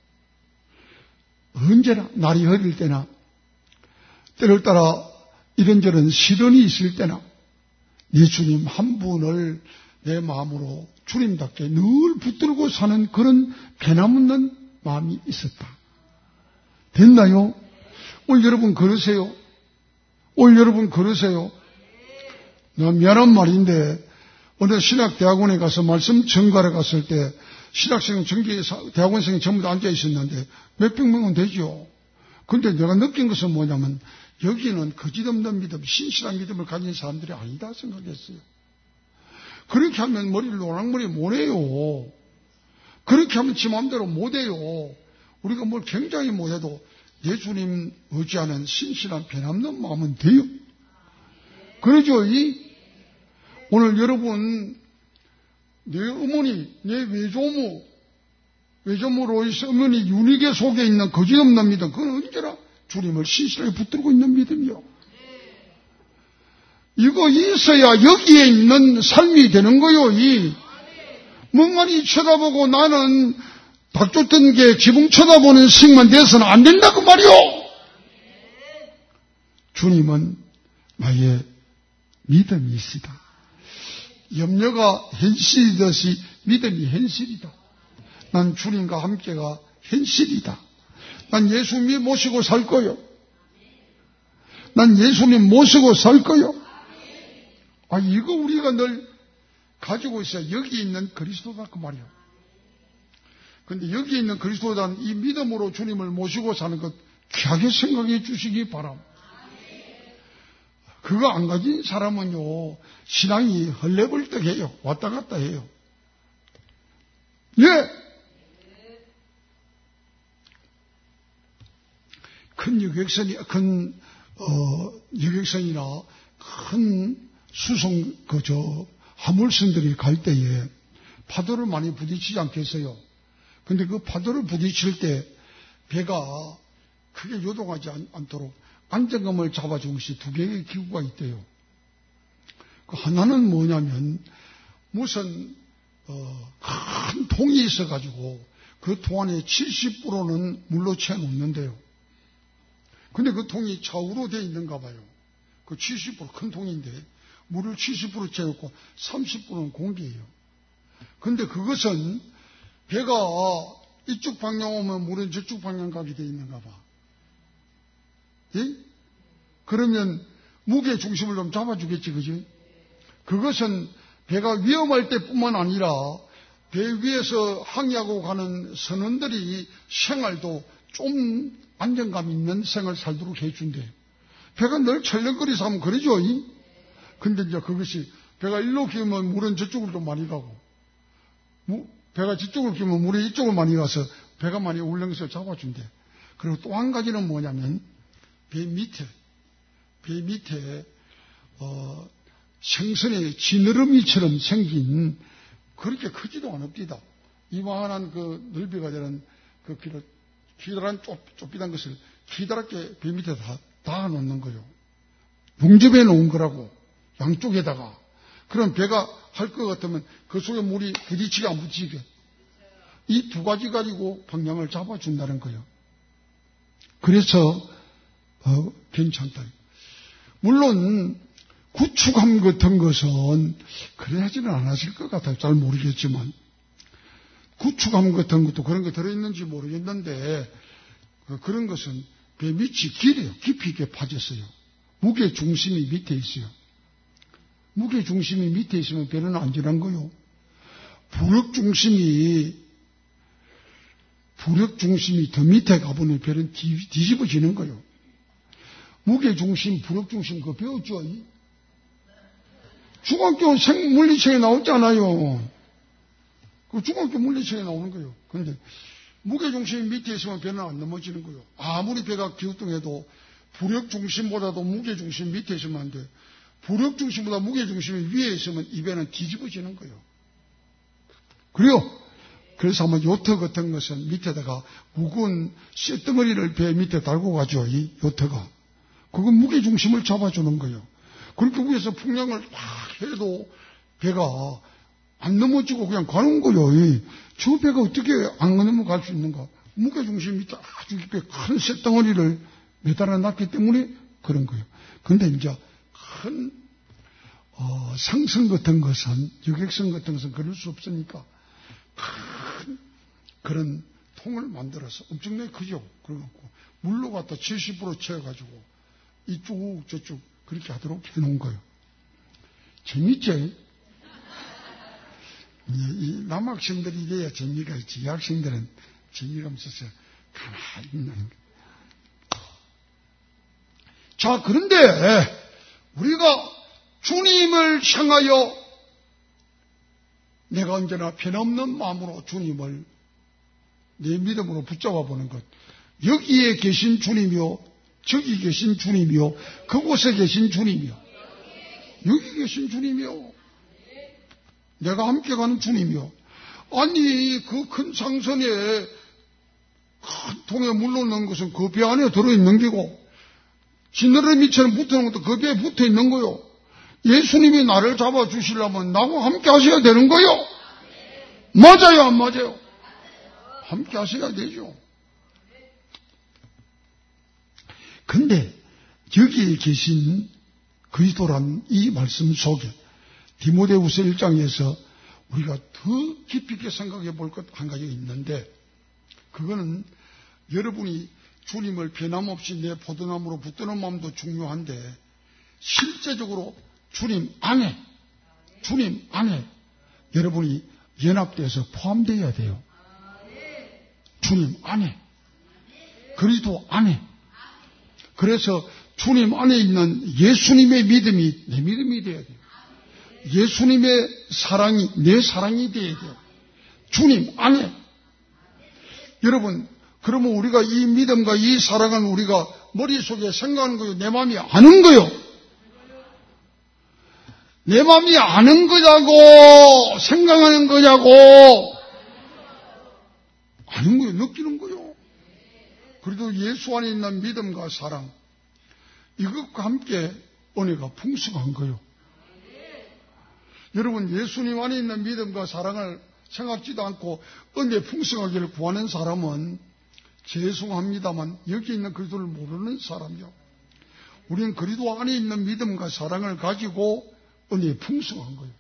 언제나 날이 흐릴 때나 때를 따라 이런저런 시련이 있을 때나 내 주님 한 분을 내 마음으로 주님답게 늘 붙들고 사는 그런 변함없는 마음이 있었다. 됐나요? 오늘 여러분 그러세요? 오늘 여러분 그러세요? 나 미안한 말인데 어느 신학대학원에 가서 말씀 전가를 갔을 때 신학생 대학원생이 전부 다 앉아 있었는데 몇백 명은 되죠. 근데 내가 느낀 것은 뭐냐면 여기는 거짓없는 믿음, 신실한 믿음을 가진 사람들이 아니다 생각했어요. 그렇게 하면 머리를 노랑머리 못해요. 그렇게 하면 지 마음대로 못해요. 우리가 뭘 굉장히 못해도 내 주님 의지하는 신실한 변함없는 마음은 돼요. 그러죠. 오늘 여러분 내 어머니, 내 외조모 로이스 어머니 유니게 속에 있는 거짓없는 믿음, 그건 언제나 주님을 신실하게 붙들고 있는 믿음이요. 이거 있어야 여기에 있는 삶이 되는 거요. 멍하니 쳐다보고 나는 닭 쫓던 게 지붕 쳐다보는 식만 돼서는 안 된다 그 말이요. 주님은 나의 믿음이 있으다. 염려가 현실이듯이 믿음이 현실이다. 난 주님과 함께가 현실이다. 난 예수님 모시고 살 거요. 난 예수님 모시고 살 거요. 이거 우리가 늘 가지고 있어야 여기 있는 그리스도다 그 말이요. 근데 여기 있는 그리스도자는 이 믿음으로 주님을 모시고 사는 것 귀하게 생각해 주시기 바랍니다. 그거 안 가진 사람은요, 신앙이 헐레벌떡해요. 왔다 갔다 해요. 예! 큰 여객선이나 큰 수송, 화물선들이 갈 때에 파도를 많이 부딪히지 않겠어요? 근데 그 파도를 부딪힐 때 배가 크게 요동하지 않도록 안정감을 잡아준 것이 두 개의 기구가 있대요. 그 하나는 뭐냐면 무슨 큰 통이 있어가지고 그 통 안에 70%는 물로 채워놓는데요. 근데 그 통이 좌우로 되어 있는가 봐요. 그 70% 큰 통인데 물을 70% 채웠고 30%는 공기예요. 근데 그것은 배가 이쪽 방향 오면 물은 저쪽 방향 가게 되어 있는가 봐. 예? 그러면 무게 중심을 좀 잡아주겠지, 그지? 그것은 배가 위험할 때뿐만 아니라 배 위에서 항해하고 가는 선원들이 생활도 좀 안정감 있는 생활 살도록 해준대. 배가 늘 철렁거리서 하면 그러죠. 근데 이제 그것이 배가 일로 기우면 물은 저쪽으로 좀 많이 가고, 배가 저쪽으로 기우면 물이 이쪽으로 많이 가서 배가 많이 울렁해서 잡아준대. 그리고 또 한 가지는 뭐냐면 배 밑에 생선의 지느러미처럼 생긴 그렇게 크지도 않읍니다. 이만한 그 넓이가 되는 그 기다란 좁비단 것을 기다랗게 배 밑에 다 놓는 거예요. 용접해 놓은 거라고, 양쪽에다가. 그럼 배가 할 것 같으면 그 속에 물이 부딪히게 안 부딪히게. 이 두 가지 가지고 방향을 잡아준다는 거예요. 그래서 괜찮다. 물론 구축함 같은 것은 그래 하지는 않았을 것 같아요. 잘 모르겠지만 구축함 같은 것도 그런 게 들어있는지 모르겠는데 그런 것은 배 밑이 길어요. 깊이 있게 파졌어요. 무게 중심이 밑에 있어요. 무게 중심이 밑에 있으면 배는 안전한 거요. 부력 중심이 더 밑에 가보면 배는 뒤집어지는 거요. 무게 중심, 부력 중심 그거 배웠죠? 중학교 물리책에 나오잖아요. 그 중학교 물리책에 나오는 거예요. 그런데 무게 중심이 밑에 있으면 배는 안 넘어지는 거예요. 아무리 배가 기우뚱해도 부력 중심보다도 무게 중심이 밑에 있으면 안 돼. 부력 중심보다 무게 중심이 위에 있으면 이 배는 뒤집어지는 거예요. 그래요. 그래서 아마 요트 같은 것은 밑에다가 무거운 쇳덩어리를 배 밑에 달고 가죠. 이 요트가. 그건 무게 중심을 잡아주는 거예요. 그렇게 위에서 풍량을 막 해도 배가 안 넘어지고 그냥 가는 거예요. 저 배가 어떻게 안 넘어갈 수 있는가? 무게 중심이 아주 깊게 큰 쇳덩어리를 매달아 놨기 때문에 그런 거예요. 근데 이제 큰 상선 같은 것은, 여객선 같은 것은 그럴 수 없으니까 큰 그런 통을 만들어서 엄청나게 크죠. 그래갖고 물로 갖다 70% 채워가지고 이쪽 저쪽 그렇게 하도록 해놓은 거예요. 재밌죠? 이 남학생들이 이래야 재미가 있지. 여학생들은 재미가 없어서 가만히 있는 거예요. 자, 그런데 우리가 주님을 향하여 내가 언제나 변함없는 마음으로 주님을 내 믿음으로 붙잡아 보는 것. 여기에 계신 주님이요, 저기 계신 주님이요, 그곳에 계신 주님이요, 여기 계신 주님이요, 내가 함께 가는 주님이요. 아니 그 큰 상선에 큰 통에 물로 넣은 것은 그 배 안에 들어있는 게고, 지느러미처럼 붙어있는 것도 그 배에 붙어있는 거요. 예수님이 나를 잡아주시려면 나하고 함께 하셔야 되는 거요. 맞아요, 안 맞아요? 함께 하셔야 되죠. 근데 여기에 계신 그리스도란 이 말씀 속에 디모데후서 1장에서 우리가 더 깊이 있게 생각해 볼 것 한 가지가 있는데, 그거는 여러분이 주님을 변함없이 내 포도나무로 붙드는 마음도 중요한데, 실제적으로 주님 안에 여러분이 연합돼서 포함되어야 돼요. 주님 안에, 그리스도 안에. 그래서 주님 안에 있는 예수님의 믿음이 내 믿음이 되어야 돼요. 예수님의 사랑이 내 사랑이 되어야 돼요. 주님 안에. 여러분, 그러면 우리가 이 믿음과 이 사랑은 우리가 머릿속에 생각하는 거요, 내 마음이 아는 거요. 내 마음이 아는 거냐고 생각하는 거냐고 아는 거요, 느끼는 거요. 그래도 예수 안에 있는 믿음과 사랑, 이것과 함께 은혜가 풍성한 거요. 여러분, 예수님 안에 있는 믿음과 사랑을 생각지도 않고 은혜 풍성하기를 구하는 사람은 죄송합니다만 여기 있는 그리스도를 모르는 사람이요. 우리는 그리스도 안에 있는 믿음과 사랑을 가지고 은혜 풍성한 거예요.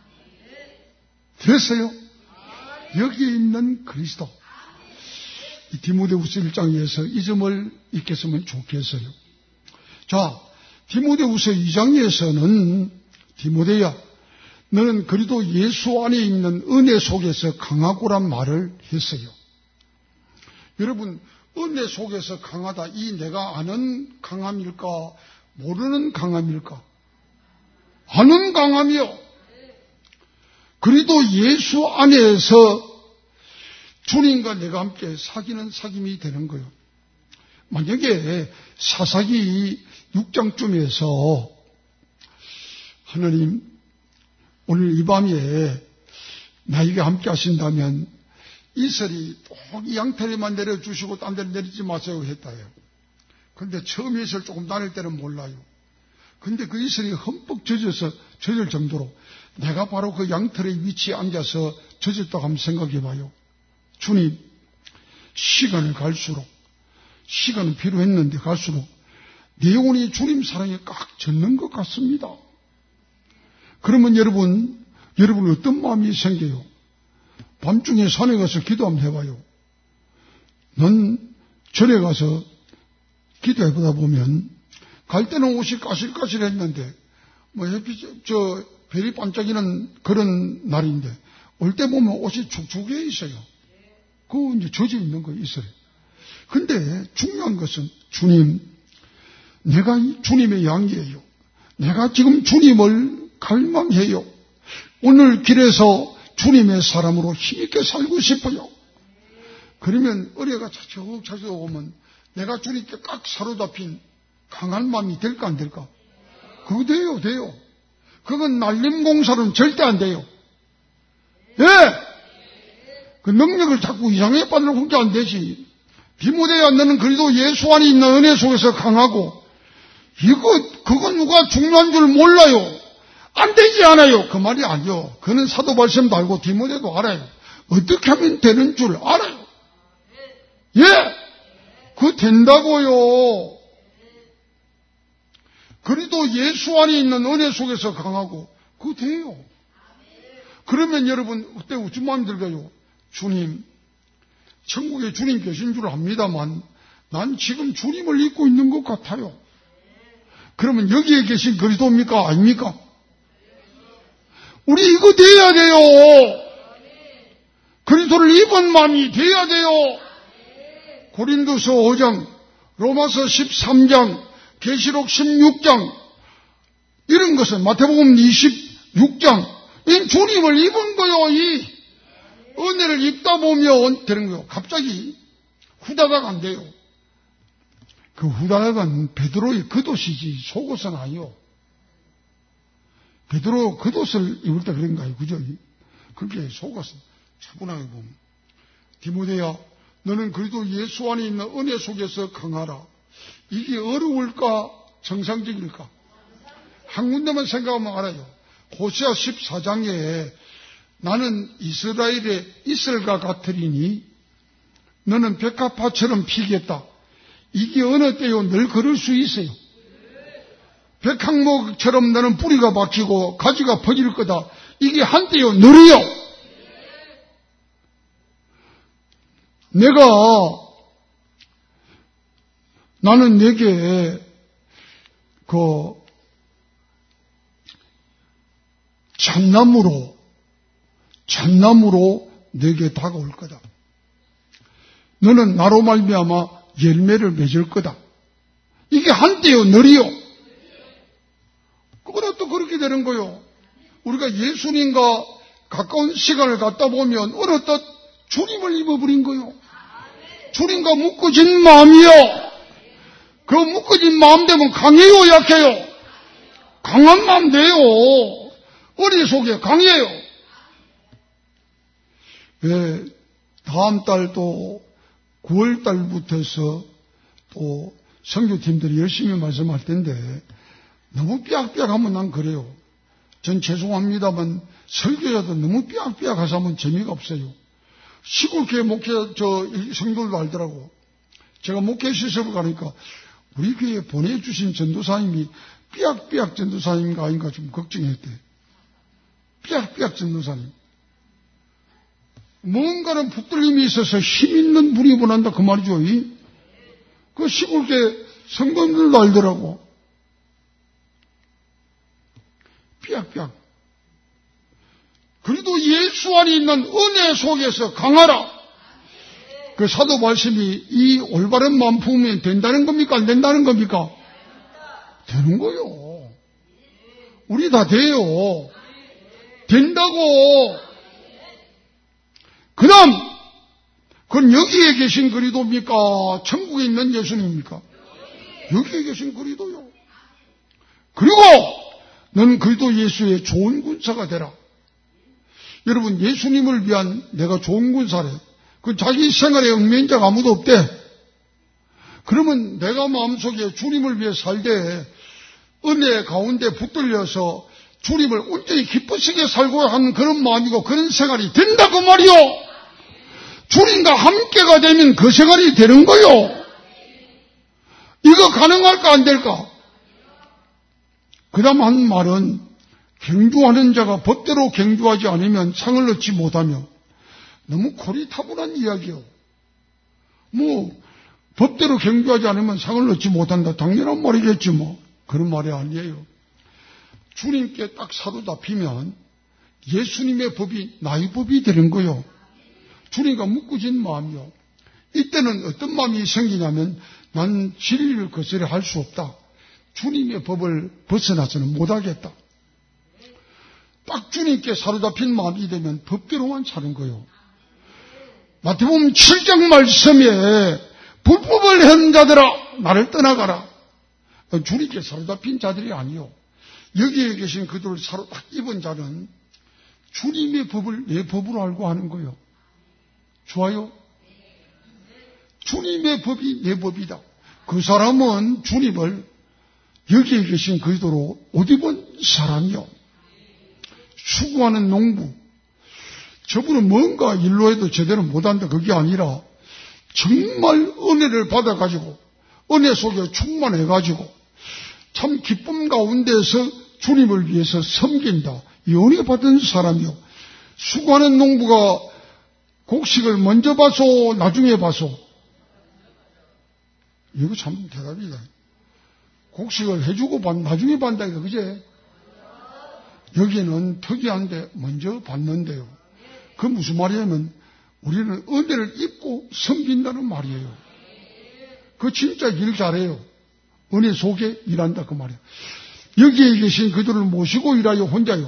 됐어요? 여기 있는 그리스도. 이 디모데후서 1장에서 이 점을 익혔으면 좋겠어요. 자, 디모데후서 2장에서는 디모데야, 너는 그리스도 예수 안에 있는 은혜 속에서 강하고란 말을 했어요. 여러분, 은혜 속에서 강하다, 이 내가 아는 강함일까, 모르는 강함일까? 아는 강함이요. 그리스도 예수 안에서 주님과 내가 함께 사귀는 사귐이 되는 거예요. 만약에 사사기 6장쯤에서 하나님, 오늘 이 밤에 나에게 함께 하신다면 이슬이 꼭 이 양태리만 내려주시고 딴 데를 내리지 마세요 했다요. 그런데 처음 이슬 조금 다닐 때는 몰라요. 근데 그 이슬이 흠뻑 젖을 정도로 내가 바로 그 양털의 위치에 앉아서 젖었다고 한번 생각해 봐요. 주님, 시간을 갈수록, 시간은 필요했는데 갈수록 내 영혼이 주님 사랑에 꽉 젖는 것 같습니다. 그러면 여러분 어떤 마음이 생겨요? 밤중에 산에 가서 기도 한번 해봐요. 넌 절에 가서 기도해보다 보면 갈 때는 옷이 까실까실했는데 뭐 햇빛 별이 반짝이는 그런 날인데 올 때 보면 옷이 축축해 있어요. 그거 이제 젖어 있는 거 있어요. 근데 중요한 것은 주님, 내가 주님의 양이에요. 내가 지금 주님을 갈망해요. 오늘 길에서 주님의 사람으로 힘있게 살고 싶어요. 그러면 의뢰가 차곡차곡 오면 내가 주님께 꽉 사로잡힌 강한 마음이 될까 안 될까? 그거 돼요. 그건 날림공사로는 절대 안 돼요. 예! 그 능력을 자꾸 이상하게 받으려고 그게 안 되지. 디모데야, 너는 그래도 예수 안에 있는 은혜 속에서 강하고, 그거 누가 중요한 줄 몰라요. 안 되지 않아요. 그 말이 아니요. 그는 사도 발sem도 알고 디모데도 알아요. 어떻게 하면 되는 줄 알아요. 예! 그거 된다고요. 그래도 예수 안에 있는 은혜 속에서 강하고, 그거 돼요. 그러면 여러분, 그때 무슨 마음이 들까요? 주님, 천국에 주님 계신 줄 압니다만, 난 지금 주님을 잊고 있는 것 같아요. 그러면 여기에 계신 그리스도입니까? 아닙니까? 우리 이거 돼야 돼요. 그리스도를 입은 마음이 돼야 돼요. 고린도서 5장, 로마서 13장, 계시록 16장, 이런 것은 마태복음 26장, 이 주님을 입은 거요. 이 은혜를 입다 보면 되는 거요. 갑자기 후다닥 안 돼요. 그 후다닥은 베드로의 겉옷이지 속옷은 아니요. 베드로 겉옷을 입을 때 그런가요? 그죠? 그렇게 속옷은 차분하게 보면. 디모데야, 너는 그래도 예수 안에 있는 은혜 속에서 강하라. 이게 어려울까? 정상적일까? 한 군데만 생각하면 알아요. 호세아 14장에 나는 이스라엘의 이슬과 같으리니 너는 백합화처럼 피겠다. 이게 어느 때요? 늘 그럴 수 있어요. 백항목처럼 너는 뿌리가 박히고 가지가 퍼질 거다. 이게 한때요 늘이요. 나는 내게 참나무로 내게 다가올 거다. 너는 나로 말미암아 열매를 맺을 거다. 이게 한때요, 늘이요. 그거는 또 그렇게 되는 거요. 우리가 예수님과 가까운 시간을 갖다 보면 어느덧 주님을 입어버린 거요. 주님과 묶어진 마음이요. 그 묶어진 마음 되면 강해요, 약해요? 강한 마음 돼요. 어리 속에 강해요. 예, 다음 달도 9월 달부터 해서 또 선교팀들이 열심히 말씀할 텐데 너무 삐약삐약하면 난 그래요. 전 죄송합니다만 설교자도 너무 삐약삐약해서 하면 재미가 없어요. 시골교회 성도들도 알더라고. 제가 목회 시설을 가니까 우리 교회에 보내주신 전도사님이 삐약삐약 전도사님인가 아닌가 좀 걱정했대. 삐약삐약 전도사님. 뭔가는 붙들림이 있어서 힘 있는 분이 원한다 그 말이죠. 그 시골교회 성도들도 알더라고. 삐약삐약. 그래도 예수 안에 있는 은혜 속에서 강하라. 그 사도 말씀이 이 올바른 마음 품으면 된다는 겁니까? 안 된다는 겁니까? 되는 거요. 우리 다 돼요. 된다고. 그 다음, 그건 여기에 계신 그리도입니까? 천국에 있는 예수님입니까? 여기에 계신 그리도요. 그리고 너는 그리도 예수의 좋은 군사가 되라. 여러분, 예수님을 위한 내가 좋은 군사래. 그 자기 생활에 얽매인자가 아무도 없대. 그러면 내가 마음속에 주님을 위해 살되 은혜 가운데 붙들려서 주님을 온전히 기쁘시게 살고 하는 그런 마음이고 그런 생활이 된다고 말이요. 주님과 함께가 되면 그 생활이 되는 거요. 이거 가능할까 안 될까? 그 다음 한 말은 경주하는 자가 법대로 경주하지 않으면 상을 얻지 못하며 너무 고리타분한 이야기요. 법대로 경주하지 않으면 상을 얻지 못한다. 당연한 말이겠지 뭐. 그런 말이 아니에요. 주님께 딱 사로잡히면 예수님의 법이 나의 법이 되는 거요. 주님과 묶어진 마음이요. 이때는 어떤 마음이 생기냐면 난 진리를 거스려 할 수 없다. 주님의 법을 벗어나서는 못하겠다. 딱 주님께 사로잡힌 마음이 되면 법대로만 사는 거요. 마태복음 7장 말씀에 불법을 한 자들아 나를 떠나가라. 주님께 사로잡힌 자들이 아니요. 여기에 계신 그들을 사로잡 입은 자는 주님의 법을 내 법으로 알고 하는 거요. 좋아요? 주님의 법이 내 법이다. 그 사람은 주님을 여기에 계신 그리스도로 옷 입은 사람이요. 수고하는 농부. 저분은 뭔가 일로 해도 제대로 못한다. 그게 아니라 정말 은혜를 받아가지고 은혜 속에 충만해가지고 참 기쁨 가운데서 주님을 위해서 섬긴다. 이 은혜 받은 사람이요. 수고하는 농부가 곡식을 먼저 봐서 나중에 봐서 이거 참 대답이다. 곡식을 해주고 나중에 반다 이거 그제? 여기는 특이한데 먼저 받는데요. 그 무슨 말이냐면 우리는 은혜를 입고 섬긴다는 말이에요. 그 진짜 일 잘해요. 은혜 속에 일한다 그 말이에요. 여기에 계신 그들을 모시고 일하여 혼자요.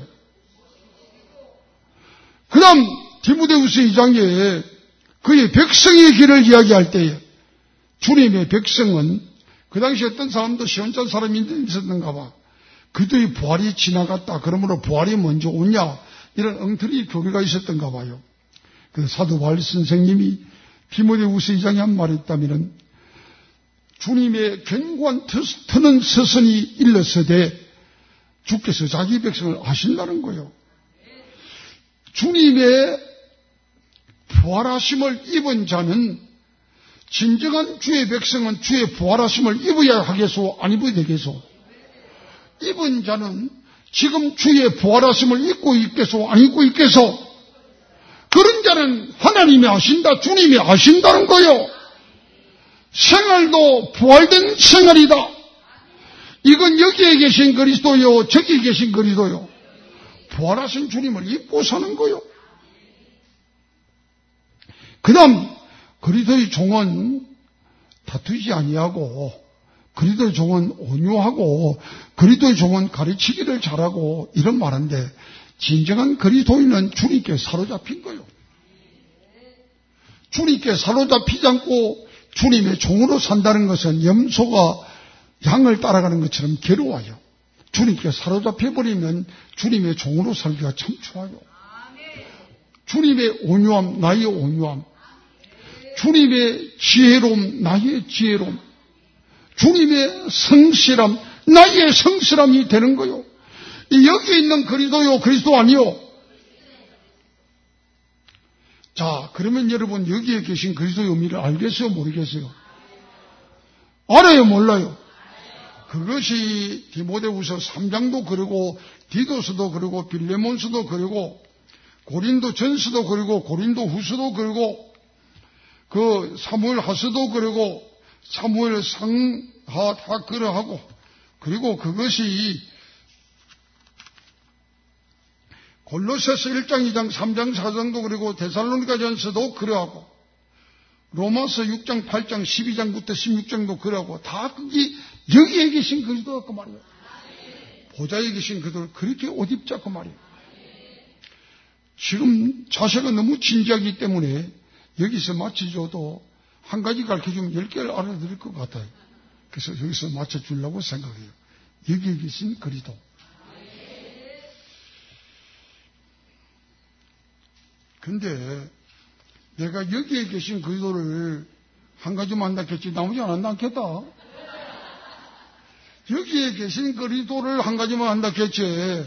그 다음 디모데후서 2장에 그의 백성의 길을 이야기할 때에 주님의 백성은 그 당시 어떤 사람도 시원찮은 사람이 있었는가 봐. 그들의 부활이 지나갔다. 그러므로 부활이 먼저 오냐. 이런 엉터리 교리가 있었던가 봐요. 그 사도 바울 선생님이 디모데후서 2장에 한 말이 있다면 주님의 견고한 터는 서선이 일러서되 주께서 자기 백성을 아신다는 거예요. 주님의 부활하심을 입은 자는 진정한 주의 백성은 주의 부활하심을 입어야 하겠소 안 입어야 되겠소? 입은 자는 지금 주의 부활하심을 입고 있겠소 안 입고 있겠소? 그런 자는 하나님이 아신다 주님이 아신다는 거요. 생활도 부활된 생활이다. 이건 여기에 계신 그리스도요 저기 계신 그리스도요. 부활하신 주님을 입고 사는 거요. 그 다음 그리스도의 종은 다투지 아니하고, 그리스도의 종은 온유하고, 그리스도의 종은 가르치기를 잘하고, 이런 말인데, 진정한 그리스도인은 주님께 사로잡힌 거예요. 주님께 사로잡히지 않고 주님의 종으로 산다는 것은 염소가 양을 따라가는 것처럼 괴로워요. 주님께 사로잡혀버리면 주님의 종으로 살기가 참 좋아요. 주님의 온유함, 나의 온유함. 주님의 지혜로움, 나의 지혜로움. 주님의 성실함, 나의 성실함이 되는 거요. 여기 있는 그리스도요, 그리스도 아니요. 자, 그러면 여러분 여기에 계신 그리스도의 의미를 알겠어요, 모르겠어요? 알아요, 몰라요? 그것이 디모데후서 3장도 그러고 디도서도 그러고 빌레몬서도 그러고 고린도 전서도 그러고 고린도 후서도 그러고 그 사무엘 하서도 그러고 사무엘 상하 다 그러하고 그리고 그것이 골로새서 1장, 2장, 3장, 4장도 그리고 데살로니가 전서도 그러하고 로마서 6장, 8장, 12장부터 16장도 그러하고 다 그게 여기에 계신 그리스도가 그 말이에요. 보좌에 계신 그들 그렇게 옷 입자 그 말이에요. 지금 자세가 너무 진지하기 때문에 여기서 마치줘도 한 가지 가르쳐주면 10개를 알아들을 것 같아요. 그래서 여기서 맞춰주려고 생각해요. 여기에 계신 그리스도. 근데 내가 여기에 계신 그리스도를 한 가지만 한다겠지 나머지 안 한다겠다. 여기에 계신 그리스도를 한 가지만 한다겠지.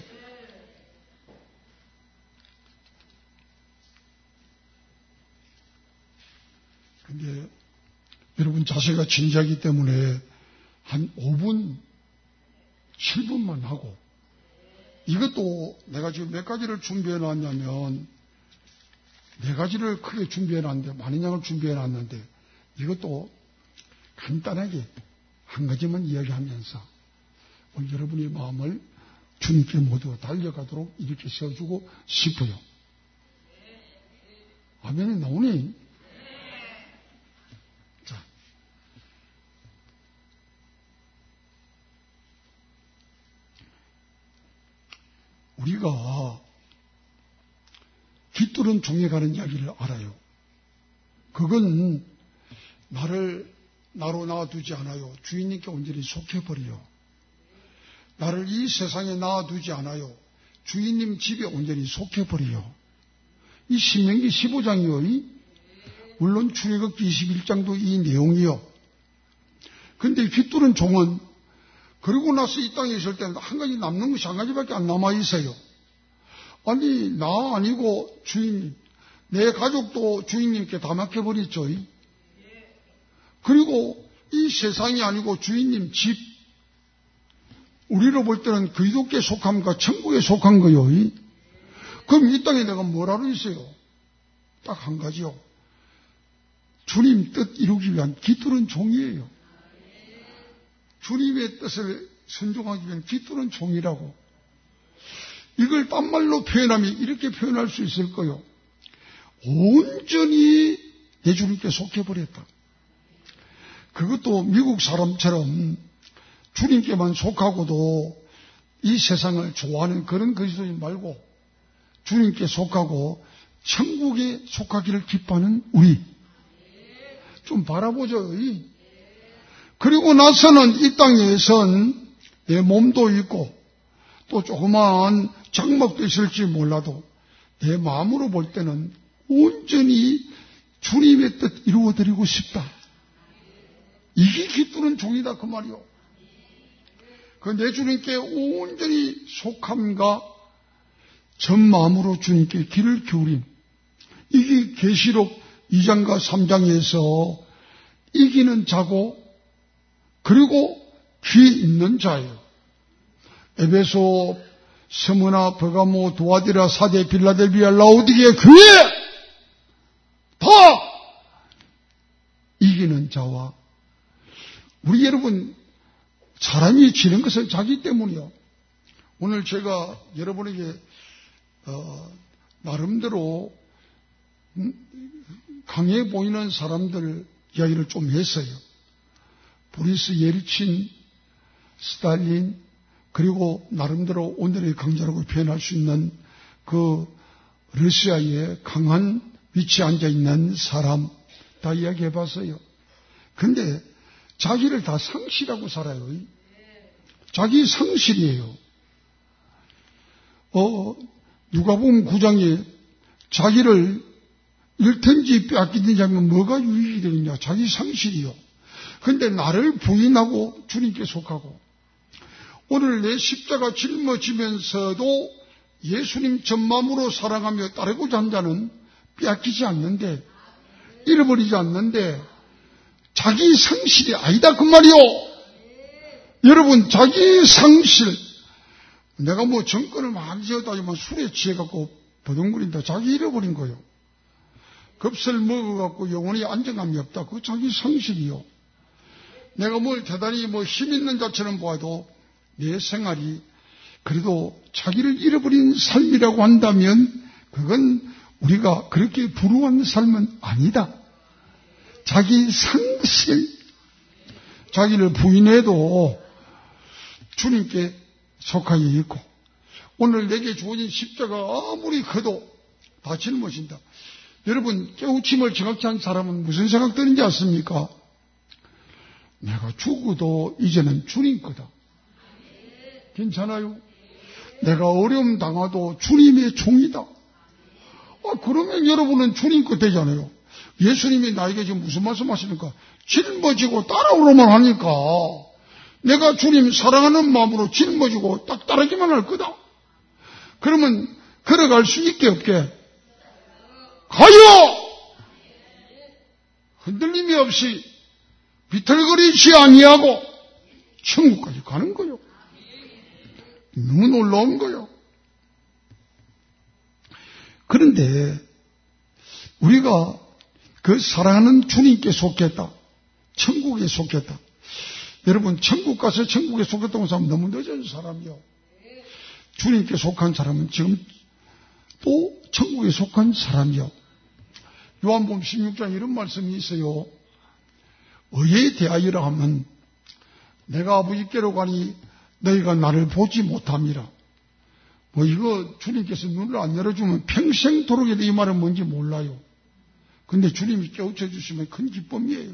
근데 여러분 자세가 진지하기 때문에 한 5분, 7분만 하고 이것도 내가 지금 몇 가지를 준비해 놨냐면 4가지를 크게 준비해 놨는데 많은 양을 준비해 놨는데 이것도 간단하게 한 가지만 이야기하면서 오늘 여러분의 마음을 주님께 모두 달려가도록 이렇게 세워주고 싶어요. 아멘이 나오니? 자, 우리가 깃들은 종에 가는 이야기를 알아요. 그건 나로 놔두지 않아요. 주인님께 온전히 속해버려요. 나를 이 세상에 놔두지 않아요. 주인님 집에 온전히 속해버려요. 이 신명기 15장이요. 물론 출애굽기 21장도 이 내용이요. 근데 깃들은 종은 그러고 나서 이 땅에 있을 때는 한 가지 남는 것이 한 가지밖에 안 남아있어요. 아니 나 아니고 주인님, 내 가족도 주인님께 다 맡겨버렸죠. 그리고 이 세상이 아니고 주인님 집, 우리로 볼 때는 그리스도께 속함과 천국에 속한 거요. 그럼 이 땅에 내가 뭐라로 있어요? 딱 한 가지요. 주님 뜻 이루기 위한 깃들은 종이에요. 주님의 뜻을 순종하기 위한 깃들은 종이라고. 이걸 딴 말로 표현하면 이렇게 표현할 수 있을 거요. 온전히 내 주님께 속해버렸다. 그것도 미국 사람처럼 주님께만 속하고도 이 세상을 좋아하는 그런 그리스도인 말고 주님께 속하고 천국에 속하기를 기뻐하는 우리. 좀 바라보죠. 그리고 나서는 이 땅에선 내 몸도 있고 또 조그마한 장막도 있을지 몰라도 내 마음으로 볼 때는 온전히 주님의 뜻 이루어드리고 싶다. 이게 깃두는 종이다 그 말이요. 그 내 주님께 온전히 속함과 전 마음으로 주님께 귀를 기울임. 이게 계시록 2장과 3장에서 이기는 자고 그리고 귀 있는 자예요. 에베소, 스무나, 버가모, 두아디라, 사대, 빌라델비아, 라오디게의 교회 다 이기는 자와 우리 여러분 사람이 지는 것은 자기 때문이요. 오늘 제가 여러분에게 나름대로 강해 보이는 사람들 이야기를 좀 했어요. 보리스 예리친, 스탈린, 그리고 나름대로 오늘의 강자라고 표현할 수 있는 그 러시아의 강한 위치에 앉아있는 사람 다 이야기해봤어요. 근데 자기를 다 상실하고 살아요. 자기 상실이에요. 누가복음 9장에 자기를 잃든지 빼앗기든지 하면 뭐가 유익이 되느냐? 자기 상실이요. 근데 나를 부인하고 주님께 속하고 오늘 내 십자가 짊어지면서도 예수님 전마음으로 사랑하며 따르고자 한 자는 빼앗기지 않는데, 잃어버리지 않는데 자기 상실이 아니다 그 말이요. 여러분, 자기 상실. 내가 뭐 정권을 많이 지었다지만 술에 취해갖고 버둥거린다. 자기 잃어버린 거요. 겁을 먹어갖고 영원히 안정감이 없다. 그거 자기 상실이요. 내가 뭘 대단히 힘 있는 자처럼 보아도 내 생활이 그래도 자기를 잃어버린 삶이라고 한다면 그건 우리가 그렇게 불우한 삶은 아니다. 자기 상실. 자기를 부인해도 주님께 속하여 있고, 오늘 내게 주어진 십자가 아무리 커도 다 짊어진다. 여러분, 깨우침을 정확히 한 사람은 무슨 생각 드는지 아십니까? 내가 죽어도 이제는 주님 거다. 괜찮아요? 내가 어려움 당하도 주님의 종이다. 그러면 여러분은 주님 거 되잖아요. 예수님이 나에게 지금 무슨 말씀 하십니까? 짊어지고 따라오로만 하니까 내가 주님 사랑하는 마음으로 짊어지고 딱 따르기만 할 거다. 그러면 걸어갈 수 있게 없게 가요! 흔들림이 없이 비틀거리지 아니하고 천국까지 가는 거요. 너무 놀라운 거요. 그런데 우리가 그 사랑하는 주님께 속했다. 천국에 속했다. 여러분, 천국 가서 천국에 속했다고 하면 너무 늦은 사람이요. 주님께 속한 사람은 지금 또 천국에 속한 사람이요. 요한복음 16장 이런 말씀이 있어요. 의에 대하여라 하면 내가 아버지께로 가니 너희가 나를 보지 못함이라. 이거 주님께서 눈을 안 열어주면 평생도록 이 말은 뭔지 몰라요. 근데 주님이 깨우쳐 주시면 큰 기쁨이에요.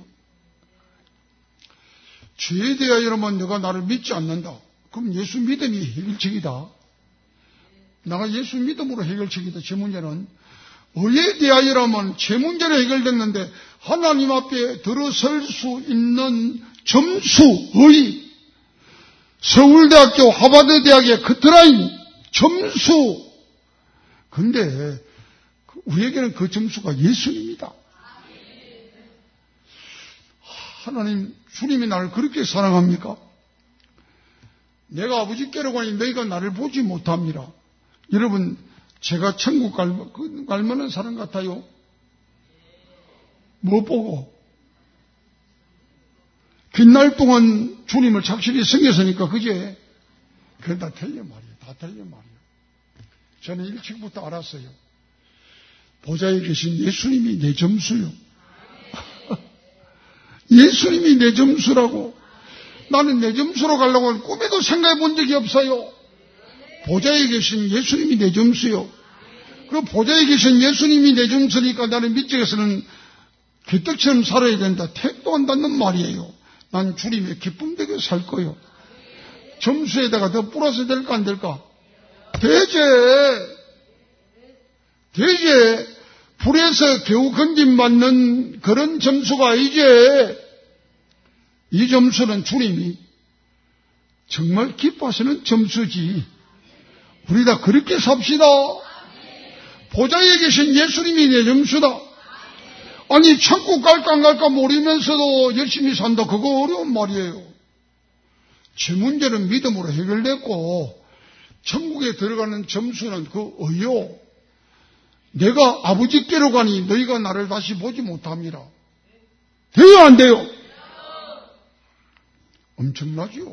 죄에 대하여라면 너가 나를 믿지 않는다. 그럼 예수 믿음이 해결책이다. 내가 예수 믿음으로 해결책이다. 제 문제는 의에 대하여라면 제 문제는 해결됐는데 하나님 앞에 들어설 수 있는 점수의 서울대학교 하버드대학의 커트라인 점수. 근데 우리에게는 그 점수가 예수님이다. 하나님, 주님이 나를 그렇게 사랑합니까? 내가 아버지께로 가니 너희가 나를 보지 못합니다. 여러분, 제가 천국 갈 만한 사람 같아요? 뭐 보고? 긴 날 동안 주님을 착실히 섬겼으니까, 그제? 그건 다 틀려 말이에요. 다 틀려 말이에요. 저는 일찍부터 알았어요. 보좌에 계신 예수님이 내 점수요. 예수님이 내 점수라고. 나는 내 점수로 가려고 하는 꿈에도 생각해 본 적이 없어요. 보좌에 계신 예수님이 내 점수요. 그 보좌에 계신 예수님이 내 점수니까 나는 밑쪽에서는 개떡처럼 살아야 된다. 택도 한다는 말이에요. 난 주님의 기쁨 되게 살 거요. 점수에다가 더 플러스 될까 안 될까? 되제 불에서 겨우 건짐받는 그런 점수가 아니지. 이 점수는 주님이 정말 기뻐하시는 점수지. 우리 다 그렇게 삽시다. 보좌에 계신 예수님이 내 점수다. 아니, 천국 갈까 안 갈까 모르면서도 열심히 산다. 그거 어려운 말이에요. 제 문제는 믿음으로 해결됐고 천국에 들어가는 점수는 그 의요. 내가 아버지께로 가니 너희가 나를 다시 보지 못합니다. 돼요 안 돼요? 엄청나죠.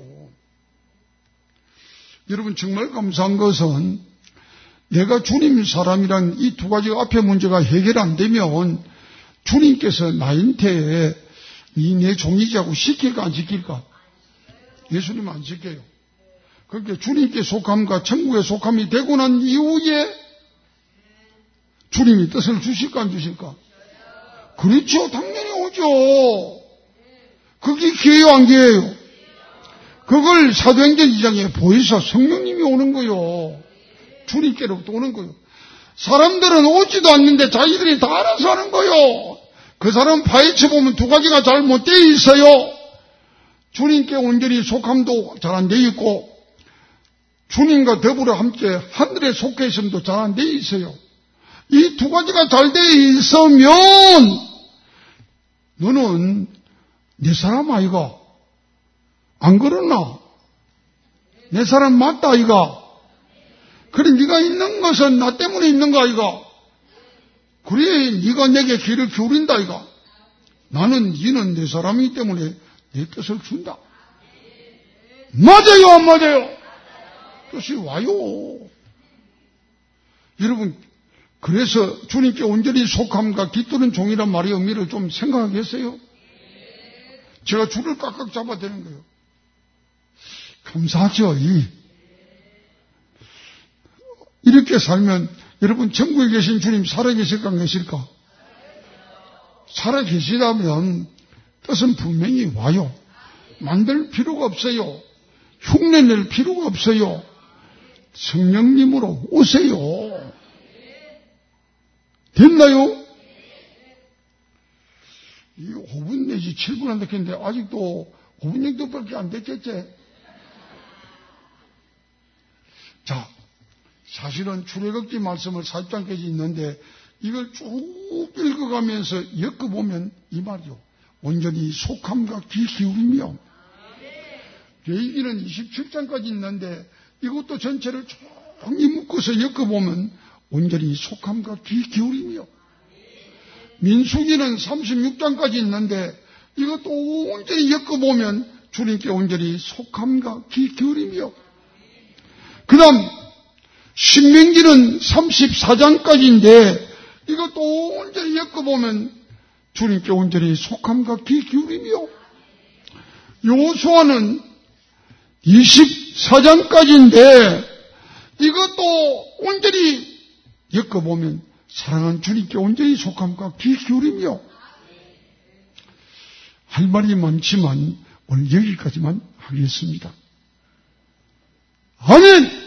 여러분, 정말 감사한 것은 내가 주님 사람이란 이 두 가지 앞에 문제가 해결 안 되면 주님께서 나인테에 내 종이자고 시킬까 안 시킬까? 예수님 안 시켜요. 그렇게 주님께 속함과 천국에 속함이 되고 난 이후에 주님이 뜻을 주실까 안 주실까? 그렇죠. 당연히 오죠. 그게 기회요 안 기회요? 그걸 사도행전 2장에 보이서 성령님이 오는 거요. 주님께로부터 오는 거요. 사람들은 오지도 않는데 자기들이 다 알아서 하는 거요. 그 사람 파헤쳐 보면 두 가지가 잘못되어 있어요. 주님께 온전히 속함도 잘 안 되어 있고 주님과 더불어 함께 하늘에 속해 있음도 잘 안 되어 있어요. 이 두 가지가 잘 되어 있으면 너는 내 사람 아이가? 안 그러나? 내 사람 맞다 아이가? 그래 네가 있는 것은 나 때문에 있는 거 아이가? 그래 네가 내게 귀를 기울인다 아이가? 나는 너는 내 사람이기 때문에 내 뜻을 준다. 맞아요 안 맞아요? 뜻이 와요. 여러분 그래서 주님께 온전히 속함과 깃드는 종이란 말의 의미를 좀 생각하겠어요? 제가 줄을 깍깍 잡아야 되는 거예요. 감사하죠. 이렇게 살면 여러분 천국에 계신 주님 살아계실까 안 계실까? 살아계시다면 뜻은 분명히 와요. 만들 필요가 없어요. 흉내낼 필요가 없어요. 성령님으로 오세요. 됐나요? 5분 내지 7분 안 됐겠는데 아직도 5분 정도밖에 안 됐겠지? 자, 사실은 출애굽기 말씀을 4장까지 있는데 이걸 쭉 읽어가면서 엮어보면 이 말이요. 온전히 속함과 귀 기울이며 레위기는 27장까지 있는데 이것도 전체를 종이 묶어서 엮어보면 온전히 속함과 귀 기울이며 민수기는 36장까지 있는데 이것도 온전히 엮어보면 주님께 온전히 속함과 귀 기울이며 그 다음 신명기는 34장까지인데 이것도 온전히 엮어보면 주님께 온전히 속함과 귀 기울이며 여호수아는 24장까지인데 이것도 온전히 엮어보면 사랑하는 주님께 온전히 속함과 귀 기울이며 할 말이 많지만 오늘 여기까지만 하겠습니다. 아멘!